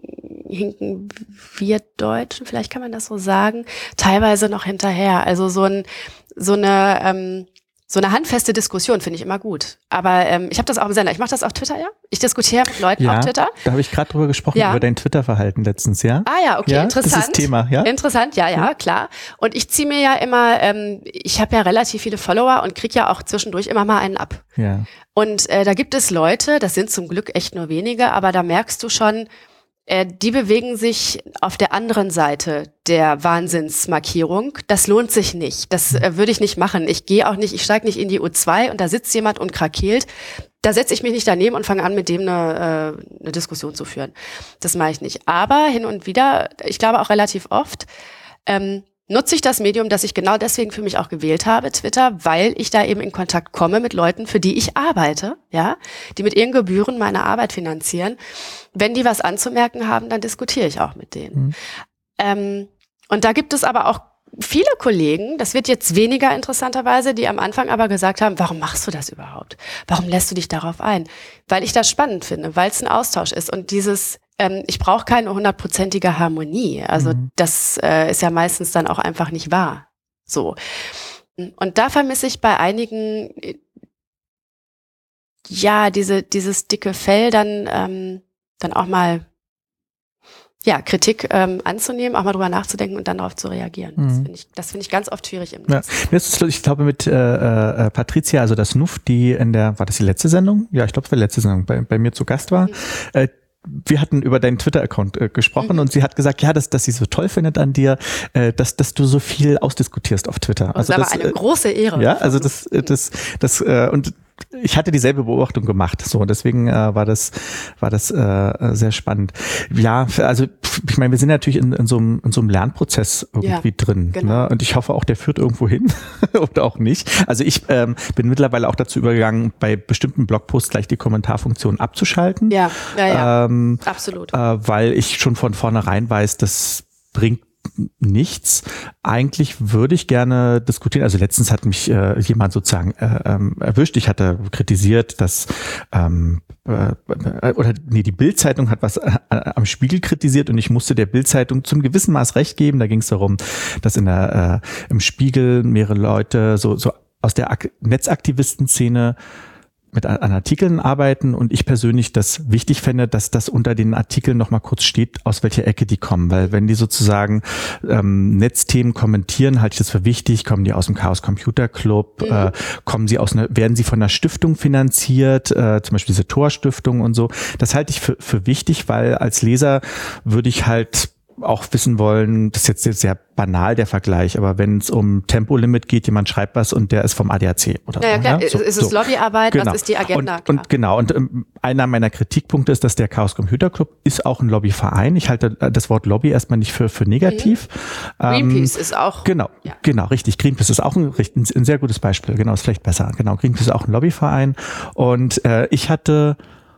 hinken wir Deutschen, vielleicht kann man das so sagen, teilweise noch hinterher. Also so ein so eine ähm, So eine handfeste Diskussion finde ich immer gut. Aber ähm, ich habe das auch im Sender. Ich mache das auf Twitter, ja. Ich diskutiere mit Leuten ja, auf Twitter. Da habe ich gerade drüber gesprochen, ja. über dein Twitter-Verhalten letztens, ja? Ah ja, okay, ja, interessant. Das ist Thema, ja? Interessant, ja, ja, ja, klar. Und ich ziehe mir ja immer, ähm, ich habe ja relativ viele Follower und kriege ja auch zwischendurch immer mal einen ab. Ja. Und äh, da gibt es Leute, das sind zum Glück echt nur wenige, aber da merkst du schon, Äh, die bewegen sich auf der anderen Seite der Wahnsinnsmarkierung. Das lohnt sich nicht. Das äh, würde ich nicht machen. Ich gehe auch nicht, ich steige nicht in die U zwei und da sitzt jemand und krakeelt. Da setze ich mich nicht daneben und fange an, mit dem eine, äh, eine Diskussion zu führen. Das mache ich nicht. Aber hin und wieder, ich glaube auch relativ oft, ähm, nutze ich das Medium, das ich genau deswegen für mich auch gewählt habe, Twitter, weil ich da eben in Kontakt komme mit Leuten, für die ich arbeite, ja, die mit ihren Gebühren meine Arbeit finanzieren. Wenn die was anzumerken haben, dann diskutiere ich auch mit denen. Mhm. Ähm, und da gibt es aber auch viele Kollegen, das wird jetzt weniger interessanterweise, die am Anfang aber gesagt haben, warum machst du das überhaupt? Warum lässt du dich darauf ein? Weil ich das spannend finde, weil es ein Austausch ist und dieses ähm, ich brauche keine hundertprozentige Harmonie. Also mhm. das äh, ist ja meistens dann auch einfach nicht wahr. So. Und da vermisse ich bei einigen ja diese dieses dicke Fell dann ähm, dann auch mal ja, Kritik ähm, anzunehmen, auch mal drüber nachzudenken und dann darauf zu reagieren. Mhm. Das finde ich, das finde ich ganz oft schwierig im Netz. Ja. Das ist, ich glaube, mit äh, äh, Patricia, also das Nuff, die in der, war das die letzte Sendung? Ja, ich glaube, es war die letzte Sendung, bei, bei mir zu Gast war. Mhm. Äh, wir hatten über deinen Twitter-Account äh, gesprochen mhm. und sie hat gesagt, ja, dass, dass sie so toll findet an dir, äh, dass, dass du so viel ausdiskutierst auf Twitter. Also das war eine äh, große Ehre. Ja, also das, das, das, äh, und ich hatte dieselbe Beobachtung gemacht, so, deswegen äh, war das, war das äh, sehr spannend. Ja, also ich meine, wir sind natürlich in, in, so, einem, in so einem Lernprozess irgendwie ja, drin, genau. ne? Und ich hoffe auch, der führt irgendwo hin oder auch nicht. Also ich ähm, bin mittlerweile auch dazu übergegangen, bei bestimmten Blogposts gleich die Kommentarfunktion abzuschalten. Ja, ja, ja. Ähm, absolut. Äh, weil ich schon von vornherein weiß, das bringt nichts. Eigentlich würde ich gerne diskutieren. Also letztens hat mich äh, jemand sozusagen äh, ähm, erwischt. Ich hatte kritisiert, dass ähm, äh, oder nee, die Bild-Zeitung hat was äh, am Spiegel kritisiert und ich musste der Bild-Zeitung zum gewissen Maß recht geben. Da ging es darum, dass in der äh, im Spiegel mehrere Leute so so aus der Ak- Netzaktivisten-Szene mit an Artikeln arbeiten und ich persönlich das wichtig fände, dass das unter den Artikeln nochmal kurz steht, aus welcher Ecke die kommen, weil wenn die sozusagen ähm, Netzthemen kommentieren, halte ich das für wichtig, kommen die aus dem Chaos Computer Club, mhm. äh, kommen sie aus einer, werden sie von einer Stiftung finanziert, äh, zum Beispiel diese Tor-Stiftung und so, das halte ich für, für wichtig, weil als Leser würde ich halt auch wissen wollen, das ist jetzt sehr banal der Vergleich, aber wenn es um Tempolimit geht, jemand schreibt was und der ist vom A D A C oder naja, so. Klar, Ja? So, ist es so. Lobbyarbeit, genau. Was ist die Agenda? Und, und genau, und ähm, einer meiner Kritikpunkte ist, dass der Chaos Computer Club ist auch ein Lobbyverein. Ich halte das Wort Lobby erstmal nicht für, für negativ. Mhm. Greenpeace ähm, ist auch. Genau, ja. genau, richtig. Greenpeace ist auch ein, ein, ein sehr gutes Beispiel. Genau, ist vielleicht besser. Genau, Greenpeace ist auch ein Lobbyverein. Und äh, ich hatte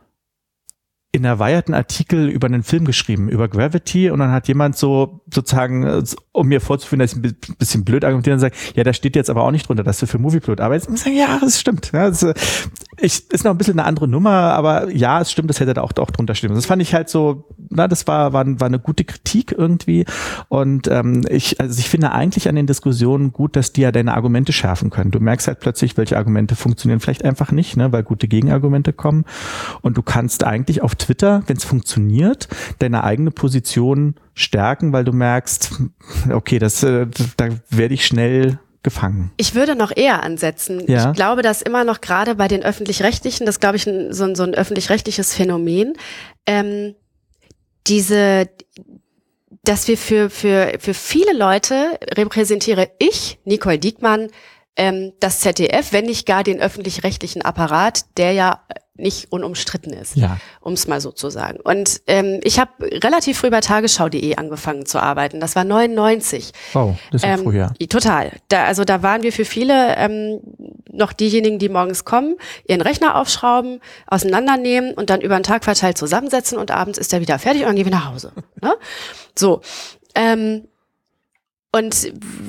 in der Wired einen Artikel über einen Film geschrieben, über Gravity, und dann hat jemand so sozusagen, um mir vorzuführen, dass ich ein bisschen blöd argumentiere und sage, ja, da steht jetzt aber auch nicht drunter, dass du für Movieplot arbeitest. Und ich sage, ja, das stimmt. Ja, das ich, ist noch ein bisschen eine andere Nummer, aber ja, es stimmt, das hätte da auch, auch drunter stehen. Das fand ich halt so, na, das war, war, war eine gute Kritik irgendwie. Und ähm, ich, also ich finde eigentlich an den Diskussionen gut, dass die ja deine Argumente schärfen können. Du merkst halt plötzlich, welche Argumente funktionieren vielleicht einfach nicht, ne, weil gute Gegenargumente kommen. Und du kannst eigentlich auf Twitter, wenn es funktioniert, deine eigene Position stärken, weil du merkst, okay, das, äh, da werde ich schnell gefangen. Ich würde noch eher ansetzen. Ja. Ich glaube, dass immer noch gerade bei den Öffentlich-Rechtlichen, das glaube ich ein, so, ein, so ein öffentlich-rechtliches Phänomen, ähm, diese, dass wir für, für, für viele Leute repräsentiere ich, Nicole Diekmann, ähm, das Z D F, wenn nicht gar den öffentlich-rechtlichen Apparat, der ja nicht unumstritten ist, ja. um es mal so zu sagen. Und ähm, ich habe relativ früh bei tagesschau punkt de angefangen zu arbeiten. Das war neunundneunzig. Oh, das ist ja ähm, früher. Total. Da, also da waren wir für viele ähm, noch diejenigen, die morgens kommen, ihren Rechner aufschrauben, auseinandernehmen und dann über den Tag verteilt zusammensetzen und abends ist er wieder fertig und dann gehen wir nach Hause. Ne? So. Ähm, und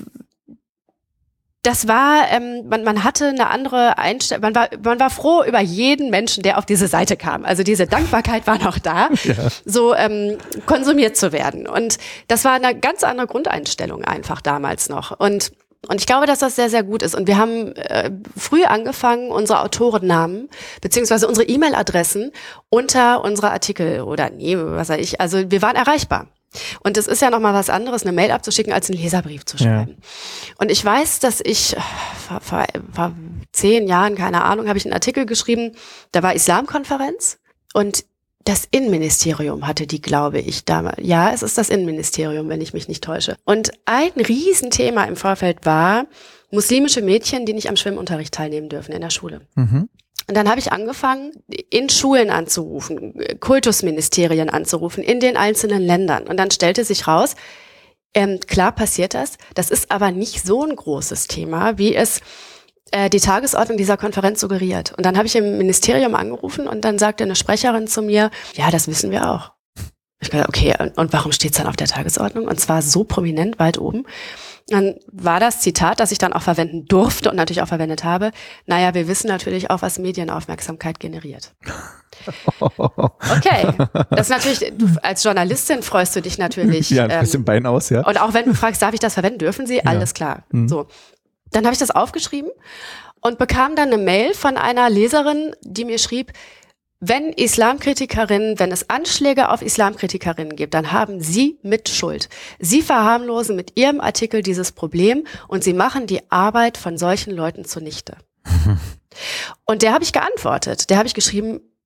das war, ähm, man, man hatte eine andere Einstellung, man war, man war froh über jeden Menschen, der auf diese Seite kam. Also diese Dankbarkeit war noch da, ja. so ähm, konsumiert zu werden. Und das war eine ganz andere Grundeinstellung einfach damals noch. Und Und ich glaube, dass das sehr, sehr gut ist. Und wir haben äh, früh angefangen, unsere Autorennamen beziehungsweise unsere E-Mail-Adressen unter unsere Artikel oder nee, was weiß ich, also wir waren erreichbar. Und es ist ja nochmal was anderes, eine Mail abzuschicken, als einen Leserbrief zu schreiben. Ja. Und ich weiß, dass ich vor, vor, vor zehn Jahren, keine Ahnung, habe ich einen Artikel geschrieben, da war Islamkonferenz und das Innenministerium hatte die, glaube ich, damals. Ja, es ist das Innenministerium, wenn ich mich nicht täusche. Und ein Riesenthema im Vorfeld war muslimische Mädchen, die nicht am Schwimmunterricht teilnehmen dürfen in der Schule. Mhm. Und dann habe ich angefangen, in Schulen anzurufen, Kultusministerien anzurufen, in den einzelnen Ländern. Und dann stellte sich raus, ähm, klar passiert das, das ist aber nicht so ein großes Thema, wie es äh, die Tagesordnung dieser Konferenz suggeriert. Und dann habe ich im Ministerium angerufen und dann sagte eine Sprecherin zu mir, ja, das wissen wir auch. Ich dachte, okay, und, und warum steht es dann auf der Tagesordnung? Und zwar so prominent weit oben. Dann war das Zitat, das ich dann auch verwenden durfte und natürlich auch verwendet habe. Naja, wir wissen natürlich auch, was Medienaufmerksamkeit generiert. Okay, das ist natürlich, du, als Journalistin freust du dich natürlich. Ja, ein bisschen ähm, Bein aus, ja. Und auch wenn du fragst, darf ich das verwenden, dürfen sie? Ja. Alles klar. Mhm. So, dann habe ich das aufgeschrieben und bekam dann eine Mail von einer Leserin, die mir schrieb, wenn Islamkritikerinnen, wenn es Anschläge auf Islamkritikerinnen gibt, dann haben Sie Mitschuld. Sie verharmlosen mit Ihrem Artikel dieses Problem und Sie machen die Arbeit von solchen Leuten zunichte. Und der habe ich geantwortet. Der habe ich geschrieben,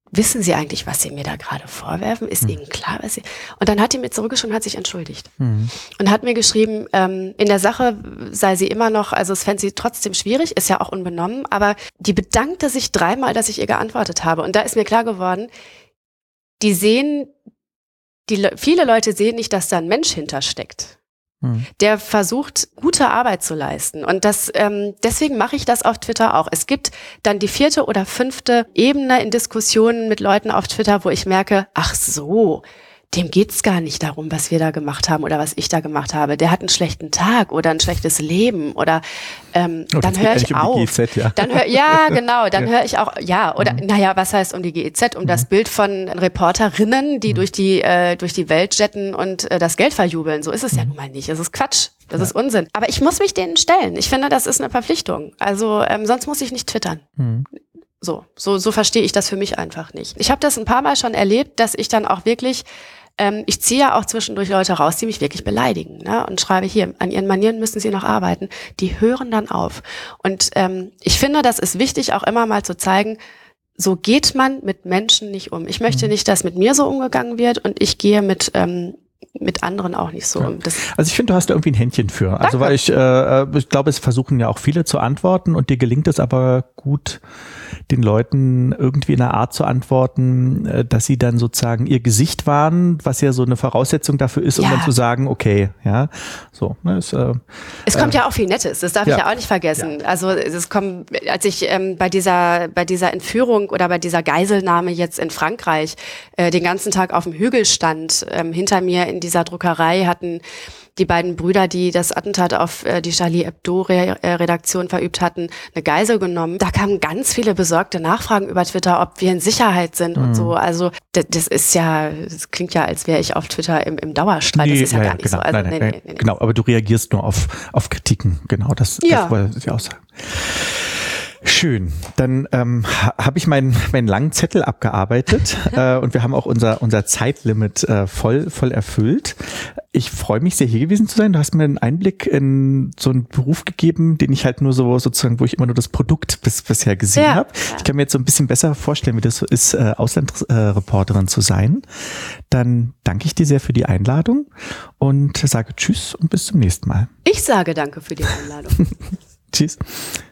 wissen Sie eigentlich, was Sie mir da gerade vorwerfen? Ist mhm. Ihnen klar, was Sie... Und dann hat die mir zurückgeschrieben und hat sich entschuldigt. Mhm. Und hat mir geschrieben, ähm, in der Sache sei sie immer noch, also es fände sie trotzdem schwierig, ist ja auch unbenommen, aber die bedankte sich dreimal, dass ich ihr geantwortet habe. Und da ist mir klar geworden, die sehen, die viele Leute sehen nicht, dass da ein Mensch hintersteckt. Der versucht, gute Arbeit zu leisten. Und das ähm, deswegen mache ich das auf Twitter auch. Es gibt dann die vierte oder fünfte Ebene in Diskussionen mit Leuten auf Twitter, wo ich merke, ach so, dem geht's gar nicht darum, was wir da gemacht haben oder was ich da gemacht habe. Der hat einen schlechten Tag oder ein schlechtes Leben oder ähm, oh, dann höre ich auf. Um die G E Z, ja. Dann hör, ja, genau, dann ja. höre ich auch, ja, oder mhm. naja, was heißt um die G E Z? Um mhm. das Bild von Reporterinnen, die mhm. durch die äh, durch die Welt jetten und äh, das Geld verjubeln. So ist es mhm. ja nun mal nicht. Das ist Quatsch. Das ja. ist Unsinn. Aber ich muss mich denen stellen. Ich finde, das ist eine Verpflichtung. Also ähm, sonst muss ich nicht twittern. Mhm. So, so, so verstehe ich das für mich einfach nicht. Ich habe das ein paar Mal schon erlebt, dass ich dann auch wirklich Ähm, ich ziehe ja auch zwischendurch Leute raus, die mich wirklich beleidigen, ne? Und schreibe hier, an ihren Manieren müssen sie noch arbeiten. Die hören dann auf. Und ähm, ich finde, das ist wichtig, auch immer mal zu zeigen, so geht man mit Menschen nicht um. Ich möchte nicht, dass mit mir so umgegangen wird und ich gehe mit ähm, mit anderen auch nicht so. Ja. Das also ich finde, du hast da irgendwie ein Händchen für. Danke. Also weil ich, äh, ich glaube, es versuchen ja auch viele zu antworten und dir gelingt es aber gut, den Leuten irgendwie in einer Art zu antworten, dass sie dann sozusagen ihr Gesicht wahren, was ja so eine Voraussetzung dafür ist, um ja. dann zu sagen, okay, ja, so. Ne, ist, äh, es kommt äh, ja auch viel Nettes, das darf ja. ich ja auch nicht vergessen. Ja. Also es kommt, als ich ähm, bei dieser bei dieser Entführung oder bei dieser Geiselnahme jetzt in Frankreich äh, den ganzen Tag auf dem Hügel stand, ähm, hinter mir in dieser Druckerei hatten die beiden Brüder, die das Attentat auf äh, die Charlie Hebdo-Redaktion verübt hatten, eine Geisel genommen. Da kamen ganz viele besorgte Nachfragen über Twitter, ob wir in Sicherheit sind mhm. und so. Also das, das ist ja, das klingt ja, als wäre ich auf Twitter im, im Dauerstreit. Nee, das ist ja, ja gar nicht genau, so. Also, nein, nein, nee, nee, nee, genau, aber du reagierst nur auf, auf Kritiken. Genau, das, ja. das wollte ich auch sagen. Schön, dann ähm, ha, habe ich meinen meinen langen Zettel abgearbeitet äh, und wir haben auch unser unser Zeitlimit äh, voll voll erfüllt. Ich freue mich sehr, hier gewesen zu sein. Du hast mir einen Einblick in so einen Beruf gegeben, den ich halt nur so sozusagen, wo ich immer nur das Produkt bis bisher gesehen ja, habe. Ja. Ich kann mir jetzt so ein bisschen besser vorstellen, wie das so ist, äh, Auslandsreporterin zu sein. Dann danke ich dir sehr für die Einladung und sage Tschüss und bis zum nächsten Mal. Ich sage danke für die Einladung. Tschüss.